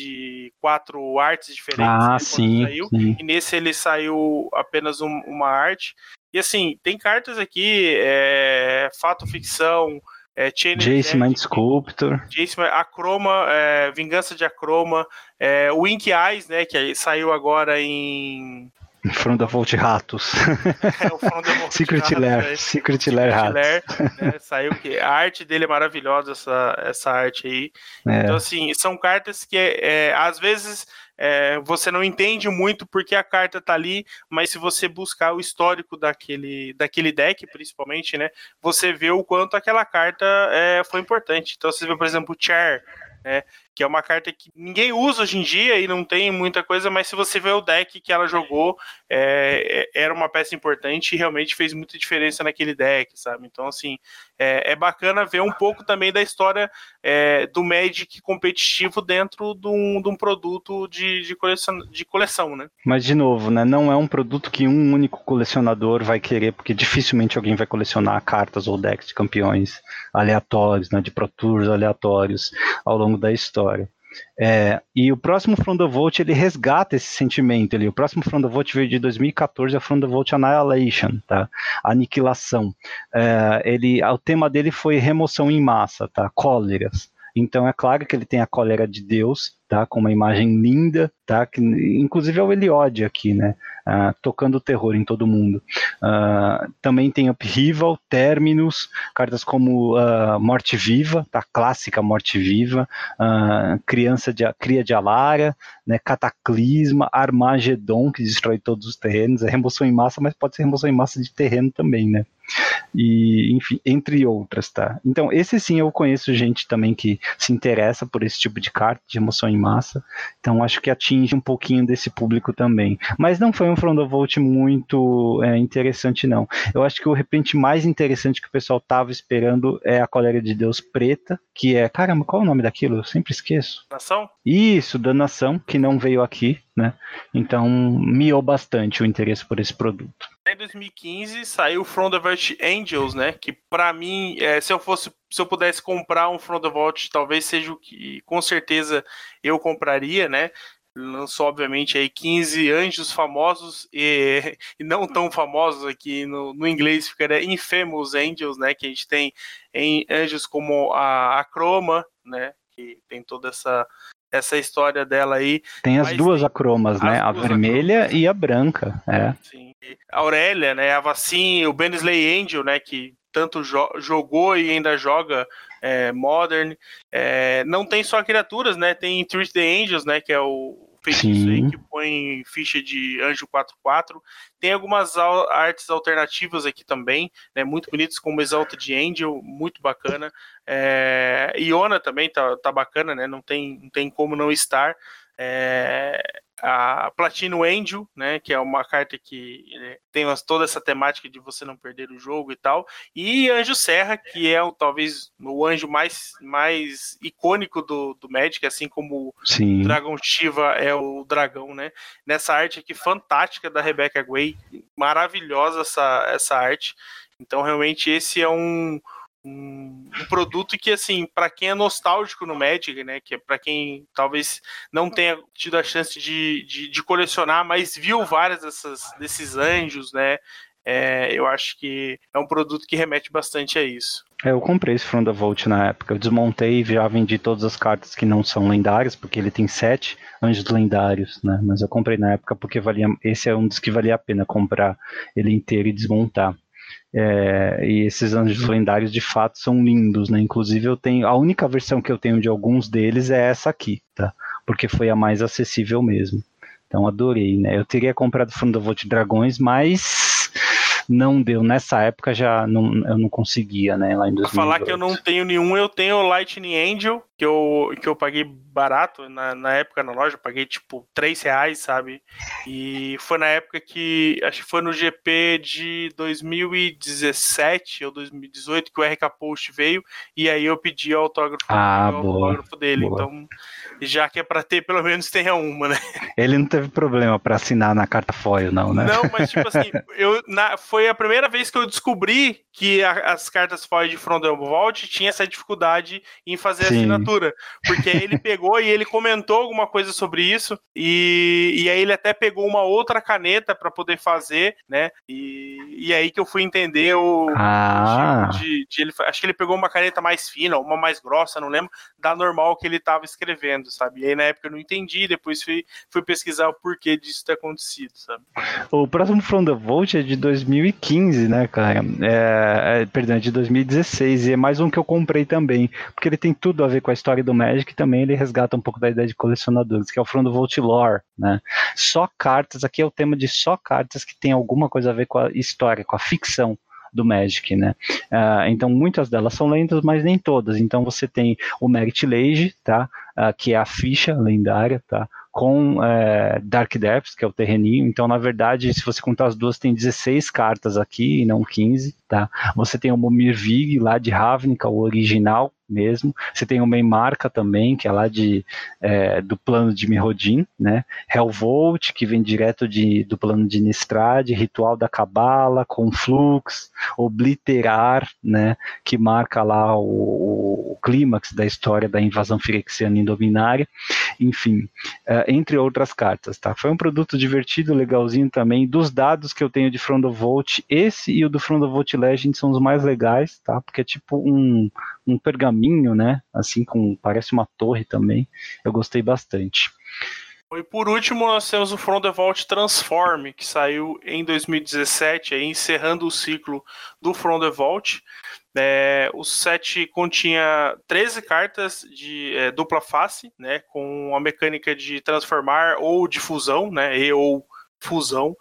de quatro artes diferentes, ah, né, sim, saiu, sim. E nesse ele saiu apenas um, uma arte, e assim, tem cartas aqui, é, Fato Ficção, é, Jace Mind Sculptor, Jace, Acroma, é, Vingança de Acroma, é, Wink Eyes, né, que saiu agora em From the Vault Ratos. É, o From the Vault Secret Ratos, Lair, né? Secret, Secret Lair Ratos. Lair, né? Saiu que a arte dele é maravilhosa, essa, essa arte aí. É. Então, assim, são cartas que é, às vezes é, você não entende muito porque a carta tá ali, mas se você buscar o histórico daquele, daquele deck, principalmente, né? Você vê o quanto aquela carta é, foi importante. Então, você vê, por exemplo, o Chair, né, que é uma carta que ninguém usa hoje em dia e não tem muita coisa, mas se você vê o deck que ela jogou, é, era uma peça importante e realmente fez muita diferença naquele deck, sabe? Então, assim, é, é bacana ver um pouco também da história é, do Magic competitivo dentro de um, de um produto de, de, coleção, de coleção, né? Mas, de novo, né, não é um produto que um único colecionador vai querer, porque dificilmente alguém vai colecionar cartas ou decks de campeões aleatórios, né, de Pro Tours aleatórios ao longo da história. É, e o próximo From the Vault, ele resgata esse sentimento ali. O próximo From the Vault veio de dois mil e catorze, é o From the Vault Annihilation, tá? Aniquilação. É, ele, o tema dele foi remoção em massa, tá? Cóleras. Então é claro que ele tem a cólera de Deus, tá? Com uma imagem linda, tá? Que, inclusive é o Eliod aqui, né? Uh, tocando terror em todo mundo. Uh, também tem Upheaval, Terminus, cartas como uh, Morte Viva, tá? Clássica Morte Viva, uh, Criança de, Cria de Alara, né? Cataclisma, Armagedon, que destrói todos os terrenos, é remoção em massa, mas pode ser remoção em massa de terreno também, né? E, enfim, entre outras, tá? Então, esse sim eu conheço gente também que se interessa por esse tipo de carta, de remoção em massa, então acho que atinge um pouquinho desse público também. Mas não foi um From the Vault muito é, interessante, não. Eu acho que o repente mais interessante que o pessoal tava esperando é a Cólera de Deus Preta, que é, caramba, qual é o nome daquilo? Eu sempre esqueço. Nação? Isso, da Nação, que não veio aqui, né? Então, miou bastante o interesse por esse produto. Em dois mil e quinze saiu From the Vault Angels, né? Que pra mim, é, se eu fosse, se eu pudesse comprar um From the Vault, talvez seja o que com certeza eu compraria, né? Lançou, obviamente, aí quinze anjos famosos e, e não tão famosos aqui no, no inglês, ficaria Infamous Angels, né? Que a gente tem em anjos como a Acroma, né? Que tem toda essa, essa história dela aí. Tem as duas Acromas, né? A vermelha acromas. E a branca, é. Sim. A Aurélia, né? A Vacin, o Bensley Angel, né? Que tanto jo- jogou e ainda joga é, Modern. É, não tem só criaturas, né? Tem Treat the Angels, né? Que é o feitiço aí que põe ficha de anjo quatro quatro. Tem algumas artes alternativas aqui também, né, muito bonitas, como Exalted Angel, muito bacana. É, Iona também tá, tá bacana, né, não tem, não tem como não estar. É, a Platino Angel, né, que é uma carta que né, tem toda essa temática de você não perder o jogo e tal, e Anjo Serra, que é o, talvez o anjo mais, mais icônico do, do Magic, assim como Sim. o Dragon Shiva é o dragão, né, nessa arte aqui fantástica da Rebecca Guay, maravilhosa essa, essa arte. Então realmente esse é um Um, um produto que, assim, para quem é nostálgico no Magic, né, que é para quem talvez não tenha tido a chance de, de, de colecionar, mas viu várias dessas, desses anjos, né, é, eu acho que é um produto que remete bastante a isso. É, eu comprei esse From the Vault na época, eu desmontei e já vendi todas as cartas que não são lendárias, porque ele tem sete anjos lendários, né, mas eu comprei na época porque valia, esse é um dos que valia a pena comprar ele inteiro e desmontar. É, e esses anjos lendários de fato são lindos, né? Inclusive eu tenho, a única versão que eu tenho de alguns deles é essa aqui, tá? Porque foi a mais acessível mesmo. Então adorei, né? Eu teria comprado From the Vault Dragões, mas não deu. Nessa época já não, eu não conseguia, né? Lá em dois mil e oito. Pra falar que eu não tenho nenhum, eu tenho o Lightning Angel, que eu, que eu paguei barato na, na época na loja, eu paguei tipo três reais, sabe? E foi na época que, acho que foi no G P de dois mil e dezessete ou dois mil e dezoito que o R K Post veio, e aí eu pedi o autógrafo, ah, o boa, autógrafo dele, boa. Então já que é pra ter, pelo menos tenha uma, né? Ele não teve problema pra assinar na carta foil, não, né? Não, mas tipo assim, eu, na, foi a primeira vez que eu descobri que a, as cartas foil de From the Vault tinha essa dificuldade em fazer Sim. assinatura, porque aí ele pegou e ele comentou alguma coisa sobre isso, e, e aí ele até pegou uma outra caneta pra poder fazer, né, e, e aí que eu fui entender o, ah. o tipo de, de ele, acho que ele pegou uma caneta mais fina, uma mais grossa, não lembro, da normal que ele tava escrevendo, sabe, e aí na época eu não entendi, depois fui, fui pesquisar o porquê disso ter acontecido, sabe. O próximo From the Vault é de dois mil e quinze, né, cara, é, é, perdão, é de dois mil e dezesseis, e é mais um que eu comprei também, porque ele tem tudo a ver com a história do Magic, e também ele resgata um pouco da ideia de colecionadores, que é o From the Vault Lore, né, só cartas, aqui é o tema de só cartas que tem alguma coisa a ver com a história, com a ficção do Magic, né? Uh, então muitas delas são lendas, mas nem todas. Então você tem o Merit Lage, tá? Uh, que é a ficha lendária, tá? Com uh, Dark Depths, que é o terreninho. Então, na verdade, se você contar as duas, tem dezesseis cartas aqui e não quinze, tá? Você tem o Momir Vig lá de Ravnica, o original mesmo. Você tem o Meimarca também, que é lá de, é, do plano de Mirrodin, né? Hellvolt, que vem direto de, do plano de Nistrad, Ritual da Cabala, Conflux, Obliterar, né? Que marca lá o, o clímax da história da invasão firexiana indominária, enfim, uh, entre outras cartas, tá? Foi um produto divertido, legalzinho também. Dos dados que eu tenho de From the Vault, esse e o do From the Vault Legend são os mais legais, tá? Porque é tipo um, um pergaminho, né? Assim, com, parece uma torre também. Eu gostei bastante. E por último, nós temos o From the Vault Transform, que saiu em dois mil e dezessete, aí, encerrando o ciclo do From the Vault. É, o set continha treze cartas de é, dupla face, né, com a mecânica de transformar ou de fusão, né, e ou fusão.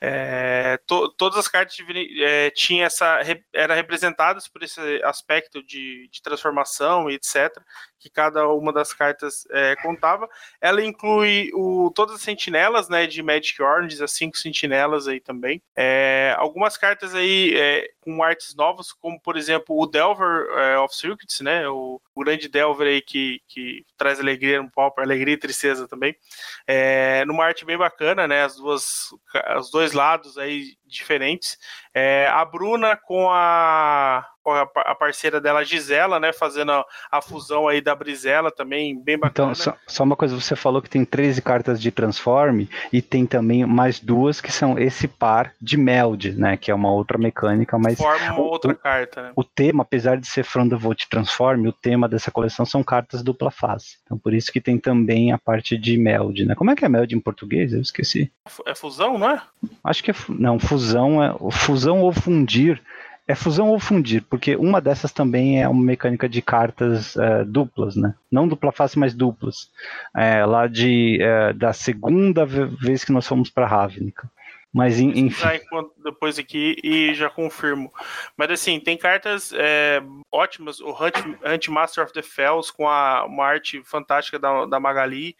É, to, todas as cartas de, é, tinha essa, eram representadas por esse aspecto de, de transformação e etcétera, que cada uma das cartas é, contava. Ela inclui o, todas as sentinelas, né, de Magic Orange, as cinco sentinelas aí também. É, algumas cartas aí é, com artes novas, como por exemplo o Delver é, of Circuits, né, o, o grande Delver aí que, que traz alegria no Pauper, alegria e tristeza também. É, numa arte bem bacana, né, as duas, os dois lados aí diferentes. É, a Bruna com a, com a parceira dela, a Gisela, né, fazendo a, a fusão aí da Brisela também, bem bacana. Então, só, só uma coisa, você falou que tem treze cartas de Transform e tem também mais duas que são esse par de Meld, né, que é uma outra mecânica, mas... Forma uma o, outra o, carta, né? O tema, apesar de ser From the Vault Transform, o tema dessa coleção são cartas dupla face. Então, por isso que tem também a parte de Meld, né? Como é que é Meld em português? Eu esqueci. É fusão, não é? Acho que é... Não, fusão é... Fusão ou fundir É fusão ou fundir, porque uma dessas também é uma mecânica de cartas uh, duplas, né? Não dupla face, mas duplas. É, lá de, uh, da segunda vez que nós fomos para Ravnica. Mas enfim. Depois aqui e já confirmo. Mas assim, tem cartas é, ótimas. O Hunt, Hunt Master of the Fells com a, uma arte fantástica da, da Magali.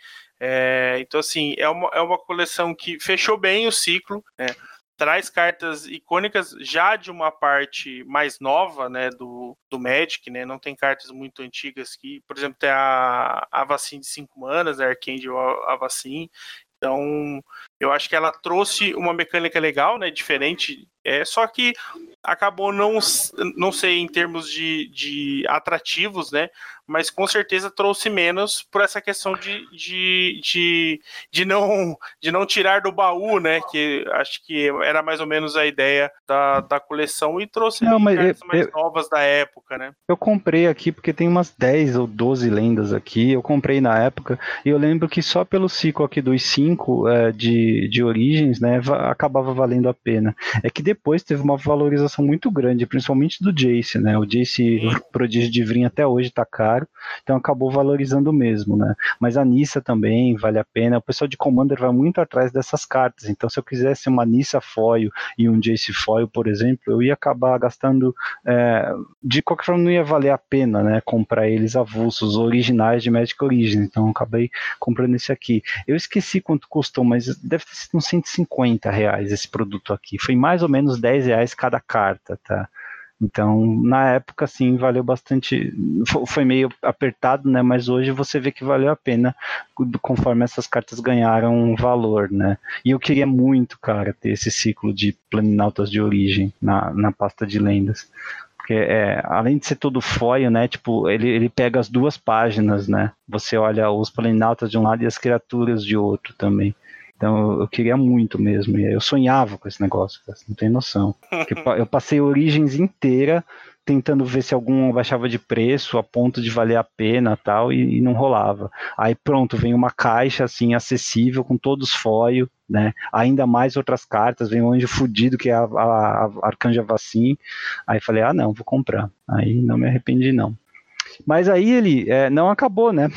É, então, assim, é uma, é uma coleção que fechou bem o ciclo, né? Traz cartas icônicas já de uma parte mais nova, né, do, do Magic, né? Não tem cartas muito antigas que, por exemplo, tem a Avacyn de cinco manas, a Arcangel Avacyn. Então, eu acho que ela trouxe uma mecânica legal, né, diferente, é, só que acabou não, não sei em termos de, de atrativos, né, mas com certeza trouxe menos por essa questão de, de, de, de, não, de não tirar do baú, né, que acho que era mais ou menos a ideia da, da coleção e trouxe não, mas cartas eu, mais eu, novas da época, né. Eu comprei aqui porque tem umas dez ou doze lendas aqui, eu comprei na época, e eu lembro que só pelo ciclo aqui dos cinco é, de, de origens, né, acabava valendo a pena. É que depois teve uma valorização muito grande, principalmente do Jace, né, o Jace Prodígio de Vryn até hoje tá caro, então acabou valorizando mesmo, né, mas a Nissa também vale a pena, o pessoal de Commander vai muito atrás dessas cartas, então se eu quisesse uma Nissa foil e um Jace foil, por exemplo, eu ia acabar gastando, é, de qualquer forma não ia valer a pena, né, comprar eles avulsos, originais de Magic Origins, então eu acabei comprando esse aqui. Eu esqueci quanto custou, mas deve ter sido uns cento e cinquenta reais esse produto aqui, foi mais ou menos dez reais cada carta, tá? Então, na época, sim, valeu bastante, foi meio apertado, né, mas hoje você vê que valeu a pena, conforme essas cartas ganharam valor, né, e eu queria muito, cara, ter esse ciclo de Planinautas de Origem na, na pasta de lendas. Porque, é, além de ser todo foil, né, tipo, ele, ele pega as duas páginas, né, você olha os planinautas de um lado e as criaturas de outro também. Então eu, eu queria muito mesmo, e eu sonhava com esse negócio, você não tem noção. Porque eu passei a Origins inteira tentando ver se algum baixava de preço a ponto de valer a pena tal, e, e não rolava. Aí pronto, vem uma caixa assim acessível com todos foil, né? Ainda mais outras cartas, vem um anjo fudido que é a, a, a Arcanja Avacyn. Aí falei, ah não, vou comprar. Aí não me arrependi não. Mas aí ele é, não acabou, né?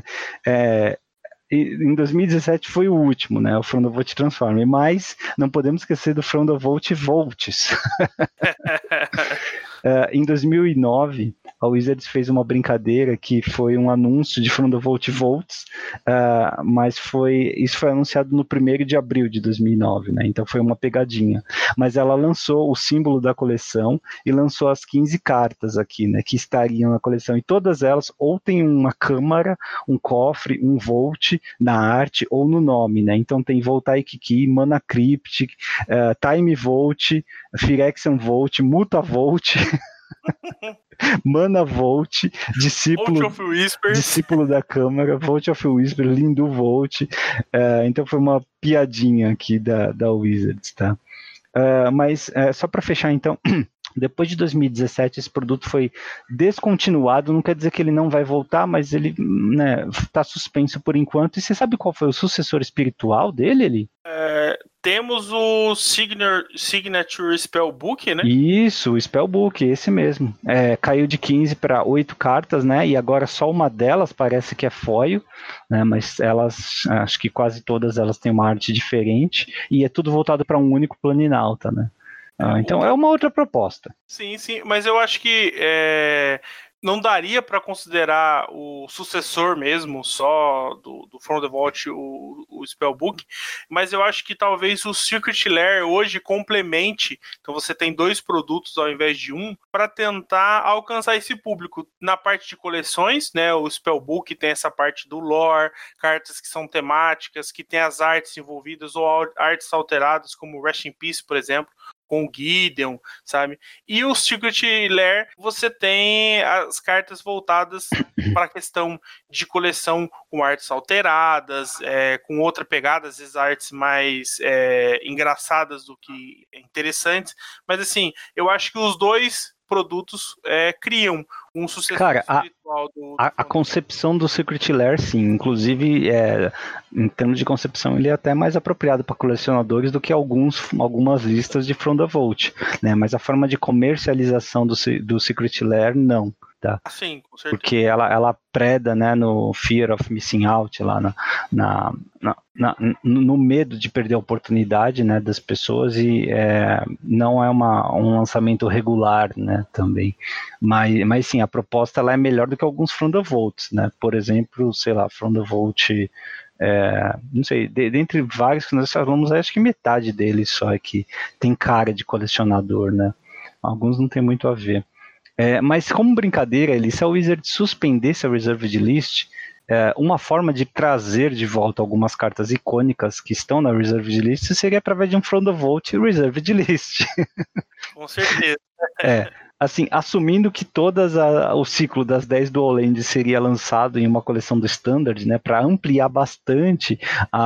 é, em dois mil e dezessete foi o último, né? O From the Vault Transform, mas não podemos esquecer do From the Vault Volts. Uh, em dois mil e nove, a Wizards fez uma brincadeira que foi um anúncio de From the Vault Volts, uh, mas foi, isso foi anunciado no primeiro de abril de dois mil e nove, né? Então foi uma pegadinha. Mas ela lançou o símbolo da coleção e lançou as quinze cartas aqui, né? Que estariam na coleção. E todas elas ou tem uma câmara, um cofre, um Volt na arte ou no nome, né? Então tem Voltaic Key, Mana Crypt, uh, Time Volt, Phyrexian Volt, Muta Volt, Mana Volt, discípulo, discípulo da Câmara, Volt of Whisper, Lindu Volt. Uh, então foi uma piadinha aqui da, da Wizards, tá? Uh, mas uh, só para fechar então, depois de dois mil e dezessete esse produto foi descontinuado, não quer dizer que ele não vai voltar, mas ele, né, tá suspenso por enquanto. E você sabe qual foi o sucessor espiritual dele, Eli? É, temos o Signature, Signature Spellbook, né? Isso, o Spellbook, esse mesmo. É, caiu de quinze para oito cartas, né? E agora só uma delas parece que é foil, né? Mas elas, acho que quase todas elas têm uma arte diferente e é tudo voltado para um único planinauta, né? Ah, então é uma outra proposta. Sim, sim, mas eu acho que é, não daria para considerar o sucessor mesmo, só do, do From the Vault, o, o Spellbook, mas eu acho que talvez o Secret Lair hoje complemente, então você tem dois produtos ao invés de um, para tentar alcançar esse público. Na parte de coleções, né, o Spellbook tem essa parte do lore, cartas que são temáticas, que tem as artes envolvidas ou artes alteradas, como Rest in Peace, por exemplo, com o Gideon, sabe? E o Secret Lair, você tem as cartas voltadas para a questão de coleção com artes alteradas, é, com outra pegada, às vezes artes mais é, engraçadas do que interessantes, mas assim, eu acho que os dois produtos é, criam um sucessor Cara, a, espiritual do, do a, a concepção do Secret Lair, sim. Inclusive, é, em termos de concepção, ele é até mais apropriado para colecionadores do que alguns, algumas listas de From the Vault, né? Mas a forma de comercialização do, do Secret Lair, não. Tá? Sim, com certeza. Porque ela, ela preda, né, no fear of missing out, lá na, na, na, na, no medo de perder a oportunidade, né, das pessoas, e é, não é uma, um lançamento regular, né, também. Mas, mas sim, a proposta ela é melhor do que alguns From the Vaults, né? Por exemplo, sei lá, From the Vault, é, não sei, de, dentre vários que nós falamos, acho que metade deles só é que tem cara de colecionador, né? Alguns não tem muito a ver. É, mas como brincadeira, ele, se a Wizard suspendesse a Reserved List, é, uma forma de trazer de volta algumas cartas icônicas que estão na Reserved List seria através de um From the Vault Reserved List. Com certeza. É, assim, assumindo que todas a, o ciclo das dez Dual Lands seria lançado em uma coleção do Standard, né, para ampliar bastante a,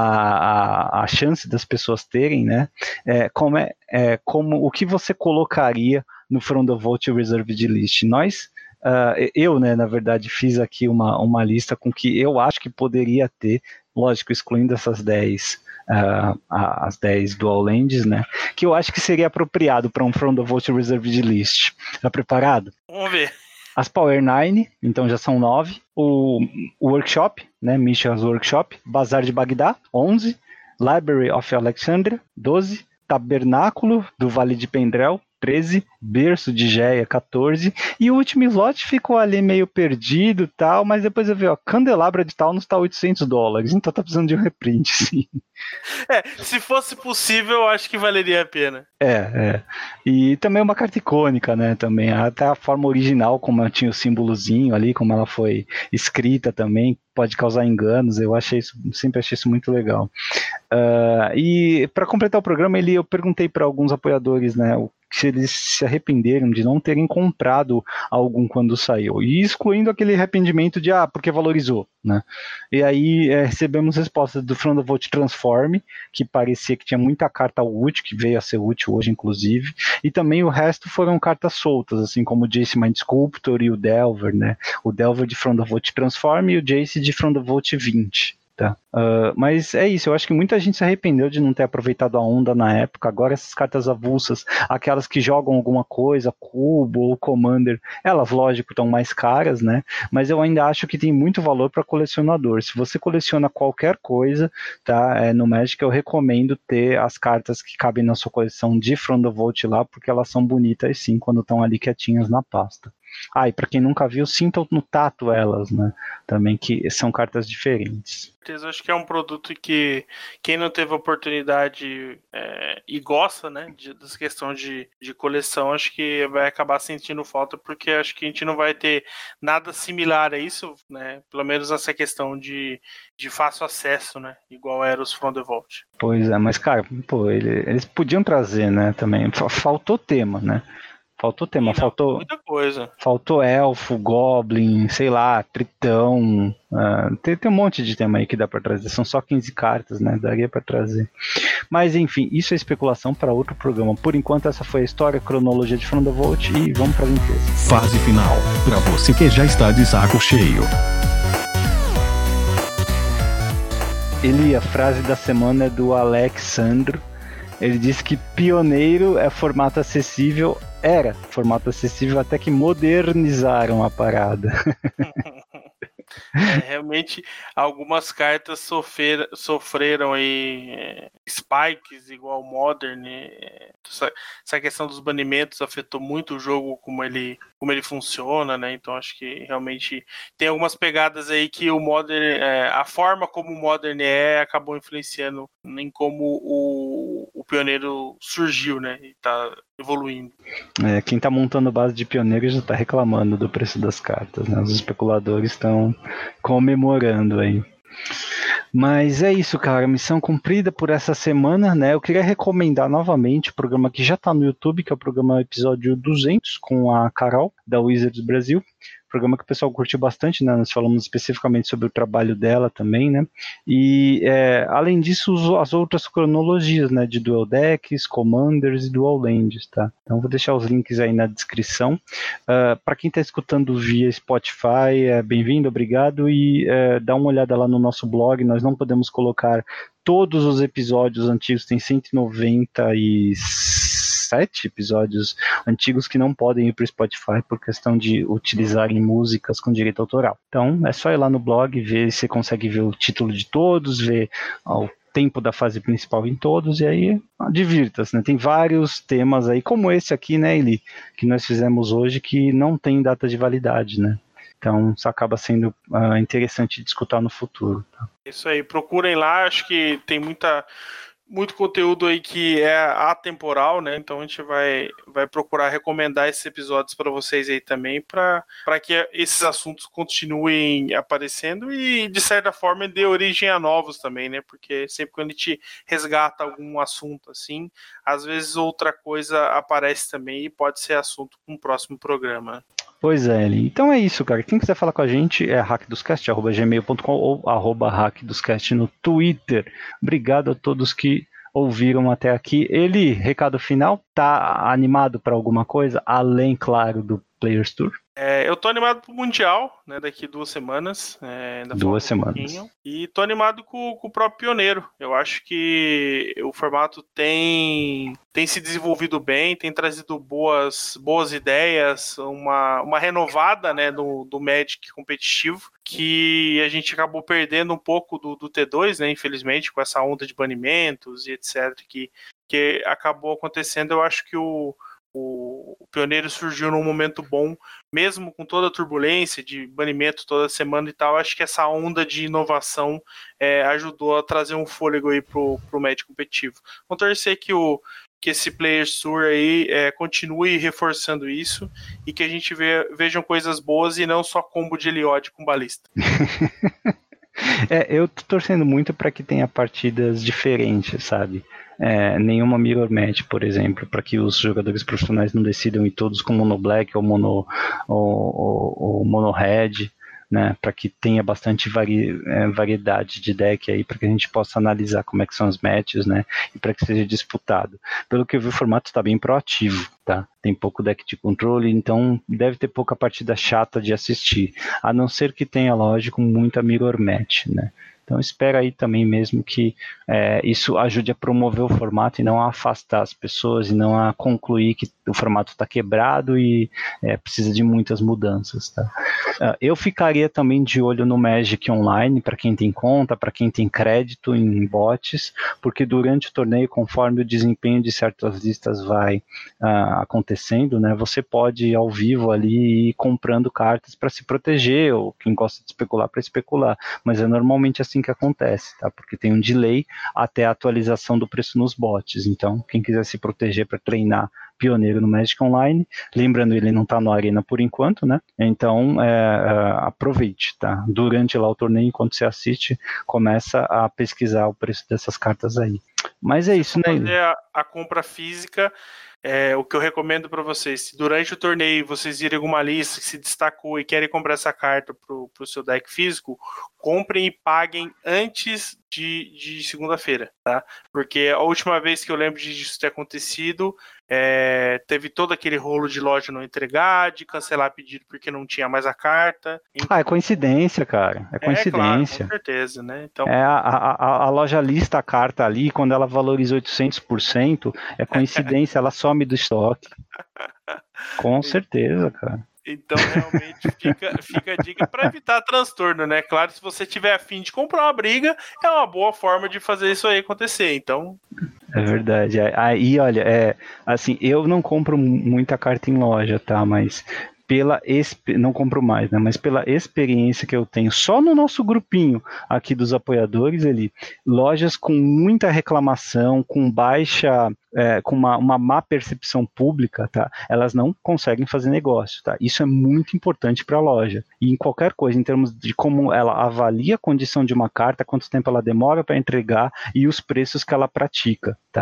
a, a chance das pessoas terem, né, é, como, é, é, como o que você colocaria no From the Vault Reserved List. Nós, uh, eu, né, na verdade, fiz aqui uma, uma lista com que eu acho que poderia ter, lógico, excluindo essas dez, uh, as dez Dual Lands, né, que eu acho que seria apropriado para um From the Vault Reserved List. Tá preparado? Vamos ver. As Power nove, então já são nove. O, o Workshop, né, Mishra's Workshop. Bazar de Bagdá, onze. Library of Alexandria, doze. Tabernáculo do Vale de Pendrell, treze, Berço de Geia, quatorze, e o último slot ficou ali meio perdido e tal, mas depois eu vi, ó, Candelabra de Taunus tá oitocentos dólares, então tá precisando de um reprint, sim. É, se fosse possível, eu acho que valeria a pena. É, é. E também uma carta icônica, né, também, até a forma original, como ela tinha o símbolozinho ali, como ela foi escrita também, pode causar enganos, eu achei isso, sempre achei isso muito legal. Uh, e para completar o programa, ele, eu perguntei para alguns apoiadores, né, se eles se arrependeram de não terem comprado algum quando saiu, e excluindo aquele arrependimento de, ah, porque valorizou, né? E aí é, recebemos respostas do From the Vault Transform, que parecia que tinha muita carta útil, que veio a ser útil hoje, inclusive, e também o resto foram cartas soltas, assim como o Jace Mind Sculptor e o Delver, né? O Delver de From the Vault Transform e o Jace de From the Vault vinte. Tá. Uh, mas é isso, eu acho que muita gente se arrependeu de não ter aproveitado a onda na época. Agora essas cartas avulsas, aquelas que jogam alguma coisa, Cubo ou Commander, elas lógico estão mais caras, né? Mas eu ainda acho que tem muito valor para colecionador. Se você coleciona qualquer coisa, tá? É, no Magic eu recomendo ter as cartas que cabem na sua coleção de From the Vault lá, porque elas são bonitas sim quando estão ali quietinhas na pasta. Ah, e para quem nunca viu, sintam no tato elas, né? Também que são cartas diferentes. Eu acho que é um produto que quem não teve oportunidade é, e gosta, né, de, dessa questão de, de coleção, acho que vai acabar sentindo falta, porque acho que a gente não vai ter nada similar a isso, né? Pelo menos essa questão de, de fácil acesso, né? Igual era os From the Vault. Pois é, mas cara, pô, ele, eles podiam trazer, né? Também faltou tema, né? Faltou tema, não, faltou muita coisa. Faltou elfo, goblin, sei lá, tritão. Uh, tem, tem um monte de tema aí que dá pra trazer. São só quinze cartas, né? Daria pra trazer. Mas enfim, isso é especulação para outro programa. Por enquanto, essa foi a história, a cronologia de From the Vault e vamos pra limpeza. Fase final. Pra você que já está de saco cheio. Eli, a frase da semana é do Alexandro. Ele disse que pioneiro é formato acessível. Era formato acessível até que modernizaram a parada. É, realmente, algumas cartas sofrer, sofreram aí, é, spikes igual Modern. É, essa, essa questão dos banimentos afetou muito o jogo, como ele, como ele funciona, né? Então acho que realmente tem algumas pegadas aí que o Modern, é, a forma como o Modern é, acabou influenciando em como o, o Pioneiro surgiu, né? E tá evoluindo. É, quem tá montando base de Pioneiro já tá reclamando do preço das cartas, né? Os especuladores estão comemorando aí. Mas é isso, cara, missão cumprida por essa semana, né? Eu queria recomendar novamente o programa que já tá no YouTube, que é o programa episódio duzentos com a Carol. da Wizards Brasil, programa que o pessoal curtiu bastante, né? Nós falamos especificamente sobre o trabalho dela também, né? E, é, além disso, as outras cronologias, né? De Dual Decks, Commanders e Dual Lands, tá? Então, vou deixar os links aí na descrição. Uh, para quem está escutando via Spotify, é, bem-vindo, obrigado, e é, dá uma olhada lá no nosso blog. Nós não podemos colocar todos os episódios antigos, tem cento e noventa e sete episódios antigos que não podem ir para o Spotify por questão de utilizarem músicas com direito autoral. Então, é só ir lá no blog, ver se você consegue ver o título de todos, ver ó, o tempo da fase principal em todos, e aí divirta-se, né? Tem vários temas aí, como esse aqui, né, Eli, que nós fizemos hoje, que não tem data de validade, né? Então, isso acaba sendo uh, interessante de escutar no futuro. Tá? Isso aí, procurem lá, acho que tem muita... muito conteúdo aí que é atemporal, né? Então a gente vai, vai procurar recomendar esses episódios para vocês aí também, para que esses assuntos continuem aparecendo e, de certa forma, dê origem a novos também, né? Porque sempre quando a gente resgata algum assunto assim, às vezes outra coisa aparece também e pode ser assunto para um próximo programa. Pois é, Eli. Então é isso, cara. Quem quiser falar com a gente é hackdoscast arroba gmail ponto com ou arroba hackdoscast no Twitter. Obrigado a todos que ouviram até aqui. Eli, recado final, tá animado para alguma coisa, além, claro, do Players Tour? É, eu tô animado pro Mundial, né, daqui duas semanas. É, ainda duas um semanas. Pouquinho. E tô animado com, com o próprio Pioneiro. Eu acho que o formato tem, tem se desenvolvido bem, tem trazido boas, boas ideias, uma, uma renovada, né, do, do Magic competitivo, que a gente acabou perdendo um pouco do, do T dois, né, infelizmente, com essa onda de banimentos e etcétera, que, que acabou acontecendo. Eu acho que o O Pioneiro surgiu num momento bom, mesmo com toda a turbulência de banimento toda semana e tal. Acho que essa onda de inovação é, ajudou a trazer um fôlego aí pro, pro Magic competitivo. Vamos torcer que, o, que esse Players Tour aí é, continue reforçando isso e que a gente ve, vejam coisas boas e não só combo de Eliod com balista. É, eu tô torcendo muito para que tenha partidas diferentes, sabe? É, nenhuma mirror match, por exemplo, para que os jogadores profissionais não decidam ir todos com mono black ou mono, ou, ou, ou mono red, né, para que tenha bastante vari, é, variedade de deck aí, para que a gente possa analisar como é que são as matches, né, e para que seja disputado. Pelo que eu vi, o formato está bem proativo, tá? Tem pouco deck de controle, então deve ter pouca partida chata de assistir, a não ser que tenha, lógico, muita mirror match, né. Então espera aí também mesmo que é, isso ajude a promover o formato e não a afastar as pessoas e não a concluir que o formato está quebrado e é, precisa de muitas mudanças. Tá? Uh, eu ficaria também de olho no Magic Online, para quem tem conta, para quem tem crédito em bots, porque durante o torneio, conforme o desempenho de certas listas vai uh, acontecendo, né, você pode ir ao vivo ali ir comprando cartas para se proteger, ou quem gosta de especular para especular, mas é normalmente assim que acontece, tá? Porque tem um delay até a atualização do preço nos bots. Então, quem quiser se proteger para treinar Pioneiro no Magic Online, lembrando, ele não está no Arena por enquanto, né? Então, é, é, aproveite, tá? Durante lá o torneio, enquanto você assiste, começa a pesquisar o preço dessas cartas aí. Mas é isso, né? Fazer a, a compra física. É, o que eu recomendo para vocês, se durante o torneio vocês virem alguma lista que se destacou e querem comprar essa carta para o seu deck físico, comprem e paguem antes de, de segunda-feira, tá? Porque a última vez que eu lembro disso ter acontecido, é, teve todo aquele rolo de loja não entregar, de cancelar pedido porque não tinha mais a carta. Então... Ah, é coincidência, cara. É coincidência. É, claro, com certeza, né? Então... É, a, a, a loja lista a carta ali, quando ela valoriza oitocentos por cento, é coincidência, ela some do estoque. Com certeza, cara. Então, realmente, fica, fica a dica para evitar transtorno, né? Claro, se você tiver a fim de comprar uma briga, é uma boa forma de fazer isso aí acontecer, então... É verdade. Aí, olha, é, assim, eu não compro muita carta em loja, tá? Mas... pela não compro mais, né? Mas pela experiência que eu tenho só no nosso grupinho aqui dos apoiadores ali, lojas com muita reclamação, com baixa, é, com uma, uma má percepção pública, tá? Elas não conseguem fazer negócio, tá? Isso é muito importante para a loja. E em qualquer coisa, em termos de como ela avalia a condição de uma carta, quanto tempo ela demora para entregar e os preços que ela pratica, tá?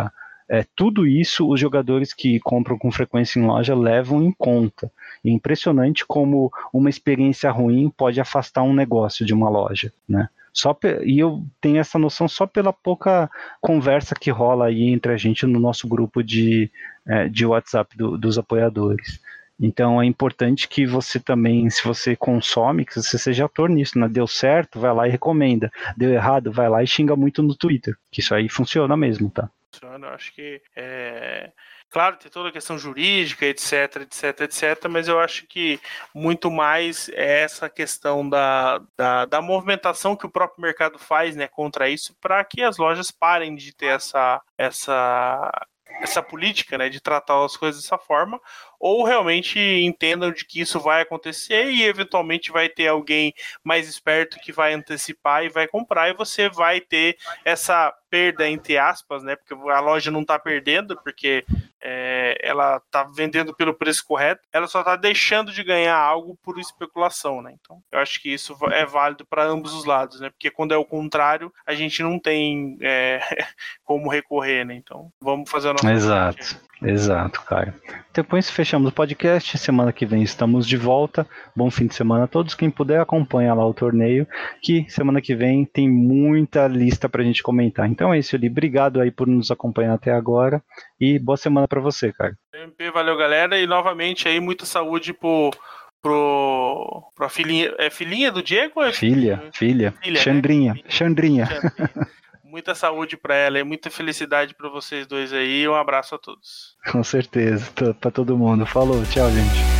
é, tudo isso os jogadores que compram com frequência em loja levam em conta. É impressionante como uma experiência ruim pode afastar um negócio de uma loja, né? Só pe... E eu tenho essa noção só pela pouca conversa que rola aí entre a gente no nosso grupo de, é, de WhatsApp do, dos apoiadores. Então é importante que você também, se você consome, que você seja ator nisso, né? Deu certo, vai lá e recomenda. Deu errado, vai lá e xinga muito no Twitter. Que isso aí funciona mesmo, tá? Eu acho que é... Claro, tem toda a questão jurídica, etc, etc, etc, mas eu acho que muito mais é essa questão da, da, da movimentação que o próprio mercado faz, né, contra isso, para que as lojas parem de ter essa, essa, essa política, né, de tratar as coisas dessa forma, ou realmente entendam de que isso vai acontecer e eventualmente vai ter alguém mais esperto que vai antecipar e vai comprar, e você vai ter essa perda, entre aspas, né, porque a loja não está perdendo, porque é, ela está vendendo pelo preço correto, ela só está deixando de ganhar algo por especulação, né? Então, eu acho que isso é válido para ambos os lados, né? Porque quando é o contrário, a gente não tem é, como recorrer, né? Então, vamos fazer a nossa Exato, parte. Exato, Caio. Então, com isso, fechamos o podcast. Semana que vem estamos de volta. Bom fim de semana a todos. Quem puder, acompanha lá o torneio, que semana que vem tem muita lista pra gente comentar. Então é isso, Eli. Obrigado aí por nos acompanhar até agora e boa semana pra você, Caio. M P, valeu, galera. E novamente aí, muita saúde pro... Pro, pro filhinha, é filhinha do Diego? Ou é filha, filha, filha, Xandrinha, né? Xandrinha. Xandrinha. Muita saúde para ela e muita felicidade para vocês dois aí. Um abraço a todos. Com certeza, para todo mundo. Falou, tchau, gente.